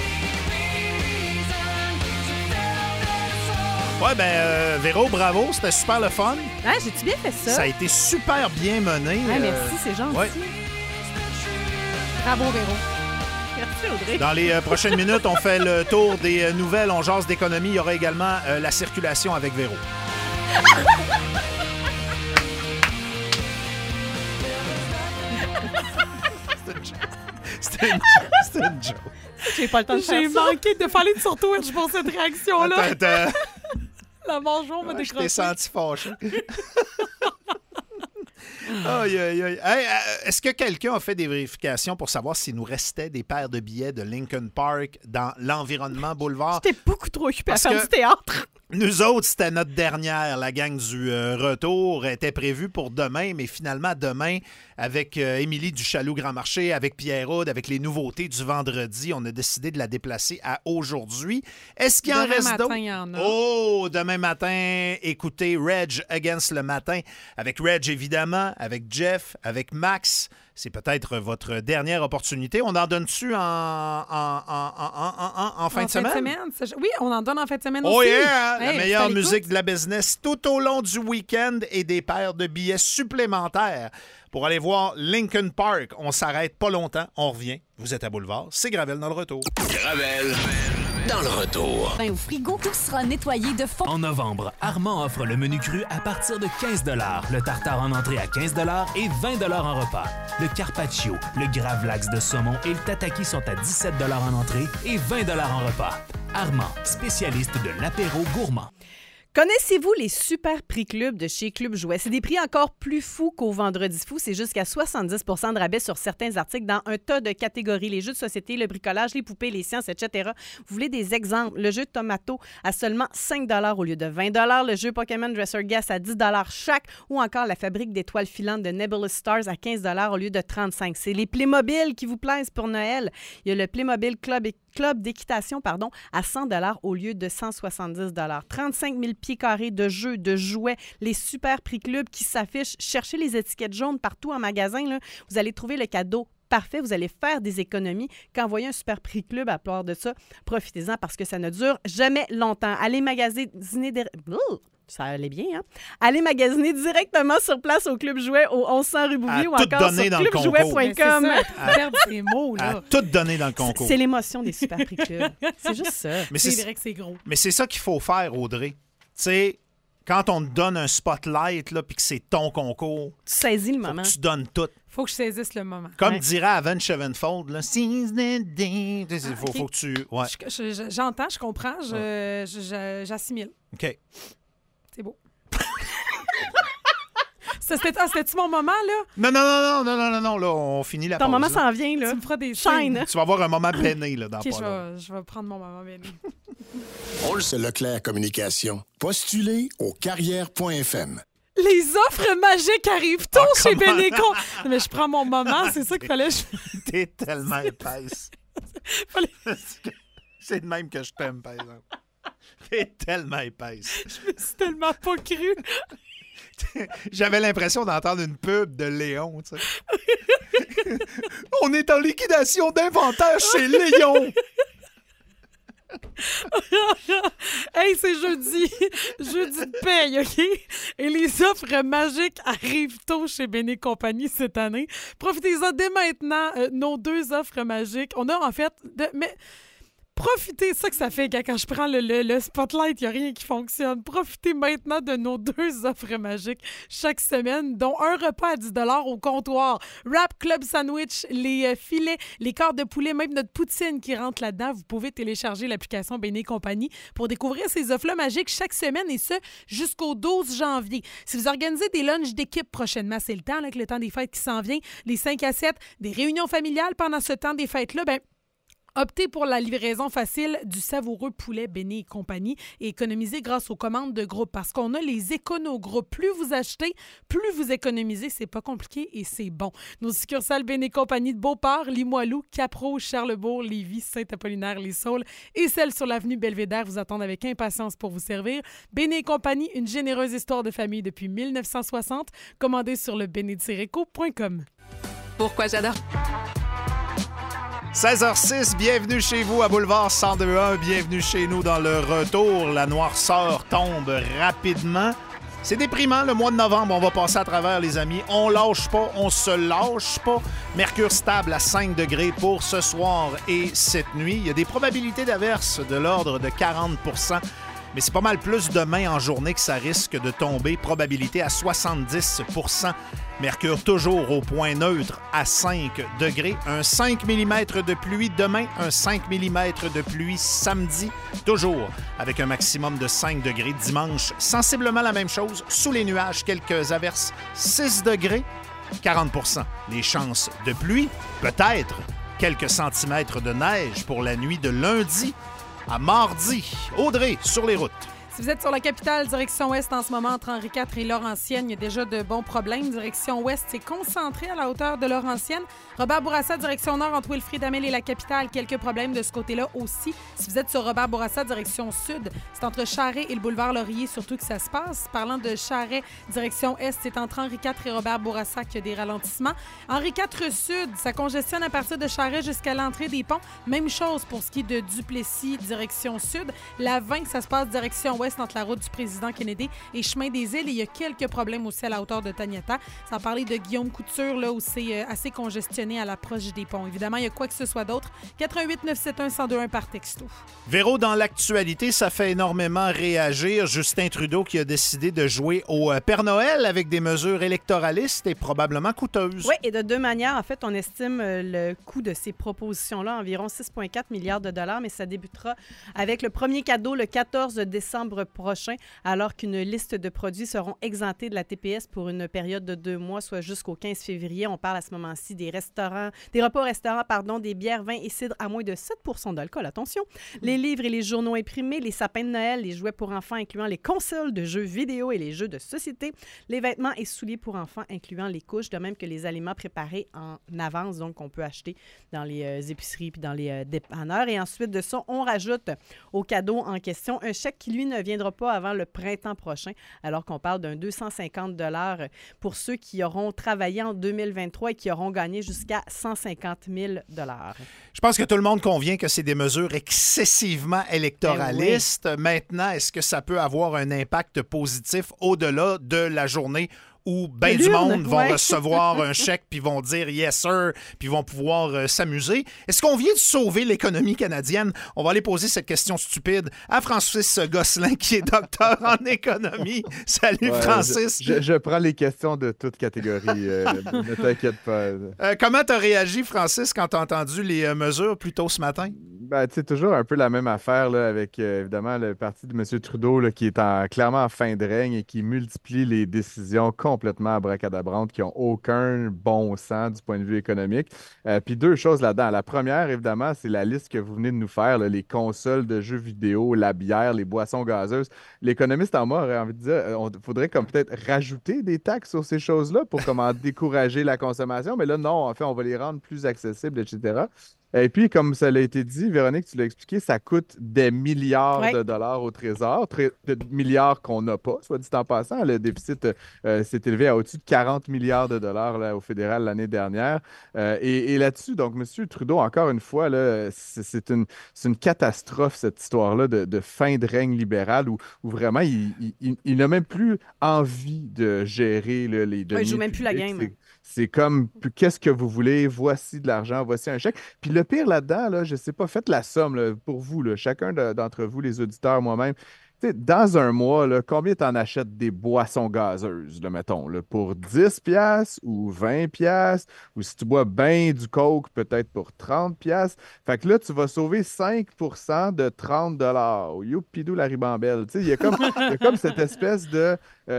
Ouais, Véro, bravo. C'était super le fun. Hein, j'ai-tu bien fait ça? Ça a été super bien mené. Merci, c'est gentil. Ouais. Bravo, Véro. Merci, Audrey. Dans les prochaines minutes, on fait le tour des nouvelles. On jase d'économie. Il y aura également la circulation avec Véro. C'était une joke. J'ai pas le temps de faire ça. J'ai manqué de faire une sur Twitch pour cette réaction-là. Attends. La mangeon m'a Je décroché. t'ai senti fâché. Aïe, aïe, aïe. Hey, est-ce que quelqu'un a fait des vérifications pour savoir s'il nous restait des paires de billets de Lincoln Park dans l'environnement boulevard? J'étais beaucoup trop occupée à Parce faire que du théâtre. Nous autres, c'était notre dernière. La gang du retour était prévue pour demain, mais finalement, demain, avec Émilie du Chaloux-Grand Marché, avec Pierre Houd, avec les nouveautés du vendredi, on a décidé de la déplacer à aujourd'hui. Est-ce qu'il en Demain reste matin, d'autres? il y en a. Oh, demain matin, écoutez Reg Against le matin. Avec Reg, évidemment, avec Jeff, avec Max. C'est peut-être votre dernière opportunité. On en donne-tu en fin de semaine? Oui, on en donne en fin de semaine Oh aussi. yeah! La Hey, meilleure restez à musique l'écoute. de la business tout au long du week-end et des paires de billets supplémentaires pour aller voir Lincoln Park. On s'arrête pas longtemps. On revient. Vous êtes à Boulevard. C'est Gravel dans le retour. Gravel dans le retour. Au frigo, tout sera nettoyé de fond. En novembre, Armand offre le menu cru à partir de 15 $, le tartare en entrée à 15 $ et 20 $ en repas. Le carpaccio, le gravlax de saumon et le tataki sont à 17 $ en entrée et 20 $ en repas. Armand, spécialiste de l'apéro gourmand. Connaissez-vous les super prix club de chez Club Jouet? C'est des prix encore plus fous qu'au Vendredi fou. C'est jusqu'à 70 % de rabais sur certains articles dans un tas de catégories. Les jeux de société, le bricolage, les poupées, les sciences, etc. Vous voulez des exemples? Le jeu Tomato à seulement 5 $ au lieu de 20 $. Le jeu Pokémon Dresser Guess à 10 $ chaque. Ou encore la fabrique d'étoiles filantes de Nebulous Stars à 15 $ au lieu de 35 $. C'est les Playmobil qui vous plaisent pour Noël. Il y a le Playmobil Club d'équitation à 100 $ au lieu de 170 $. 35 000 pieds carrés de jeux, de jouets, les super prix club qui s'affichent. Cherchez les étiquettes jaunes partout en magasin. Là. Vous allez trouver le cadeau parfait. Vous allez faire des économies. Quand vous voyez un super prix club à part de ça, profitez-en parce que ça ne dure jamais longtemps. Allez magasiner ça allait bien, hein? Allez magasiner directement sur place au Club Jouet au 1100 rue Bouvier ou encore sur clubjouet.com. Ces mots, là. À tout donner dans le concours. C'est l'émotion des super prix club. C'est juste ça. Mais c'est vrai que c'est gros. Mais c'est ça qu'il faut faire, Audrey. Tu sais, quand on te donne un spotlight puis que c'est ton concours, tu saisis le moment. Tu donnes tout. Faut que je saisisse le moment. Comme dirait Avenged Sevenfold, là, seize the day. Faut que tu... Ouais. J'entends, je comprends, j'assimile. OK. C'est beau. C'était-tu mon moment, là? Non, là, on finit la pause. Ton moment s'en vient, là. Tu me feras des chaînes. Tu vas avoir un moment béné, là, dans OK, pas long. je vais prendre mon moment béni. C'est Leclerc Communication. Postulez au carrière.fm. Les offres magiques arrivent tôt chez Bénéco. Mais je prends mon moment, c'est ça qu'il fallait. T'es tellement épaisse. C'est de même que je t'aime, par exemple. T'es tellement épaisse. Je me suis tellement pas cru. J'avais l'impression d'entendre une pub de Léon, tu sais. On est en liquidation d'inventaire chez Léon. Hey, c'est jeudi de paye, OK? Et les offres magiques arrivent tôt chez Béné Compagnie cette année. Profitez-en dès maintenant, nos 2 offres magiques. On a en fait... Profitez, c'est ça que ça fait quand je prends le spotlight, il n'y a rien qui fonctionne. Profitez maintenant de nos 2 offres magiques chaque semaine, dont un repas à 10 $ au comptoir. Wrap Club Sandwich, les filets, les quarts de poulet, même notre poutine qui rentre là-dedans. Vous pouvez télécharger l'application Béné Compagnie pour découvrir ces offres-là magiques chaque semaine et ce, jusqu'au 12 janvier. Si vous organisez des lunchs d'équipe prochainement, c'est le temps, là, avec le temps des fêtes qui s'en vient, les 5 à 7, des réunions familiales pendant ce temps des fêtes-là, optez pour la livraison facile du savoureux poulet Béné et compagnie et économisez grâce aux commandes de groupe parce qu'on a les écono-groupes. Plus vous achetez, plus vous économisez. C'est pas compliqué et c'est bon. Nos succursales Béné et compagnie de Beauport, Limoilou, Cap-Rouge, Charlebourg, Lévis, Saint-Apollinaire, Les Saules et celles sur l'avenue Belvédère vous attendent avec impatience pour vous servir. Béné et compagnie, une généreuse histoire de famille depuis 1960. Commandez sur le béné-co.com. Pourquoi j'adore... 16h06, bienvenue chez vous à Boulevard 102.1. Bienvenue chez nous dans le retour. La noirceur tombe rapidement. C'est déprimant, le mois de novembre. On va passer à travers, les amis. On lâche pas, on se lâche pas. Mercure stable à 5 degrés pour ce soir et cette nuit. Il y a des probabilités d'averse de l'ordre de 40 %. mais c'est pas mal plus demain en journée que ça risque de tomber. Probabilité à 70 %. Mercure toujours au point neutre à 5 degrés. Un 5 mm de pluie demain, un 5 mm de pluie samedi, toujours avec un maximum de 5 degrés. Dimanche, sensiblement la même chose. Sous les nuages, quelques averses, 6 degrés, 40 %. Les chances de pluie, peut-être quelques centimètres de neige pour la nuit de lundi à mardi. Audrey, sur les routes. Si vous êtes sur la capitale, direction ouest en ce moment, entre Henri IV et Laurentienne, il y a déjà de bons problèmes. Direction ouest, c'est concentré à la hauteur de Laurentienne. Robert Bourassa, direction nord, entre Wilfrid Hamel et la capitale, quelques problèmes de ce côté-là aussi. Si vous êtes sur Robert Bourassa, direction sud, c'est entre Charest et le boulevard Laurier, surtout que ça se passe. Parlant de Charest, direction est, c'est entre Henri IV et Robert Bourassa qu'il y a des ralentissements. Henri IV sud, ça congestionne à partir de Charest jusqu'à l'entrée des ponts. Même chose pour ce qui est de Duplessis, direction sud. La 20, ça se passe direction ouest, entre la route du président Kennedy et chemin des Îles. Et il y a quelques problèmes aussi à la hauteur de Taniata. Sans parler de Guillaume Couture, là où c'est assez congestionné à l'approche des ponts. Évidemment, il y a quoi que ce soit d'autre. 88 971 1021 par texto. Véro, dans l'actualité, ça fait énormément réagir. Justin Trudeau qui a décidé de jouer au Père Noël avec des mesures électoralistes et probablement coûteuses. Oui, et de deux manières. En fait, on estime le coût de ces propositions-là à environ 6,4 milliards de dollars, mais ça débutera avec le premier cadeau le 14 décembre prochain, alors qu'une liste de produits seront exemptés de la TPS pour une période de 2 mois, soit jusqu'au 15 février. On parle à ce moment-ci des repas au restaurant, des bières, vins et cidres à moins de 7 % d'alcool. Attention! Les livres et les journaux imprimés, les sapins de Noël, les jouets pour enfants, incluant les consoles de jeux vidéo et les jeux de société, les vêtements et souliers pour enfants, incluant les couches, de même que les aliments préparés en avance, donc qu'on peut acheter dans les épiceries puis dans les dépanneurs. Et ensuite de ça, on rajoute au cadeau en question un chèque qui, lui, ne viendra pas avant le printemps prochain, alors qu'on parle d'un 250 $ pour ceux qui auront travaillé en 2023 et qui auront gagné jusqu'à 150 000 $. Je pense que tout le monde convient que c'est des mesures excessivement électoralistes. Ben oui. Maintenant, est-ce que ça peut avoir un impact positif au-delà de la journée où bien du monde vont recevoir un chèque puis vont dire « yes sir » puis vont pouvoir s'amuser? Est-ce qu'on vient de sauver l'économie canadienne? On va aller poser cette question stupide à Francis Gosselin, qui est docteur en économie. Salut Francis! Je prends les questions de toute catégorie, ne t'inquiète pas. Comment tu as réagi, Francis, quand tu as entendu les mesures plus tôt ce matin? Ben, tu sais, toujours un peu la même affaire là, avec évidemment le parti de M. Trudeau là, qui est clairement en fin de règne et qui multiplie les décisions complètement abracadabrantes qui n'ont aucun bon sens du point de vue économique. Puis deux choses là-dedans. La première, évidemment, c'est la liste que vous venez de nous faire, là, les consoles de jeux vidéo, la bière, les boissons gazeuses. L'économiste en moi aurait envie de dire il faudrait comme peut-être rajouter des taxes sur ces choses-là pour comment décourager la consommation. Mais là, non, en fait, on va les rendre plus accessibles, etc. Et puis, comme ça l'a été dit, Véronique, tu l'as expliqué, ça coûte des milliards de dollars au Trésor, de milliards qu'on n'a pas, soit dit en passant. Le déficit s'est élevé à au-dessus de 40 milliards de dollars là, au fédéral l'année dernière. Et là-dessus, donc, M. Trudeau, encore une fois, là, c'est une catastrophe, cette histoire-là de fin de règne libéral où vraiment, il n'a même plus envie de gérer là, les deniers. Il ne joue même plus la game. C'est comme, qu'est-ce que vous voulez? Voici de l'argent, voici un chèque. Puis le pire là-dedans, là, je ne sais pas, faites la somme là, pour vous, là, chacun d'entre vous, les auditeurs, moi-même. T'sais, dans un mois, là, combien tu en achètes des boissons gazeuses, là, mettons, là, pour 10$ ou 20$, ou si tu bois bien du coke, peut-être pour 30$. Fait que là, tu vas sauver 5% de 30$. Youpidou la ribambelle. Il y a comme cette espèce de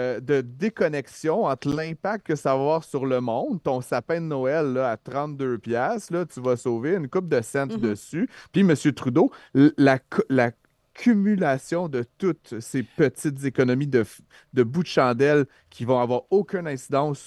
déconnexion entre l'impact que ça va avoir sur le monde. Ton sapin de Noël là, à 32$, là, tu vas sauver une couple de cents dessus. Puis M. Trudeau, la cumulation de toutes ces petites économies de bout de chandelle qui vont avoir aucune incidence